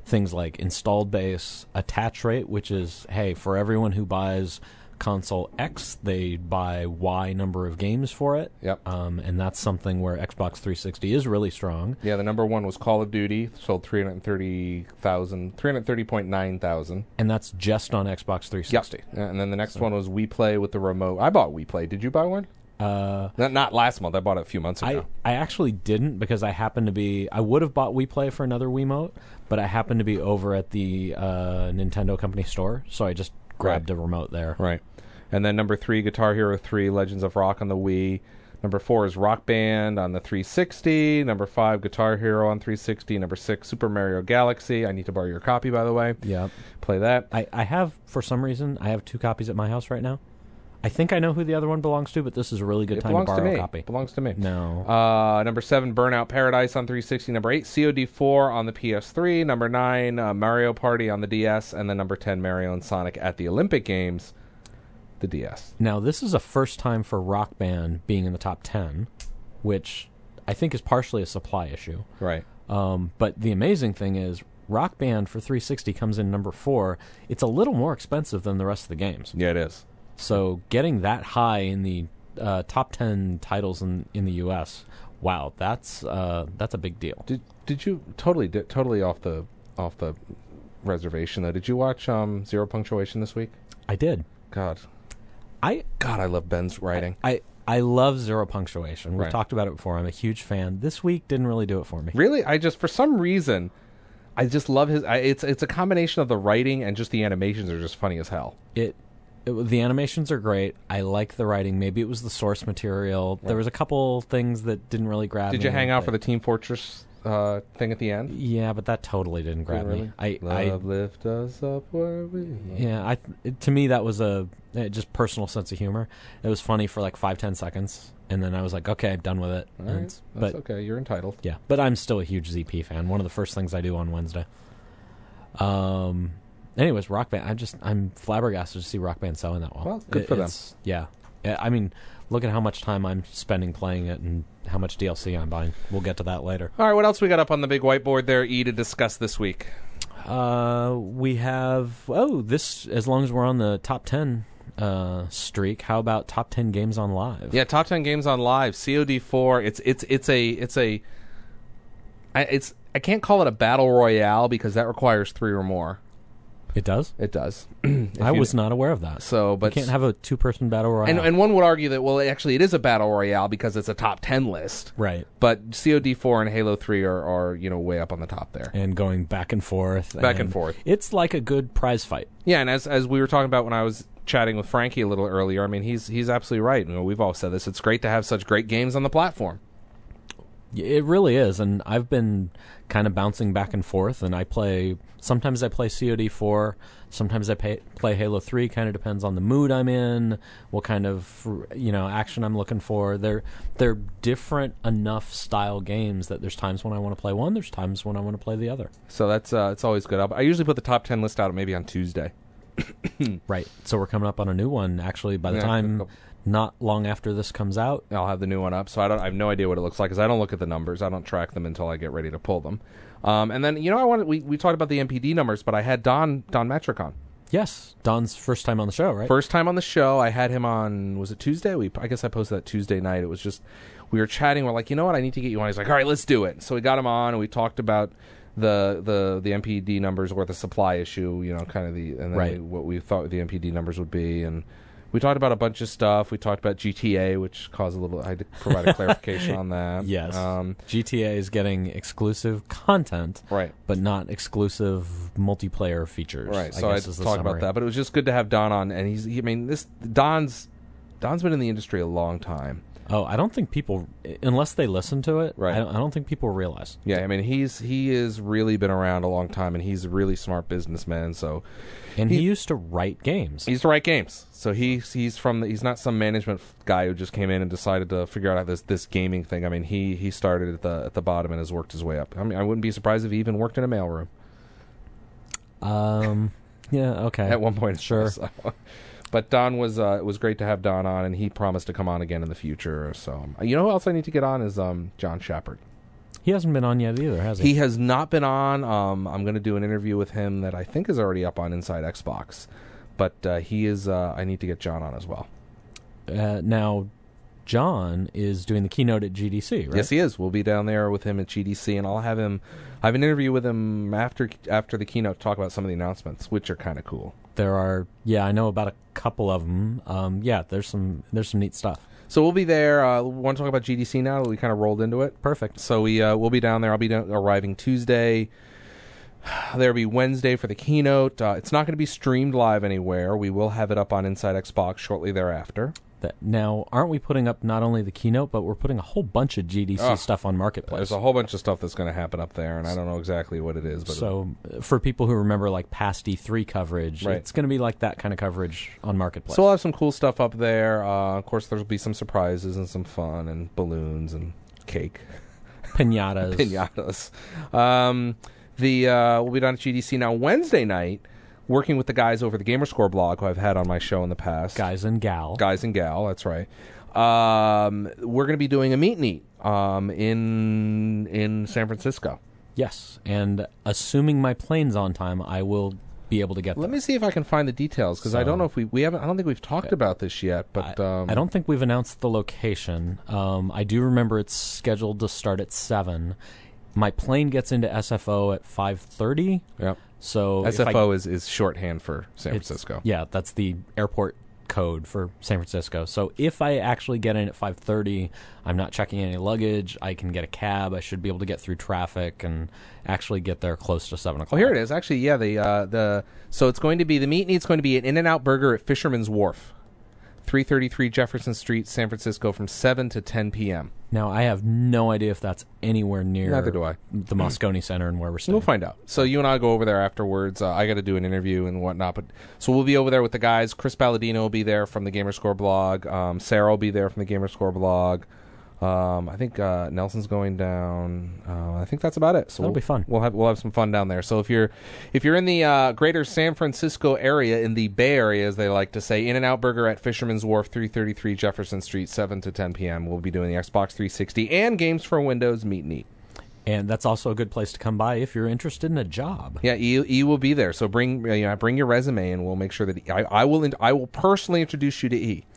things like installed base, attach rate, which is, hey, for everyone who buys console X, they buy Y number of games for it. Yep. Um, and that's something where Xbox three sixty is really strong. Yeah, the number one was Call of Duty, sold three hundred thirty thousand, three hundred thirty point nine thousand. And that's just on Xbox three sixty. Yep. Yeah, and then the next so. one was We Play with the remote. I bought We Play. Did you buy one? Uh, not, not last month. I bought it a few months ago. I, I actually didn't because I happened to be... I would have bought We Play for another Wiimote, but I happened to be over at the uh, Nintendo company store, so I just grabbed right. a remote there. Right. And then number three, Guitar Hero three, Legends of Rock on the Wii. Number four is Rock Band on the three sixty. Number five, Guitar Hero on three sixty. Number six, Super Mario Galaxy. I need to borrow your copy, by the way. Yeah. Play that. I, I have, for some reason, I have two copies at my house right now. I think I know who the other one belongs to, but this is a really good it time to borrow to me. a copy. It belongs to me. No. Uh, number seven, Burnout Paradise on three sixty. Number eight, C O D four on the P S three. Number nine, uh, Mario Party on the D S. And then number ten, Mario and Sonic at the Olympic Games, the D S. Now, this is a first time for Rock Band being in the top ten, which I think is partially a supply issue. Right. Um, but the amazing thing is, Rock Band for three sixty comes in number four. It's a little more expensive than the rest of the games. Yeah, it is. So getting that high in the uh, top ten titles in, in the U S, wow, that's uh, that's a big deal. Did did you totally did, totally off the off the reservation though? Did you watch um, Zero Punctuation this week? I did. God, I God, I love Ben's writing. I, I, I love Zero Punctuation. We've right. talked about it before. I'm a huge fan. This week didn't really do it for me. Really, I just for some reason, I just love his. I, it's it's a combination of the writing and just the animations are just funny as hell. It. It, the animations are great. I like the writing. Maybe it was the source material. Right. There was a couple things that didn't really grab Did me. Did you hang out for the Team Fortress uh, thing at the end? Yeah, but that totally didn't grab really? me. I, Love I, lift us up where we love. Yeah, I, it, to me that was a uh, just personal sense of humor. It was funny for like five, ten seconds, and then I was like, okay, I'm done with it. All right. And, That's but, okay. You're entitled. Yeah, but I'm still a huge Z P fan. One of the first things I do on Wednesday. Um... Anyways, Rock Band. I'm just I'm flabbergasted to see Rock Band selling that well. Well, good it, for them. Yeah, I mean, look at how much time I'm spending playing it and how much D L C I'm buying. We'll get to that later. All right, what else we got up on the big whiteboard there, E, to discuss this week? Uh, we have oh this as long as we're on the top ten uh, streak. How about top ten games on live? Yeah, top ten games on live. C O D four. It's it's it's a it's a. I, it's I can't call it a battle royale because that requires three or more. It does? It does. I was not aware of that. So, but you can't have a two-person battle royale. And, and one would argue that, well, actually, it is a battle royale because it's a top ten list. Right. But C O D four and Halo three are, are, you know, way up on the top there. And going back and forth. Back and, and forth. It's like a good prize fight. Yeah, and as as we were talking about when I was chatting with Frankie a little earlier, I mean, he's he's absolutely right. You know, we've all said this. It's great to have such great games on the platform. It really is, and I've been kind of bouncing back and forth, and I play, sometimes I play C O D four, sometimes I pay, play Halo three, kind of depends on the mood I'm in, what kind of, you know, action I'm looking for. They're, they're different enough style games that there's times when I want to play one, there's times when I want to play the other. So that's, uh, it's always good. I usually put the top ten list out maybe on Tuesday. Right, so we're coming up on a new one, actually, by the yeah, time... Not long after this comes out, I'll have the new one up. So I don't. I have no idea what it looks like because I don't look at the numbers. I don't track them until I get ready to pull them. Um, and then you know, I wanted. We, we talked about the M P D numbers, but I had Don Don Metric on. Yes, Don's first time on the show, right? First time on the show. I had him on. Was it Tuesday? We I guess I posted that Tuesday night. It was just we were chatting. We're like, you know what? I need to get you on. He's like, all right, let's do it. So we got him on, and we talked about the the the M P D numbers or the supply issue. You know, kind of the and then right. we, what we thought the M P D numbers would be and. We talked about a bunch of stuff. We talked about G T A, which caused a little... I had to provide a clarification on that. Yes. Um, G T A is getting exclusive content, right, but not exclusive multiplayer features. Right, I so I guess is the talked summary. about that. But it was just good to have Don on. And he's... He, I mean, this... Don's... Don's been in the industry a long time. Oh, I don't think people... Unless they listen to it, right. I don't, I don't think people realize. Yeah, I mean, he's he has really been around a long time, and he's a really smart businessman, so... And he, he used to write games. He used to write games. So he, he's from the, he's not some management guy who just came in and decided to figure out this this gaming thing. I mean, he, he started at the at the bottom and has worked his way up. I mean, I wouldn't be surprised if he even worked in a mailroom. Um, yeah, okay. At one point, sure. So. But Don was uh, it was great to have Don on, and he promised to come on again in the future. So um, you know who else I need to get on is um, John Shepard. He hasn't been on yet either, has he? He has not been on. Um, I'm going to do an interview with him that I think is already up on Inside Xbox. But uh, he is. Uh, I need to get John on as well. Uh, now, John is doing the keynote at G D C, right? Yes, he is. We'll be down there with him at G D C, and I'll have him. I have an interview with him after after the keynote to talk about some of the announcements, which are kind of cool. There are, yeah, I know about a couple of them. Um, yeah, there's some there's some neat stuff. So we'll be there. Uh, we want to talk about G D C now. We kind of rolled into it. Perfect. So we uh, we'll be down there. I'll be down, arriving Tuesday. There'll be Wednesday for the keynote. Uh, it's not going to be streamed live anywhere. We will have it up on Inside Xbox shortly thereafter. That, now, aren't we putting up not only the keynote, but we're putting a whole bunch of G D C oh, stuff on Marketplace? There's a whole bunch of stuff that's going to happen up there, and I don't know exactly what it is. But so, uh, for people who remember like past E three coverage, right. it's going to be like that kind of coverage on Marketplace. So we'll have some cool stuff up there. Uh, of course, there'll be some surprises and some fun and balloons and cake. Pinatas. Pinatas. Um, the uh, we'll be down at G D C now Wednesday night. Working with the guys over the Gamerscore blog, who I've had on my show in the past. Guys and gal. Guys and gal, that's right. Um, we're going to be doing a meet and eat um, in in San Francisco. Yes, and assuming my plane's on time, I will be able to get there. Let me see if I can find the details, because so, I don't know if we we haven't. I don't think we've talked about this yet. But I, um, I don't think we've announced the location. Um, I do remember it's scheduled to start at seven. My plane gets into S F O at five thirty. Yep. So S F O I, is, is shorthand for San Francisco. Yeah, that's the airport code for San Francisco. So if I actually get in at five thirty, I'm not checking any luggage. I can get a cab. I should be able to get through traffic and actually get there close to seven o'clock. Oh, here it is. Actually, yeah. The uh, the so it's going to be the meet and eat's going to be an In-N-Out Burger at Fisherman's Wharf, three thirty-three Jefferson Street, San Francisco, from seven to ten p.m. Now, I have no idea if that's anywhere near Neither do I. the Moscone Center and where we're staying. We'll find out. So you and I go over there afterwards. Uh, I got to do an interview and whatnot. But so we'll be over there with the guys. Chris Palladino will be there from the Gamerscore blog. Um, Sarah will be there from the Gamerscore blog. Um, I think uh, Nelson's going down. Uh, I think that's about it. So That'll we'll, be fun. We'll have we'll have some fun down there. So if you're if you're in the uh, greater San Francisco area, in the Bay Area, as they like to say, In-N-Out Burger at Fisherman's Wharf, three thirty-three Jefferson Street, seven to ten p.m. We'll be doing the Xbox three sixty and Games for Windows meet and eat. And that's also a good place to come by if you're interested in a job. Yeah, E, e will be there. So bring you know, bring your resume, and we'll make sure that I, I will I will personally introduce you to E.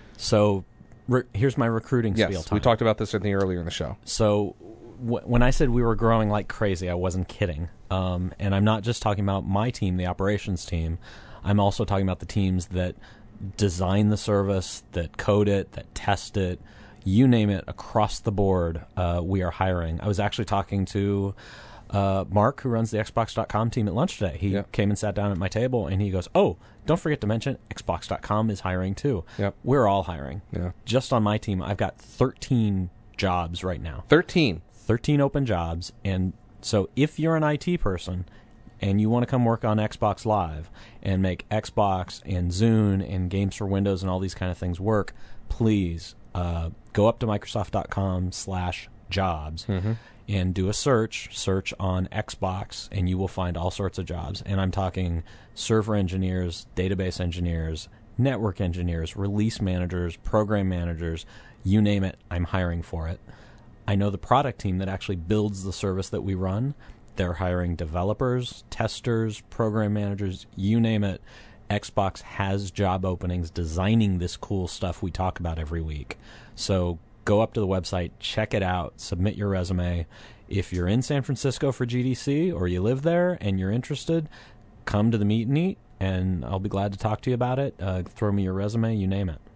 So. Re- here's my recruiting yes, spiel time. We talked about this I think earlier in the show. So w- when I said we were growing like crazy, I wasn't kidding. Um, and I'm not just talking about my team, the operations team. I'm also talking about the teams that design the service, that code it, that test it, you name it, across the board. Uh, we are hiring. I was actually talking to uh, Mark, who runs the Xbox dot com team, at lunch today. He yep. came and sat down at my table, and he goes, oh, don't forget to mention Xbox dot com is hiring too. Yep. We're all hiring. Yeah. Just on my team, I've got thirteen jobs right now. thirteen thirteen open jobs. And so if you're an I T person and you want to come work on Xbox Live and make Xbox and Zune and Games for Windows and all these kind of things work, please uh, go up to Microsoft dot com slash jobs mm-hmm. and do a search, search on Xbox, and you will find all sorts of jobs. And I'm talking server engineers, database engineers, network engineers, release managers, program managers, you name it, I'm hiring for it. I know the product team that actually builds the service that we run. They're hiring developers, testers, program managers, you name it. Xbox has job openings designing this cool stuff we talk about every week. So go up to the website, check it out, submit your resume. If you're in San Francisco for G D C or you live there and you're interested, come to the meet and eat, and I'll be glad to talk to you about it. Uh, throw me your resume, you name it.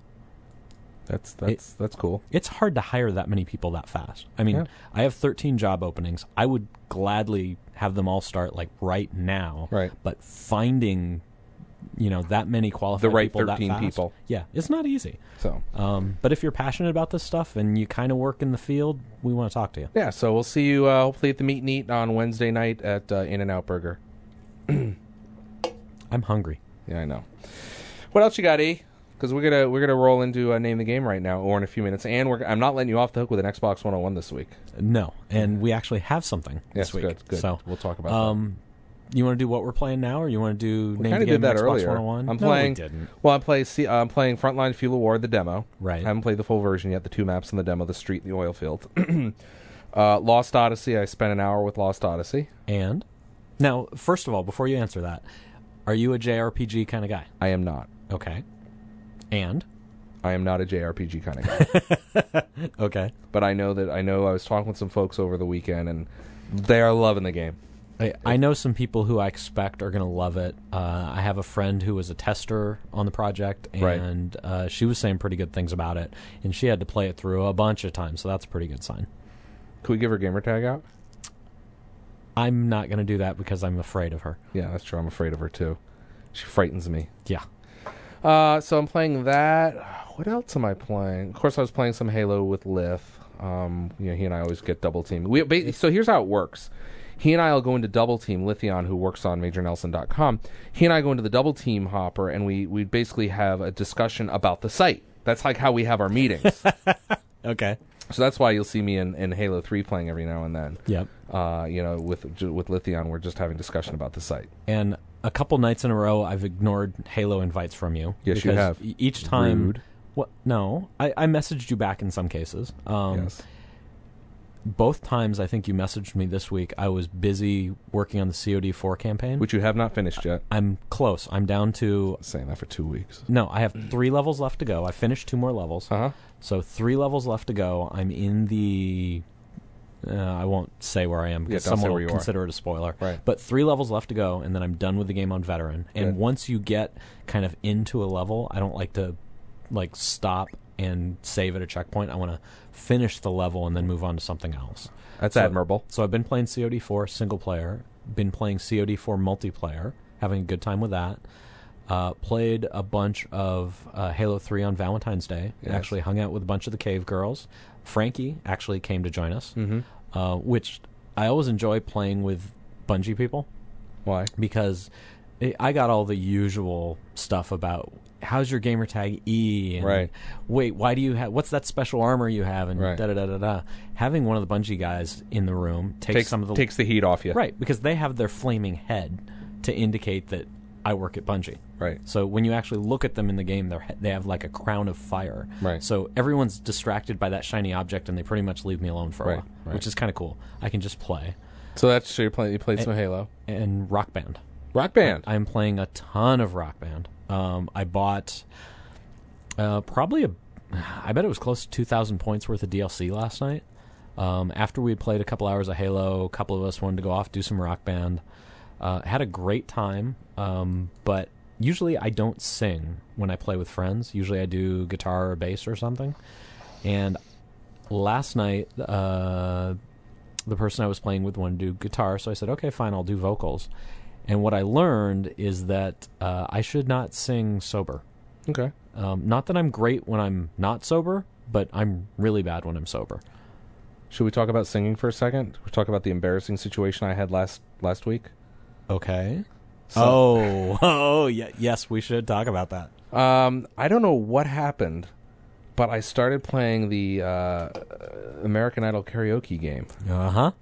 That's that's it, that's cool. It's hard to hire that many people that fast. I mean, yeah. I have thirteen job openings. I would gladly have them all start like right now. Right. But finding, you know, that many qualified the right people thirteen that fast, people. Yeah, it's not easy. So, um, but if you're passionate about this stuff and you kind of work in the field, we want to talk to you. Yeah. So we'll see you uh, hopefully at the meet and eat on Wednesday night at uh, In-N-Out Burger. I'm hungry. Yeah, I know. What else you got, E? Because we're gonna we're gonna roll into uh, Name the Game right now, or in a few minutes, and we're I'm not letting you off the hook with an Xbox one oh one this week. No, and we actually have something yes, this week. Good, good. So we'll talk about um, that. You want to do what we're playing now, or you want to do we Name the did Game that Xbox earlier. one oh one? I'm no, playing. we didn't. Well, I'm playing. See, uh, I'm playing Frontline Fuel Award, the demo. Right. I haven't played the full version yet. The two maps in the demo: the street and the oil field. Uh, Lost Odyssey. I spent an hour with Lost Odyssey. And now, first of all, before you answer that, are you a J R P G kind of guy? I am not. Okay. And I am not a J R P G kind of guy. okay. But I know that I know I was talking with some folks over the weekend, and they are loving the game. I, I know some people who I expect are going to love it. Uh, I have a friend who was a tester on the project, and right. uh, she was saying pretty good things about it, and she had to play it through a bunch of times, so that's a pretty good sign. Could we give her gamer tag out? I'm not going to do that because I'm afraid of her. Yeah, that's true. I'm afraid of her, too. She frightens me. Yeah. Uh, so I'm playing that. What else am I playing? Of course, I was playing some Halo with Lith. Um, you know, he and I always get double teamed. We, ba- so here's how it works. He and I will go into double team. Lithion, who works on Major Nelson dot com, he and I go into the double team hopper, and we, we basically have a discussion about the site. That's like how we have our meetings. Okay. So that's why you'll see me in, in Halo three playing every now and then. Yep. Uh, you know, with with Lithion, we're just having discussion about the site. And a couple nights in a row, I've ignored Halo invites from you. Yes, you have. e- Each time. Rude. What? No, I, I messaged you back in some cases. Um, Yes. Both times I think you messaged me this week, I was busy working on the C O D four campaign. Which you have not finished yet. I'm close. I'm down to... I'm saying that for two weeks. No, I have three levels left to go. I finished two more levels. Uh-huh. So three levels left to go. I'm in the... Uh, I won't say where I am because Yeah, don't say someone where will you are. consider it a spoiler. Right. But three levels left to go, and then I'm done with the game on Veteran. And Good. once you get kind of into a level, I don't like to like stop and save at a checkpoint. I want to finish the level and then move on to something else. That's So- admirable. So I've been playing C O D four single player, been playing C O D four multiplayer, having a good time with that. Uh, played a bunch of uh, Halo three on Valentine's Day. Yes. Actually hung out with a bunch of the cave girls. Frankie actually came to join us, Mm-hmm. uh, which I always enjoy playing with Bungie people Why? because it, I got all the usual stuff about how's your gamer tag E, and Right. wait, why do you have what's that special armor you have, and Right. da da da da da. Having one of the Bungie guys in the room takes, Takes, some of the takes the heat off you. right because they have their flaming head to indicate that I work at Bungie. Right. So when you actually look at them in the game, they they have like a crown of fire. Right. So everyone's distracted by that shiny object, and they pretty much leave me alone for a Right, while, right. which is kind of cool. I can just play. So that's so you play. You played some Halo. And Rock Band. Rock Band. I'm playing a ton of Rock Band. Um, I bought uh, probably a, I bet it was close to two thousand points worth of D L C last night. Um, after we had played a couple hours of Halo, a couple of us wanted to go off, do some Rock Band. Uh, had a great time, um, but usually I don't sing when I play with friends. Usually I do guitar or bass or something. And last night, uh, the person I was playing with wanted to do guitar, so I said, okay, fine, I'll do vocals. And what I learned is that uh, I should not sing sober. Okay. Um, not that I'm great when I'm not sober, but I'm really bad when I'm sober. Should we talk about singing for a second? We talk about the embarrassing situation I had last last week. Okay. So- oh, oh, yeah, yes, we should talk about that. Um, I don't know what happened, but I started playing the uh, American Idol karaoke game. Uh huh.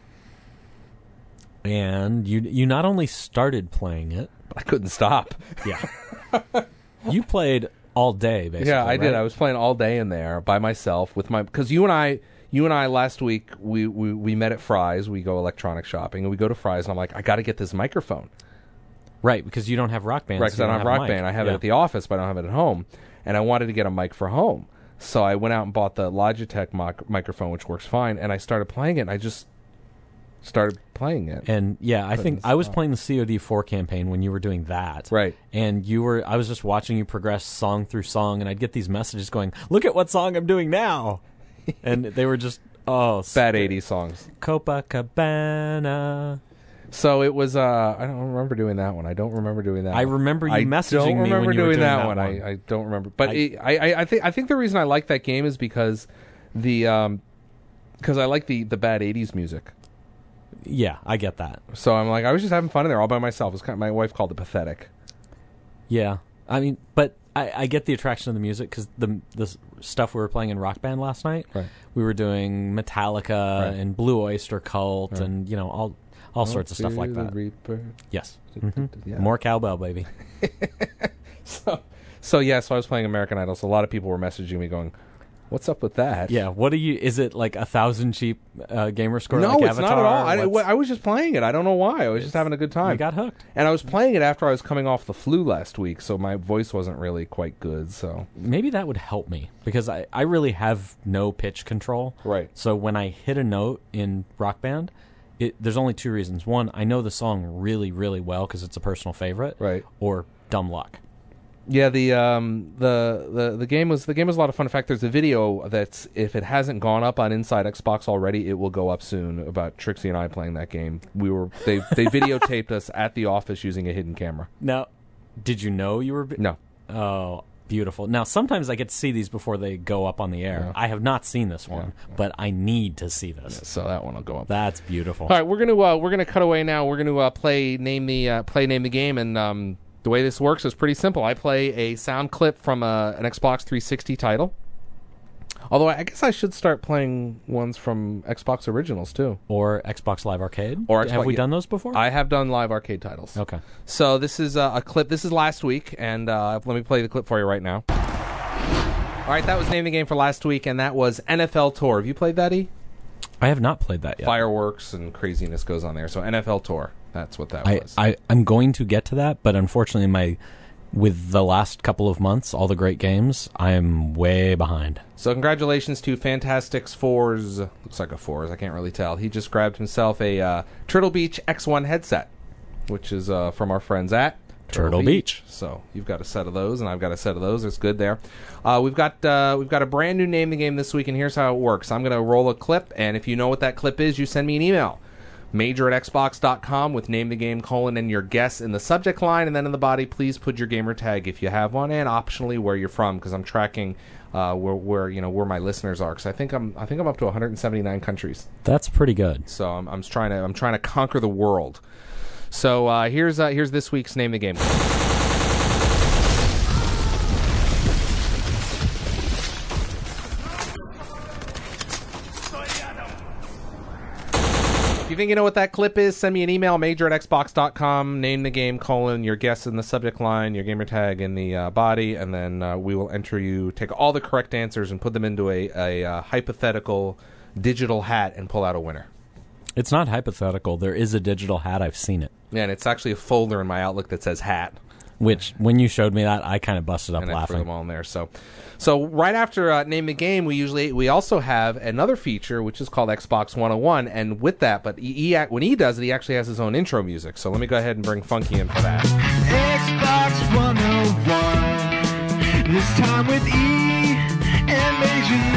And you you not only started playing it, But I couldn't stop. yeah, you played all day. Basically, Yeah, I did. right? I was playing all day in there by myself with my because you and I, you and I last week we, we we met at Fry's. We go electronic shopping and we go to Fry's and I'm like, I got to get this microphone. Right, because you don't have Rock Band. Right, so because you I don't have a Rock mic. Band. I have Yeah. it at the office, but I don't have it at home. And I wanted to get a mic for home. So I went out and bought the Logitech mic- microphone, which works fine, and I started playing it, and I just started playing it. And yeah, I think Couldn't I was stop. playing the C O D four campaign when you were doing that. Right. And you were I was just watching you progress song through song, and I'd get these messages going, look at what song I'm doing now. And they were just oh Bad eighties songs. Copacabana. So it was, uh, I don't remember doing that one. I don't remember doing that I one. remember you I messaging don't me when remember you were doing doing that, that one. one. I, I don't remember. But I- it, I, I, I, think, I think the reason I like that game is because the, um, because I like the, the bad eighties music. Yeah, I get that. So I'm like, I was just having fun in there all by myself. It's kind of, my wife called it pathetic. Yeah, I mean, but I, I get the attraction of the music because the the s- stuff we were playing in Rock Band last night, Right. we were doing Metallica Right. and Blue Oyster Cult Right. and you know all all sorts of stuff like The that. Reaper. Yes, Mhm. Yeah. More cowbell, baby. So, so yeah, so I was playing American Idol. So a lot of people were messaging me going, What's up with that? Yeah, what do you? Is it like a thousand cheap uh, gamer score? No, like it's Avatar? not at all. I, What's- I was just playing it. I don't know why. I was just having a good time. You got hooked. And I was playing it after I was coming off the flu last week, so my voice wasn't really quite good. So Maybe that would help me because I, I really have no pitch control. Right. So when I hit a note in Rock Band, it, there's only two reasons. One, I know the song really, really well because it's a personal favorite. Right. Or dumb luck. yeah, the um the, the the game was the game was a lot of fun. In fact, there's a video that's, if it hasn't gone up on Inside Xbox already, it will go up soon, about Trixie and I playing that game. We were they they videotaped us at the office using a hidden camera. Now, did you know you were? No. Oh, beautiful. Now, sometimes I get to see these before they go up on the air. Yeah. I have not seen this one, but I need to see this. So that one will go up. That's beautiful. All right, we're gonna uh, we're gonna cut away now. We're gonna uh, play name the uh, play name the game, and um, the way this works is pretty simple. I play a sound clip from a, an Xbox three sixty title. Although I guess I should start playing ones from Xbox originals too. Or Xbox Live Arcade. Or have Xbox- we done those before? I have done live arcade titles. Okay. So this is uh, a clip. This is last week, and uh, let me play the clip for you right now. All right, that was name the game for last week, and that was N F L Tour. Have you played that, E? I have not played that yet. Fireworks and craziness goes on there. So N F L Tour. That's what that I, was. I, I'm going to get to that, but unfortunately, my with the last couple of months, all the great games, I am way behind. So congratulations to Fantastics Fours. Looks like a Fours. I can't really tell. He just grabbed himself a uh, Turtle Beach X one headset, which is uh, from our friends at Turtle Beach. So you've got a set of those, and I've got a set of those. It's good there. Uh, we've got uh, we've got a brand new name the game this week, and here's how it works. I'm going to roll a clip, and if you know what that clip is, you send me an email. Major at Xbox dot com with name the game colon and your guess in the subject line, and then in the body, please put your gamer tag if you have one, and optionally where you're from, because I'm tracking uh, where, where you know where my listeners are. Because I think I'm I think I'm up to one hundred seventy-nine countries. That's pretty good. So I'm, I'm trying to I'm trying to conquer the world. So uh, here's uh, here's this week's name the game. If you think you know what that clip is, send me an email, major at Xbox dot com, name the game, colon, your guess in the subject line, your gamer tag in the uh, body, and then uh, we will enter you, take all the correct answers and put them into a, a uh, hypothetical digital hat and pull out a winner. It's not hypothetical. There is a digital hat. I've seen it. Yeah, and it's actually a folder in my Outlook that says hat. Which, when you showed me that, I kind of busted up and I threw laughing. them all in there. So, so right after uh, name the game, we usually we also have another feature which is called Xbox one oh one, and with that, but he, he, when he does it, he actually has his own intro music. So let me go ahead and bring Funky in for that. Xbox one oh one. This time with E and Major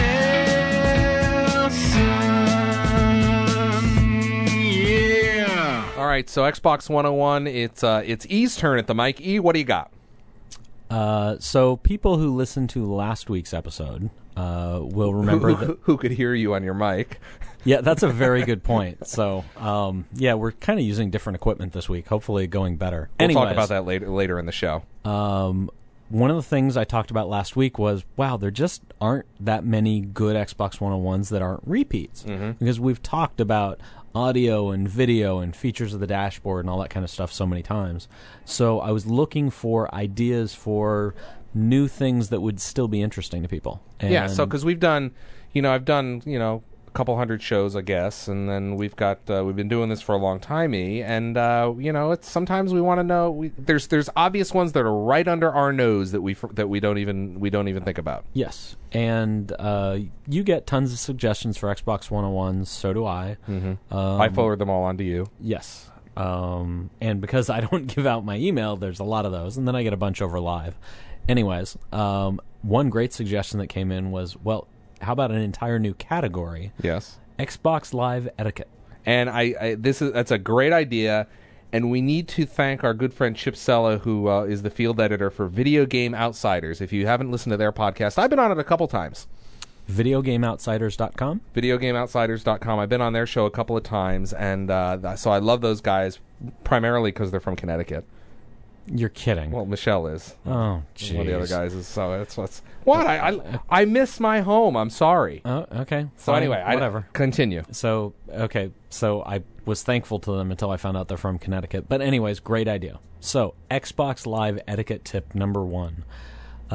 Nelson. Yeah. All right, so Xbox one oh one, it's uh, it's E's turn at the mic. E, what do you got? Uh, so people who listened to last week's episode uh, will remember who, that. who could hear you on your mic? Yeah, that's a very good point. So, um, yeah, we're kind of using different equipment this week. Hopefully, going better. We'll Anyways, talk about that later later in the show. Um, one of the things I talked about last week was, wow, there just aren't that many good Xbox one oh ones that aren't repeats. Mm-hmm. Because we've talked about audio and video and features of the dashboard and all that kind of stuff so many times. So I was looking for ideas for new things that would still be interesting to people. And Yeah, so because we've done, you know, I've done, you know, a couple hundred shows, I guess, and then we've got uh, we've been doing this for a long time, E, and uh, you know, it's sometimes we want to know. We, there's there's obvious ones that are right under our nose that we that we don't even we don't even think about. Yes, and uh, you get tons of suggestions for Xbox one oh ones. So do I. Mm-hmm. Um, I forward them all onto you. Yes. Um, and because I don't give out my email, there's a lot of those, and then I get a bunch over live. Anyways, um, one great suggestion that came in was, well, how about an entire new category? Yes. Xbox Live etiquette. And I, I this is that's a great idea, and we need to thank our good friend Chip Sella, who uh, is the field editor for Video Game Outsiders. If you haven't listened to their podcast, I've been on it a couple times. video game outsiders dot com. video game outsiders dot com. I've been on their show a couple of times, and uh, so I love those guys primarily because they're from Connecticut. You're kidding. Well, Michelle is. Oh, jeez. One of the other guys is. So that's what's what I I, I miss my home. I'm sorry. Oh, okay. So Fine. anyway, whatever. I, continue. So, okay, so I was thankful to them until I found out they're from Connecticut. But anyways, great idea. So, Xbox Live etiquette tip number one. Uh,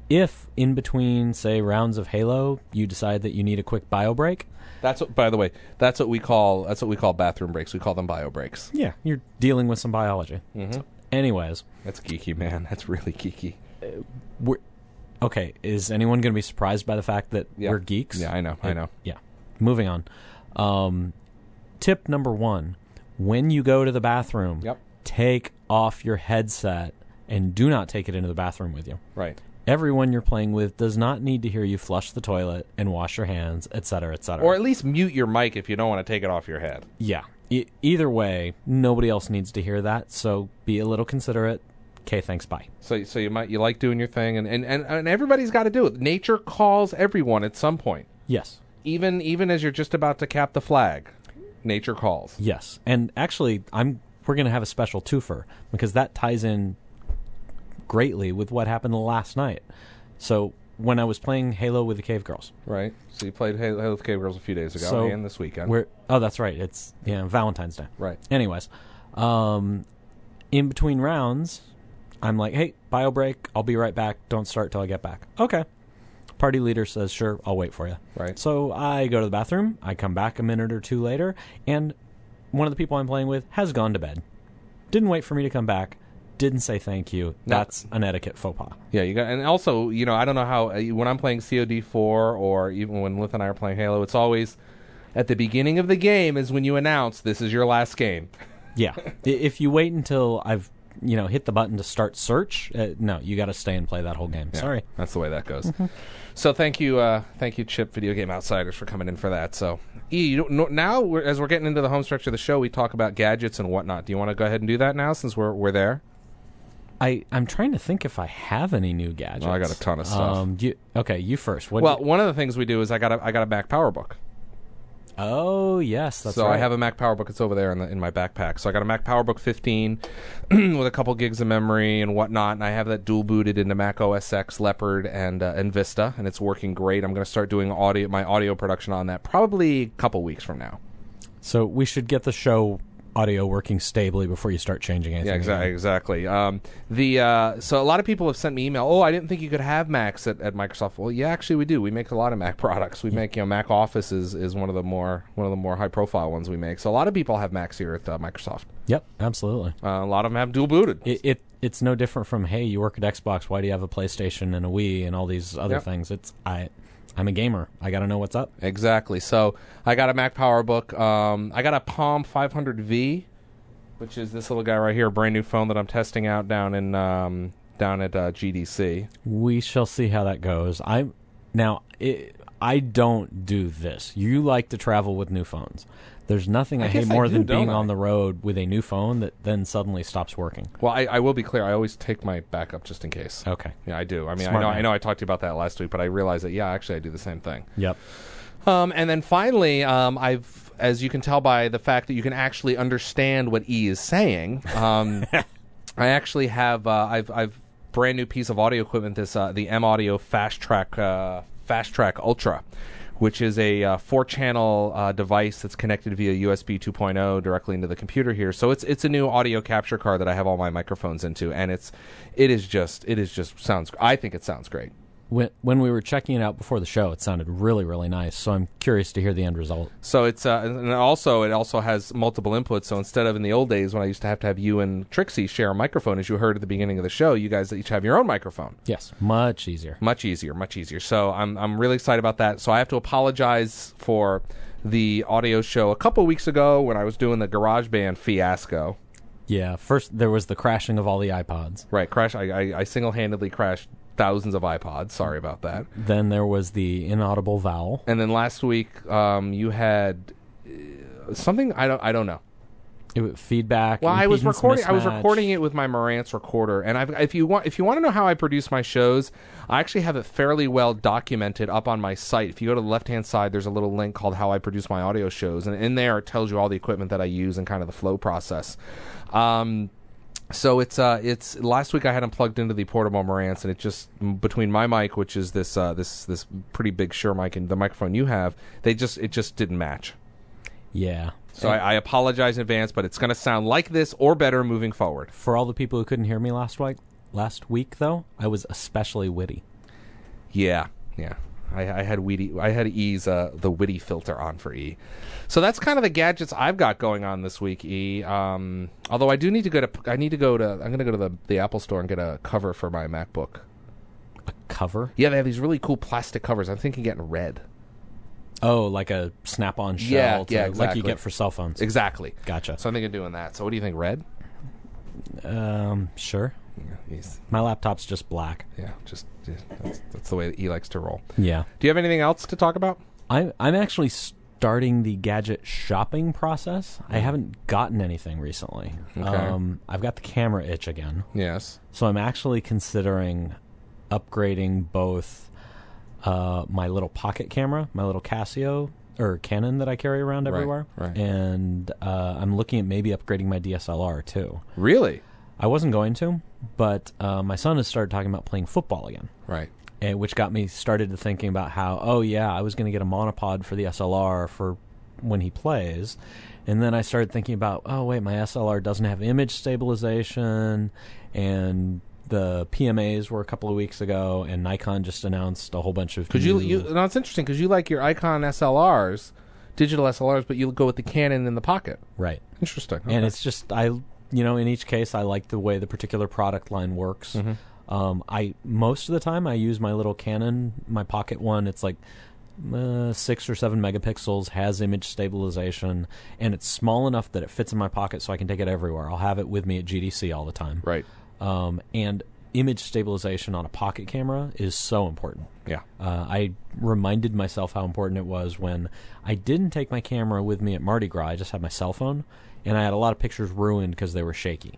if in between, say, rounds of Halo, you decide that you need a quick bio break, That's what, by the way, that's what we call that's what we call bathroom breaks. We call them bio breaks. yeah, you're dealing with some biology. Mm-hmm. Anyways, That's geeky, man. That's really geeky. we're okay. Is anyone going to be surprised by the fact that Yeah. we're geeks? Yeah, I know. I Uh, know. Yeah. Moving on. Um, tip number one: when you go to the bathroom, Yep. take off your headset and do not take it into the bathroom with you. Right. Everyone you're playing with does not need to hear you flush the toilet and wash your hands, et cetera, et cetera. Or at least mute your mic if you don't want to take it off your head. Yeah. E- either way, nobody else needs to hear that, so be a little considerate. Okay, thanks, bye. So, so you might you like doing your thing, and and, and, and everybody's got to do it. Nature calls everyone at some point. Yes. Even even as you're just about to cap the flag, nature calls. Yes. And actually, I'm we're going to have a special twofer because that ties in greatly with what happened last night. So, when I was playing Halo with the Cave Girls. Right. So you played Halo, Halo with Cave Girls a few days ago So and this weekend. We're, oh, that's right. It's yeah, Valentine's Day. Right. Anyways, um, in between rounds, I'm like, hey, bio break. I'll be right back. Don't start till I get back. Okay. Party leader says, sure, I'll wait for you. Right. So I go to the bathroom. I come back a minute or two later, and one of the people I'm playing with has gone to bed. Didn't wait for me to come back. Didn't say thank you. No. That's an etiquette faux pas. Yeah, you got, and also, you know, I don't know how uh, when I'm playing C O D four or even when Lith and I are playing Halo, it's always at the beginning of the game is when you announce this is your last game. Yeah. I- if you wait until I've you know hit the button to start search, uh, no, you got to stay and play that whole game. Yeah, Sorry. that's the way that goes. So thank you, uh, thank you, Chip, Video Game Outsiders, for coming in for that. So, E, you don't, no, now we're, as we're getting into the home stretch of the show, we talk about gadgets and whatnot. Do you want to go ahead and do that now, since we're we're there? I, I'm trying to think if I have any new gadgets. Oh, I got a ton of stuff. Um, you, okay, you first. What Well, one of the things we do is I got a I got a Mac PowerBook. oh, yes, that's so right. I have a Mac PowerBook. It's over there in the, in my backpack. So I got a Mac PowerBook fifteen with a couple gigs of memory and whatnot, and I have that dual booted into Mac O S X, Leopard, and uh, and Vista, and it's working great. I'm going to start doing audio my audio production on that probably a couple weeks from now. So we should get the show audio working stably before you start changing anything. Yeah, exactly. again. Exactly. Um, the uh, so a lot of people have sent me email. Oh, I didn't think you could have Macs at, at Microsoft. Well, yeah, actually we do. We make a lot of Mac products. We make, you know, Mac Office is, is one of the more one of the more high profile ones we make. So a lot of people have Macs here at uh, Microsoft. Yep, absolutely. Uh, a lot of them have dual booted. It, it it's no different from, hey, you work at Xbox, why do you have a PlayStation and a Wii and all these other Yep. things? It's I I'm a gamer. I got to know what's up. Exactly. So I got a Mac PowerBook. Um, I got a Palm five hundred V, which is this little guy right here, a brand new phone that I'm testing out down in um, down at uh, G D C. We shall see how that goes. I now it, I don't do this. You like to travel with new phones. There's nothing I, I hate guess I more do, than don't being I? on the road with a new phone that then suddenly stops working. Well, I, I will be clear. I always take my backup just in case. Okay. Yeah, I do. I mean, I Smart know man. I know I talked to you about that last week, but I realized that yeah, actually I do the same thing. Yep. Um, and then finally, um, I've, as you can tell by the fact that you can actually understand what E is saying, um, I actually have uh, I've I've brand new piece of audio equipment. This uh, the M Audio Fast Track uh, Fast Track Ultra, which is a uh, four-channel uh, device that's connected via U S B two point oh directly into the computer here. So it's it's a new audio capture card that I have all my microphones into, and it's it is just it is just sounds. I think it sounds great. When when we were checking it out before the show, it sounded really really nice. So I'm curious to hear the end result. So it's uh, and also it also has multiple inputs. So instead of in the old days when I used to have to have you and Trixie share a microphone, as you heard at the beginning of the show, you guys each have your own microphone. Yes, much easier. Much easier, much easier. So I'm I'm really excited about that. So I have to apologize for the audio show a couple weeks ago when I was doing the GarageBand fiasco. Yeah. First there was the crashing of all the iPods. Right, crash. I I, I single-handedly crashed thousands of iPods. Sorry about that. Then there was the inaudible vowel. And then last week, um, you had uh, something I don't I don't know. It, was feedback. Well, I was impedance recording. I was mismatch. recording it with my Marantz recorder, and I've, if you want, if you want to know how I produce my shows, I actually have it fairly well documented up on my site. If you go to the left-hand side, there's a little link called "How I Produce My Audio Shows," and in there it tells you all the equipment that I use and kind of the flow process. Um, so it's uh, it's last week I had them plugged into the portable Marantz, and it just between my mic, which is this uh, this this pretty big Shure mic, and the microphone you have, they just it just didn't match. Yeah. So I, I apologize in advance, but it's going to sound like this or better moving forward. For all the people who couldn't hear me last week, last week though, I was especially witty. Yeah, yeah. I, I had witty, I had E's uh, the witty filter on for E. So that's kind of the gadgets I've got going on this week, E. Um, although I do need to go to, I need to go to, I'm going to go to the, the Apple store and get a cover for my MacBook. A cover? Yeah, they have these really cool plastic covers. I'm thinking getting red. Oh, like a snap-on shell, Yeah, to, yeah, like exactly. you get for cell phones. Exactly. Gotcha. So I'm thinking of doing that. So what do you think, red? Um, sure. Yeah, he's, My laptop's just black. yeah just, just that's, that's the way that E likes to roll. Yeah. Do you have anything else to talk about? I'm I'm actually starting the gadget shopping process. I haven't gotten anything recently. Okay. Um, I've got the camera itch again, Yes. so I'm actually considering upgrading both uh, my little pocket camera, my little Casio or Canon that I carry around Right, everywhere, right. and uh, I'm looking at maybe upgrading my D S L R too. Really? I wasn't going to, but uh, my son has started talking about playing football again. Right. And which got me started to thinking about how, oh yeah, I was going to get a monopod for the S L R for when he plays. And then I started thinking about, oh wait, my S L R doesn't have image stabilization, and the P M As were a couple of weeks ago, and Nikon just announced a whole bunch of Because new... you, you, no, it's interesting because you like your Icon S L Rs, digital S L Rs, but you go with the Canon in the pocket. Right. Interesting. And Okay. it's just, I, you know, in each case, I like the way the particular product line works. Mhm. Um, I most of the time I use my little Canon, my pocket one. It's like uh, six or seven megapixels, has image stabilization, and it's small enough that it fits in my pocket, so I can take it everywhere. I'll have it with me at G D C all the time. Right. Um, and image stabilization on a pocket camera is so important. Yeah. Uh, I reminded myself how important it was when I didn't take my camera with me at Mardi Gras. I just had my cell phone, and I had a lot of pictures ruined because they were shaky.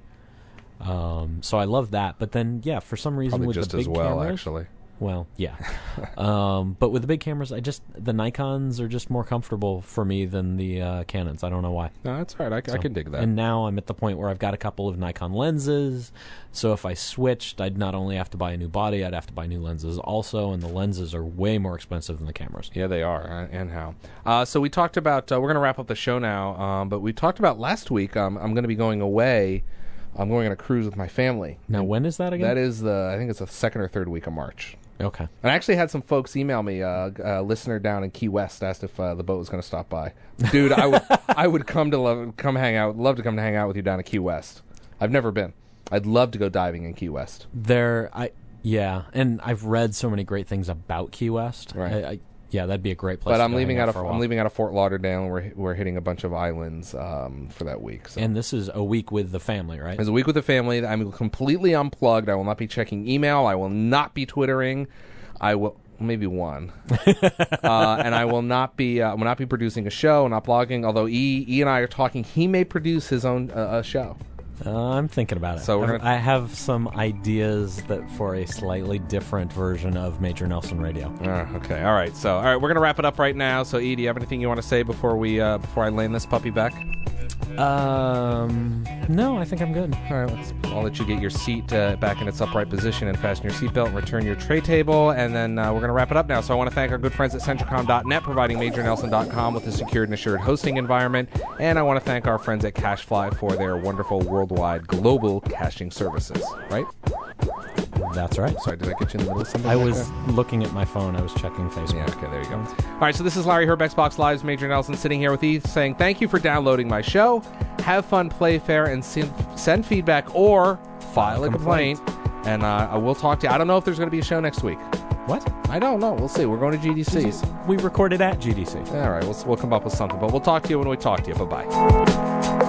Um, so I love that. But then, yeah, for some reason Probably with just the big as well, cameras, actually. well, yeah. um, but with the big cameras, I just the Nikons are just more comfortable for me than the uh, Canons. I don't know why. No, that's all right. I, I So- can dig that. And now I'm at the point where I've got a couple of Nikon lenses. So if I switched, I'd not only have to buy a new body, I'd have to buy new lenses also. And the lenses are way more expensive than the cameras. Yeah, they are, uh, and how. Uh, so we talked about, uh, we're going to wrap up the show now, um, but we talked about last week, um, I'm going to be going away. I'm going on a cruise with my family. Now, when is that again? That is the, I think it's the second or third week of March. Okay. And I actually had some folks email me. Uh, a listener down in Key West asked if uh, the boat was going to stop by. Dude, I would, I would come to love, come hang out. Love to come to hang out with you down at Key West. I've never been. I'd love to go diving in Key West. There, I yeah, and I've read so many great things about Key West. Right. I, I, yeah, that'd be a great place. But to I'm go leaving hang out of for a I'm while. leaving out of Fort Lauderdale, and we're we're hitting a bunch of islands um, for that week. So. And this is a week with the family, right? It's a week with the family. I'm completely unplugged. I will not be checking email. I will not be Twittering. I will maybe one, uh, and I will not be. Uh, will not be producing a show. Not blogging. Although E E and I are talking, he may produce his own uh, a show. Uh, I'm thinking about it. So we're I've- gonna- I have some ideas that for a slightly different version of Major Nelson Radio. Uh, okay. All right. So all right, we're gonna wrap it up right now. So E, do you have anything you want to say before we uh, before I land this puppy back? Um, no, I think I'm good. All right, let's, I'll let you get your seat uh, back in its upright position and fasten your seatbelt and return your tray table, and then uh, we're going to wrap it up now. So I want to thank our good friends at Centricom dot net, providing Major Nelson dot com with a secured and assured hosting environment, and I want to thank our friends at CacheFly for their wonderful worldwide global caching services. Right? That's right. Sorry, did I get you in the middle of something? I like was that? looking at my phone. I was checking Facebook. Yeah, okay, there you go. All right, so this is Larry Herb, Xbox Live's Major Nelson, sitting here with Eve, saying thank you for downloading my show. Have fun, play fair, and send, send feedback or file a complaint. And uh, I will talk to you. I don't know if there's going to be a show next week. What? I don't know. We'll see. We're going to G D Cs. We recorded at G D C. All right, we'll, we'll come up with something. But we'll talk to you when we talk to you. Bye-bye.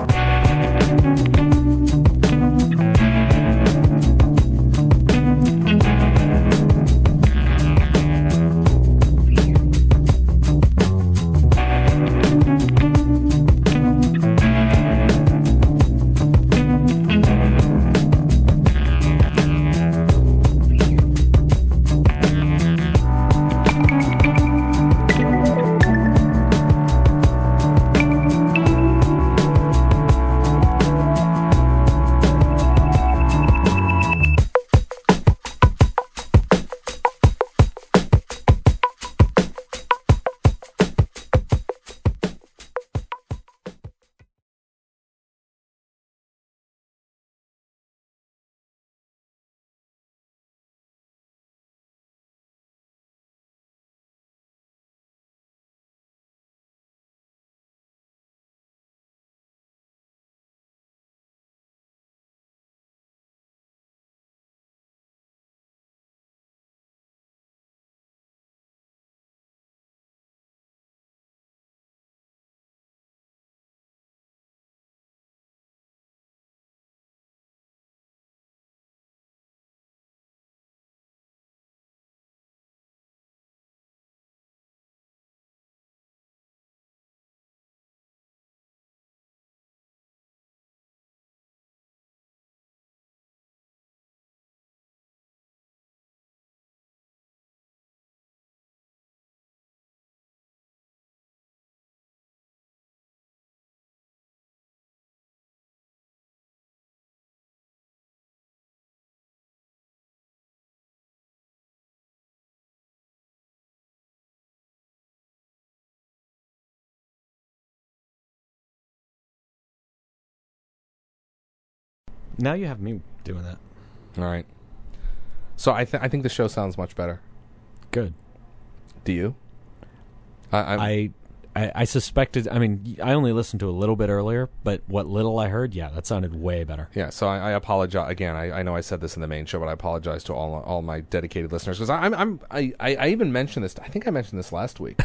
Now you have me doing that. All right. So I, th- I think the show sounds much better. Good. Do you? I, I'm, I, I I suspected. I mean, I only listened to a little bit earlier, but what little I heard, yeah, that sounded way better. Yeah, so I, I apologize again. I, I know I said this in the main show, but I apologize to all all my dedicated listeners because I'm I'm I, I even mentioned this. I think I mentioned this last week.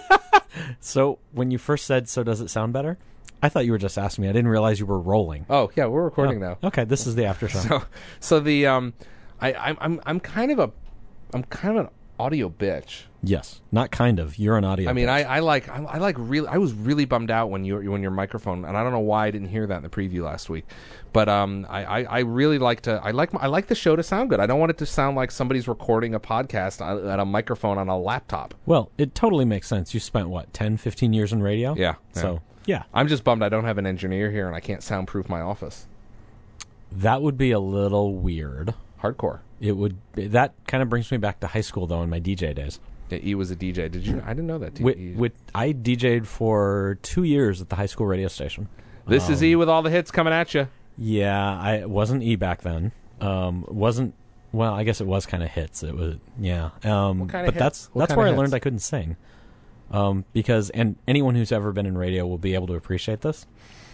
So when you first said, "So does it sound better?" I thought you were just asking me. I didn't realize you were rolling. Oh yeah, we're recording Oh, now. Okay, this is the after show. So so the um, I I'm I'm I'm kind of a I'm kind of an audio bitch. Yes, not kind of. You're an audio. I mean, bitch. I, I like I, I like really. I was really bummed out when you when your microphone, and I don't know why I didn't hear that in the preview last week, but um, I, I, I really like to. I like I like the show to sound good. I don't want it to sound like somebody's recording a podcast at a microphone on a laptop. Well, it totally makes sense. You spent what ten, fifteen years in radio. Yeah. So yeah, I'm just bummed I don't have an engineer here and I can't soundproof my office. that would be a little weird. Hardcore. It would. That kind of brings me back to high school, though, in my D J days. Yeah, E was a D J. Did you? I didn't know that. With, with, I D J'd for two years at the high school radio station. This um, is E with all the hits coming at you. Yeah, I it wasn't E back then. Um, wasn't well. I guess it was kind of hits. It was yeah. Um, What kind of but hits? that's What that's kind where of I learned hits? I couldn't sing. Um, because and anyone who's ever been in radio will be able to appreciate this.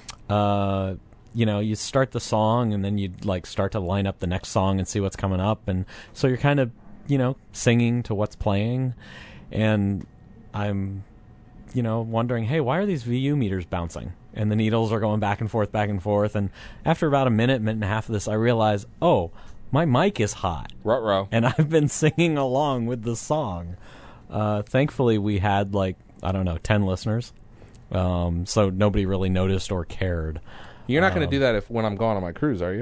Uh, you know, you start the song and then you like start to line up the next song and see what's coming up, and so you're kind of you know singing to what's playing, and I'm you know wondering, hey, why are these V U meters bouncing? And the needles are going back and forth, back and forth, and after about a minute, minute and a half of this, I realize, oh, my mic is hot, Ruh-roh. and I've been singing along with the song. Uh, thankfully, we had like I don't know ten listeners, um, so nobody really noticed or cared. You're not going Um, to do that if when I'm gone on my cruise, are you?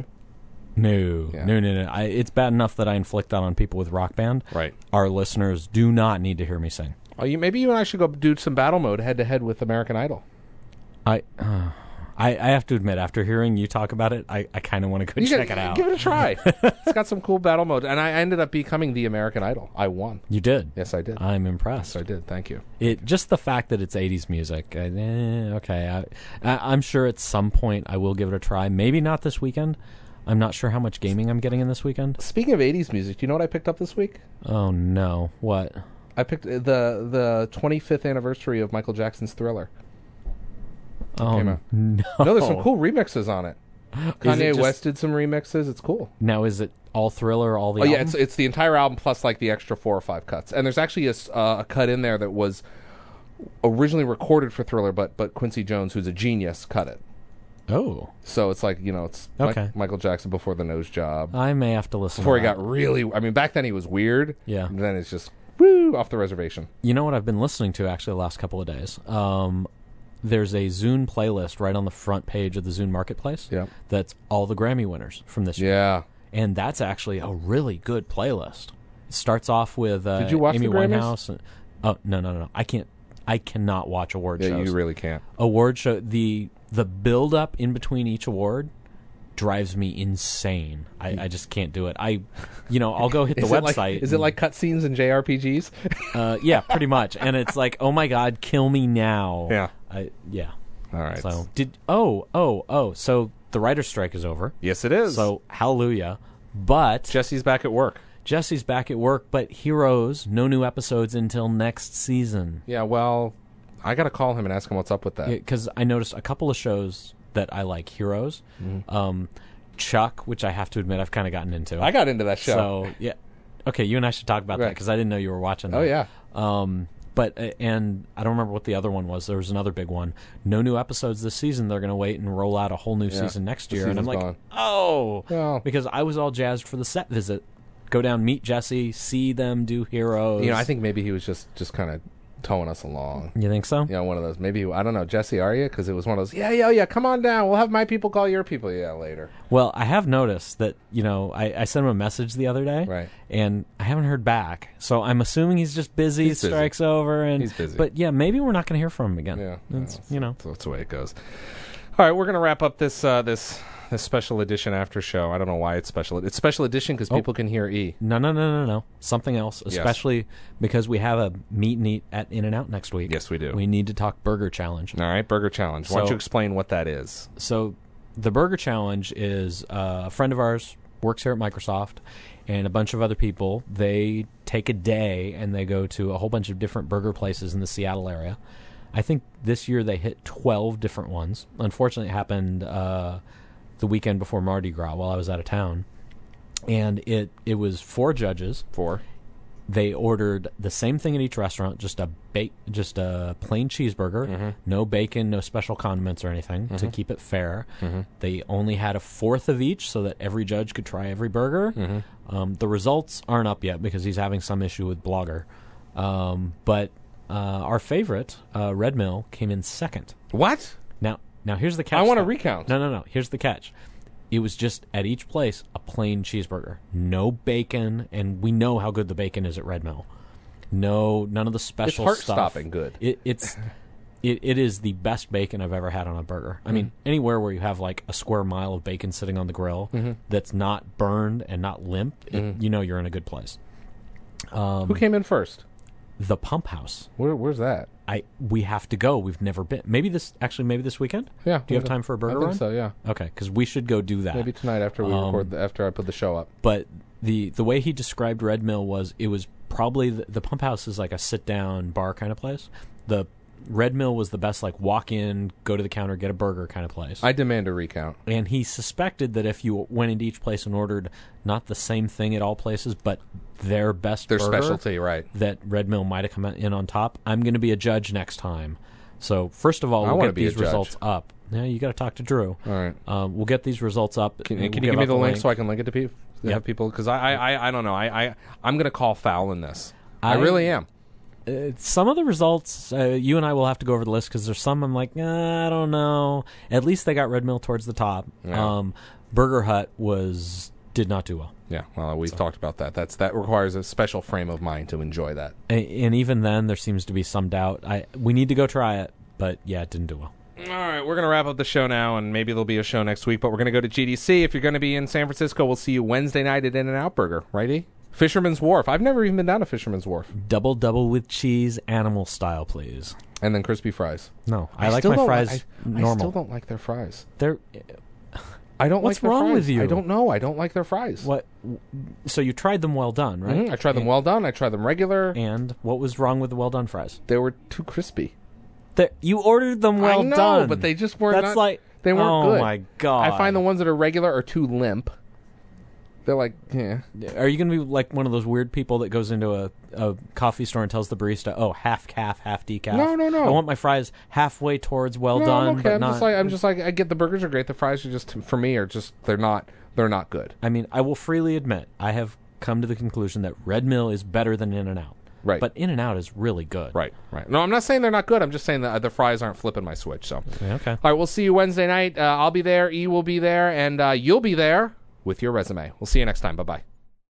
No, Yeah. no, no, no. I, it's bad enough that I inflict that on people with Rock Band. Right. Our listeners do not need to hear me sing. Oh, you, maybe you and I should go do some battle mode head to head with American Idol. I, uh, I, I have to admit, after hearing you talk about it, I, I kind of want to go You check gotta- it out. Give it a try. It's got some cool battle mode, and I ended up becoming the American Idol. I won. You did. Yes, I did. I'm impressed. Yes, I did. Thank you. It just the fact that it's eighties music. I, eh, okay, I, I, I'm sure at some point I will give it a try. Maybe not this weekend. I'm not sure how much gaming I'm getting in this weekend. Speaking of eighties music, do you know what I picked up this week? Oh no, what? I picked uh, the the twenty-fifth anniversary of Michael Jackson's Thriller. Oh Came out. no! No, there's some cool remixes on it. Is it Kanye just- West did some remixes. It's cool. Now is it all Thriller, all the? Oh yeah, album? it's it's the entire album plus like the extra four or five cuts. And there's actually a, s- uh, a cut in there that was originally recorded for Thriller, but but Quincy Jones, who's a genius, cut it. Oh, So it's like you know, it's Mi- Okay. Michael Jackson before the nose job. I may have to listen. Before to he that. got really, I mean, back then he was weird. Yeah. And then it's just woo off the reservation. You know what I've been listening to actually the last couple of days? Um, there's a Zune playlist right on the front page of the Zune Marketplace. Yeah. That's all the Grammy winners from this year. Yeah. And that's actually a really good playlist. It starts off with uh, Did you watch Amy the Grammys? Winehouse. And, oh no no no! I can't. I cannot watch award Yeah, shows. you really can't. award show the the build up in between each award drives me insane. I, I just can't do it. I, you know, I'll go hit the Is it website. like, is it and- like cutscenes in J R P Gs? Uh, yeah, pretty much. And it's like, oh my god, kill me now. Yeah. I, yeah. All right. So did oh oh oh so the writer's strike is over. Yes, it is. So hallelujah. But Jesse's back at work. Jesse's back at work. But Heroes, no new episodes until next season. Yeah, well, I got to call him and ask him what's up with that. Because I noticed a couple of shows that I like. Heroes, um, Chuck, which I have to admit I've kind of gotten into. Mm-hmm. I got into that show. So yeah, okay. You and I should talk about that Right. because I didn't know you were watching that. Oh, yeah. Um, but uh, and I don't remember what the other one was. There was another big one. No new episodes this season. They're going to wait and roll out a whole new Yeah. season next The year. And I'm season's like, gone. oh, Well. because I was all jazzed for the set visit. Go down, meet Jesse, see them do Heroes. You know, I think maybe he was just, just kind of towing us along. You think so? You know, one of those. Maybe, I don't know, Jesse, are you? Because it was one of those, yeah, yeah, yeah, come on down. We'll have my people call your people. Yeah, later. Well, I have noticed that, you know, I, I sent him a message the other day. Right. And I haven't heard back. So I'm assuming he's just busy, He's busy. strike's over. And, He's busy. But yeah, maybe we're not going to hear from him again. Yeah. It's, Well, you know. So that's the way it goes. All right, we're going to wrap up this uh, this this special edition after show. I don't know why it's special. It's special edition because Oh. people can hear E. No, no, no, no, no. Something else, especially because we have a meet and eat at In-N-Out next week. Yes, we do. We need to talk Burger Challenge. All right, Burger Challenge. Why don't So- you explain what that is? So the burger challenge is uh, a friend of ours works here at Microsoft, and a bunch of other people. They take a day and they go to a whole bunch of different burger places in the Seattle area. I think this year they hit twelve different ones. Unfortunately, it happened uh, the weekend before Mardi Gras while I was out of town. And it, it was four judges. Four. They ordered the same thing at each restaurant, just a ba- just a plain cheeseburger, mm-hmm. no bacon, no special condiments or anything, mm-hmm. to keep it fair. Mm-hmm. They only had a fourth of each so that every judge could try every burger. Mm-hmm. Um, the results aren't up yet because he's having some issue with Blogger. Um, but uh, our favorite, uh, Red Mill, came in second. What? Now, now here's the catch. I want to though. recount. No, no, no. Here's the catch. It was just, at each place, a plain cheeseburger. No bacon, and we know how good the bacon is at Red Mill. No, none of the special It's stuff. heart-stopping good. It, it's, it, it is the best bacon I've ever had on a burger. I Mm. mean, anywhere where you have like a square mile of bacon sitting on the grill Mm-hmm. that's not burned and not limp, it, Mhm. you know you're in a good place. Um, Who came in first? The Pump House. Where, where's that? I we have to go. We've never been. Maybe this actually. Maybe this weekend. Yeah. Do you have time for a burger I think run? so, yeah. Okay, because we should go do that. Maybe tonight after we Um, record, the, after I put the show up. But the the way he described Red Mill was it was probably the, the Pump House is like a sit down bar kind of place. The Red Mill was the best like walk in, go to the counter, get a burger kind of place. I demand a recount. And he suspected that if you went into each place and ordered not the same thing at all places, but their best Their burger, specialty, right. that Red Mill might have come in on top. I'm going to be a judge next time. So first of all, I we'll wanna get be a these judge. results up. Yeah, you got to talk to Drew. All right. Um, we'll get these results up. Can, We'll can you give me out the link, so I can link it to people? Yep. Have people because I, I, I, I don't know. I, I, I'm going to call foul in this. I, I- really am. Uh, some of the results, uh, you and I will have to go over the list because there's some I'm like, uh, I don't know. At least they got Red Mill towards the top. Yeah. Um, Burger Hut was did not do well. Yeah. Well, we've talked about that. That's that requires a special frame of mind to enjoy that. A- and even then, there seems to be some doubt. I we need to go try it, but yeah, it didn't do well. All right, we're going to wrap up the show now, and maybe there'll be a show next week, but we're going to go to G D C. If you're going to be in San Francisco, we'll see you Wednesday night at In-N-Out Burger, right, E? Fisherman's Wharf. I've never even been down to Fisherman's Wharf. Double double with cheese, animal style, please. And then crispy fries. No, I, like still my don't fries li- I, normal. I still don't like their fries. They're I don't What's like their wrong fries. with you? I don't know. I don't like their fries. what? So you tried them well done, right? Mhm. I tried them well done. I tried them regular. And what was wrong with the well done fries? They were too crispy. That you ordered them well I know, done, but they just weren't. That's not- like they weren't oh good. my god! I find the ones that are regular are too limp. They're like, yeah. Are you going to be like one of those weird people that goes into a, a coffee store and tells the barista, "Oh, half calf, half decaf"? No, no, no. I want my fries halfway towards well no, done, I'm okay. but I'm not. just like, I'm just like, I get the burgers are great. The fries are just, for me, are just, they're not, they're not good. I mean, I will freely admit, I have come to the conclusion that Red Mill is better than In-N-Out. Right. But In-N-Out is really good. Right, right. No, I'm not saying they're not good. I'm just saying that the fries aren't flipping my switch. So, Yeah, okay. all right, we'll see you Wednesday night. Uh, I'll be there. E will be there, and uh, you'll be there with your resume. We'll see you next time. Bye bye.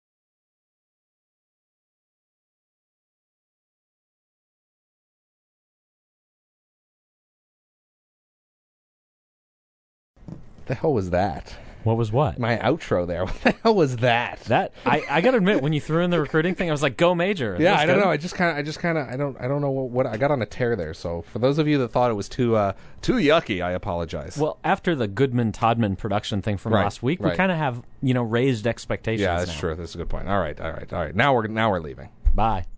What the hell was that? What was what? My outro there. What the hell was that? That I, I got to admit, when you threw in the recruiting thing, I was like, "Go major." Yeah, That's I don't good. know. I just kind of, I just kind of, I don't, I don't know what, what I got on a tear there. So for those of you that thought it was too, uh, too yucky, I apologize. Well, after the Goodman Todman production thing from Right, last week, we right. kind of have you know raised expectations. yeah, that's now. true. That's a good point. All right, all right, all right. Now we're now we're leaving. Bye.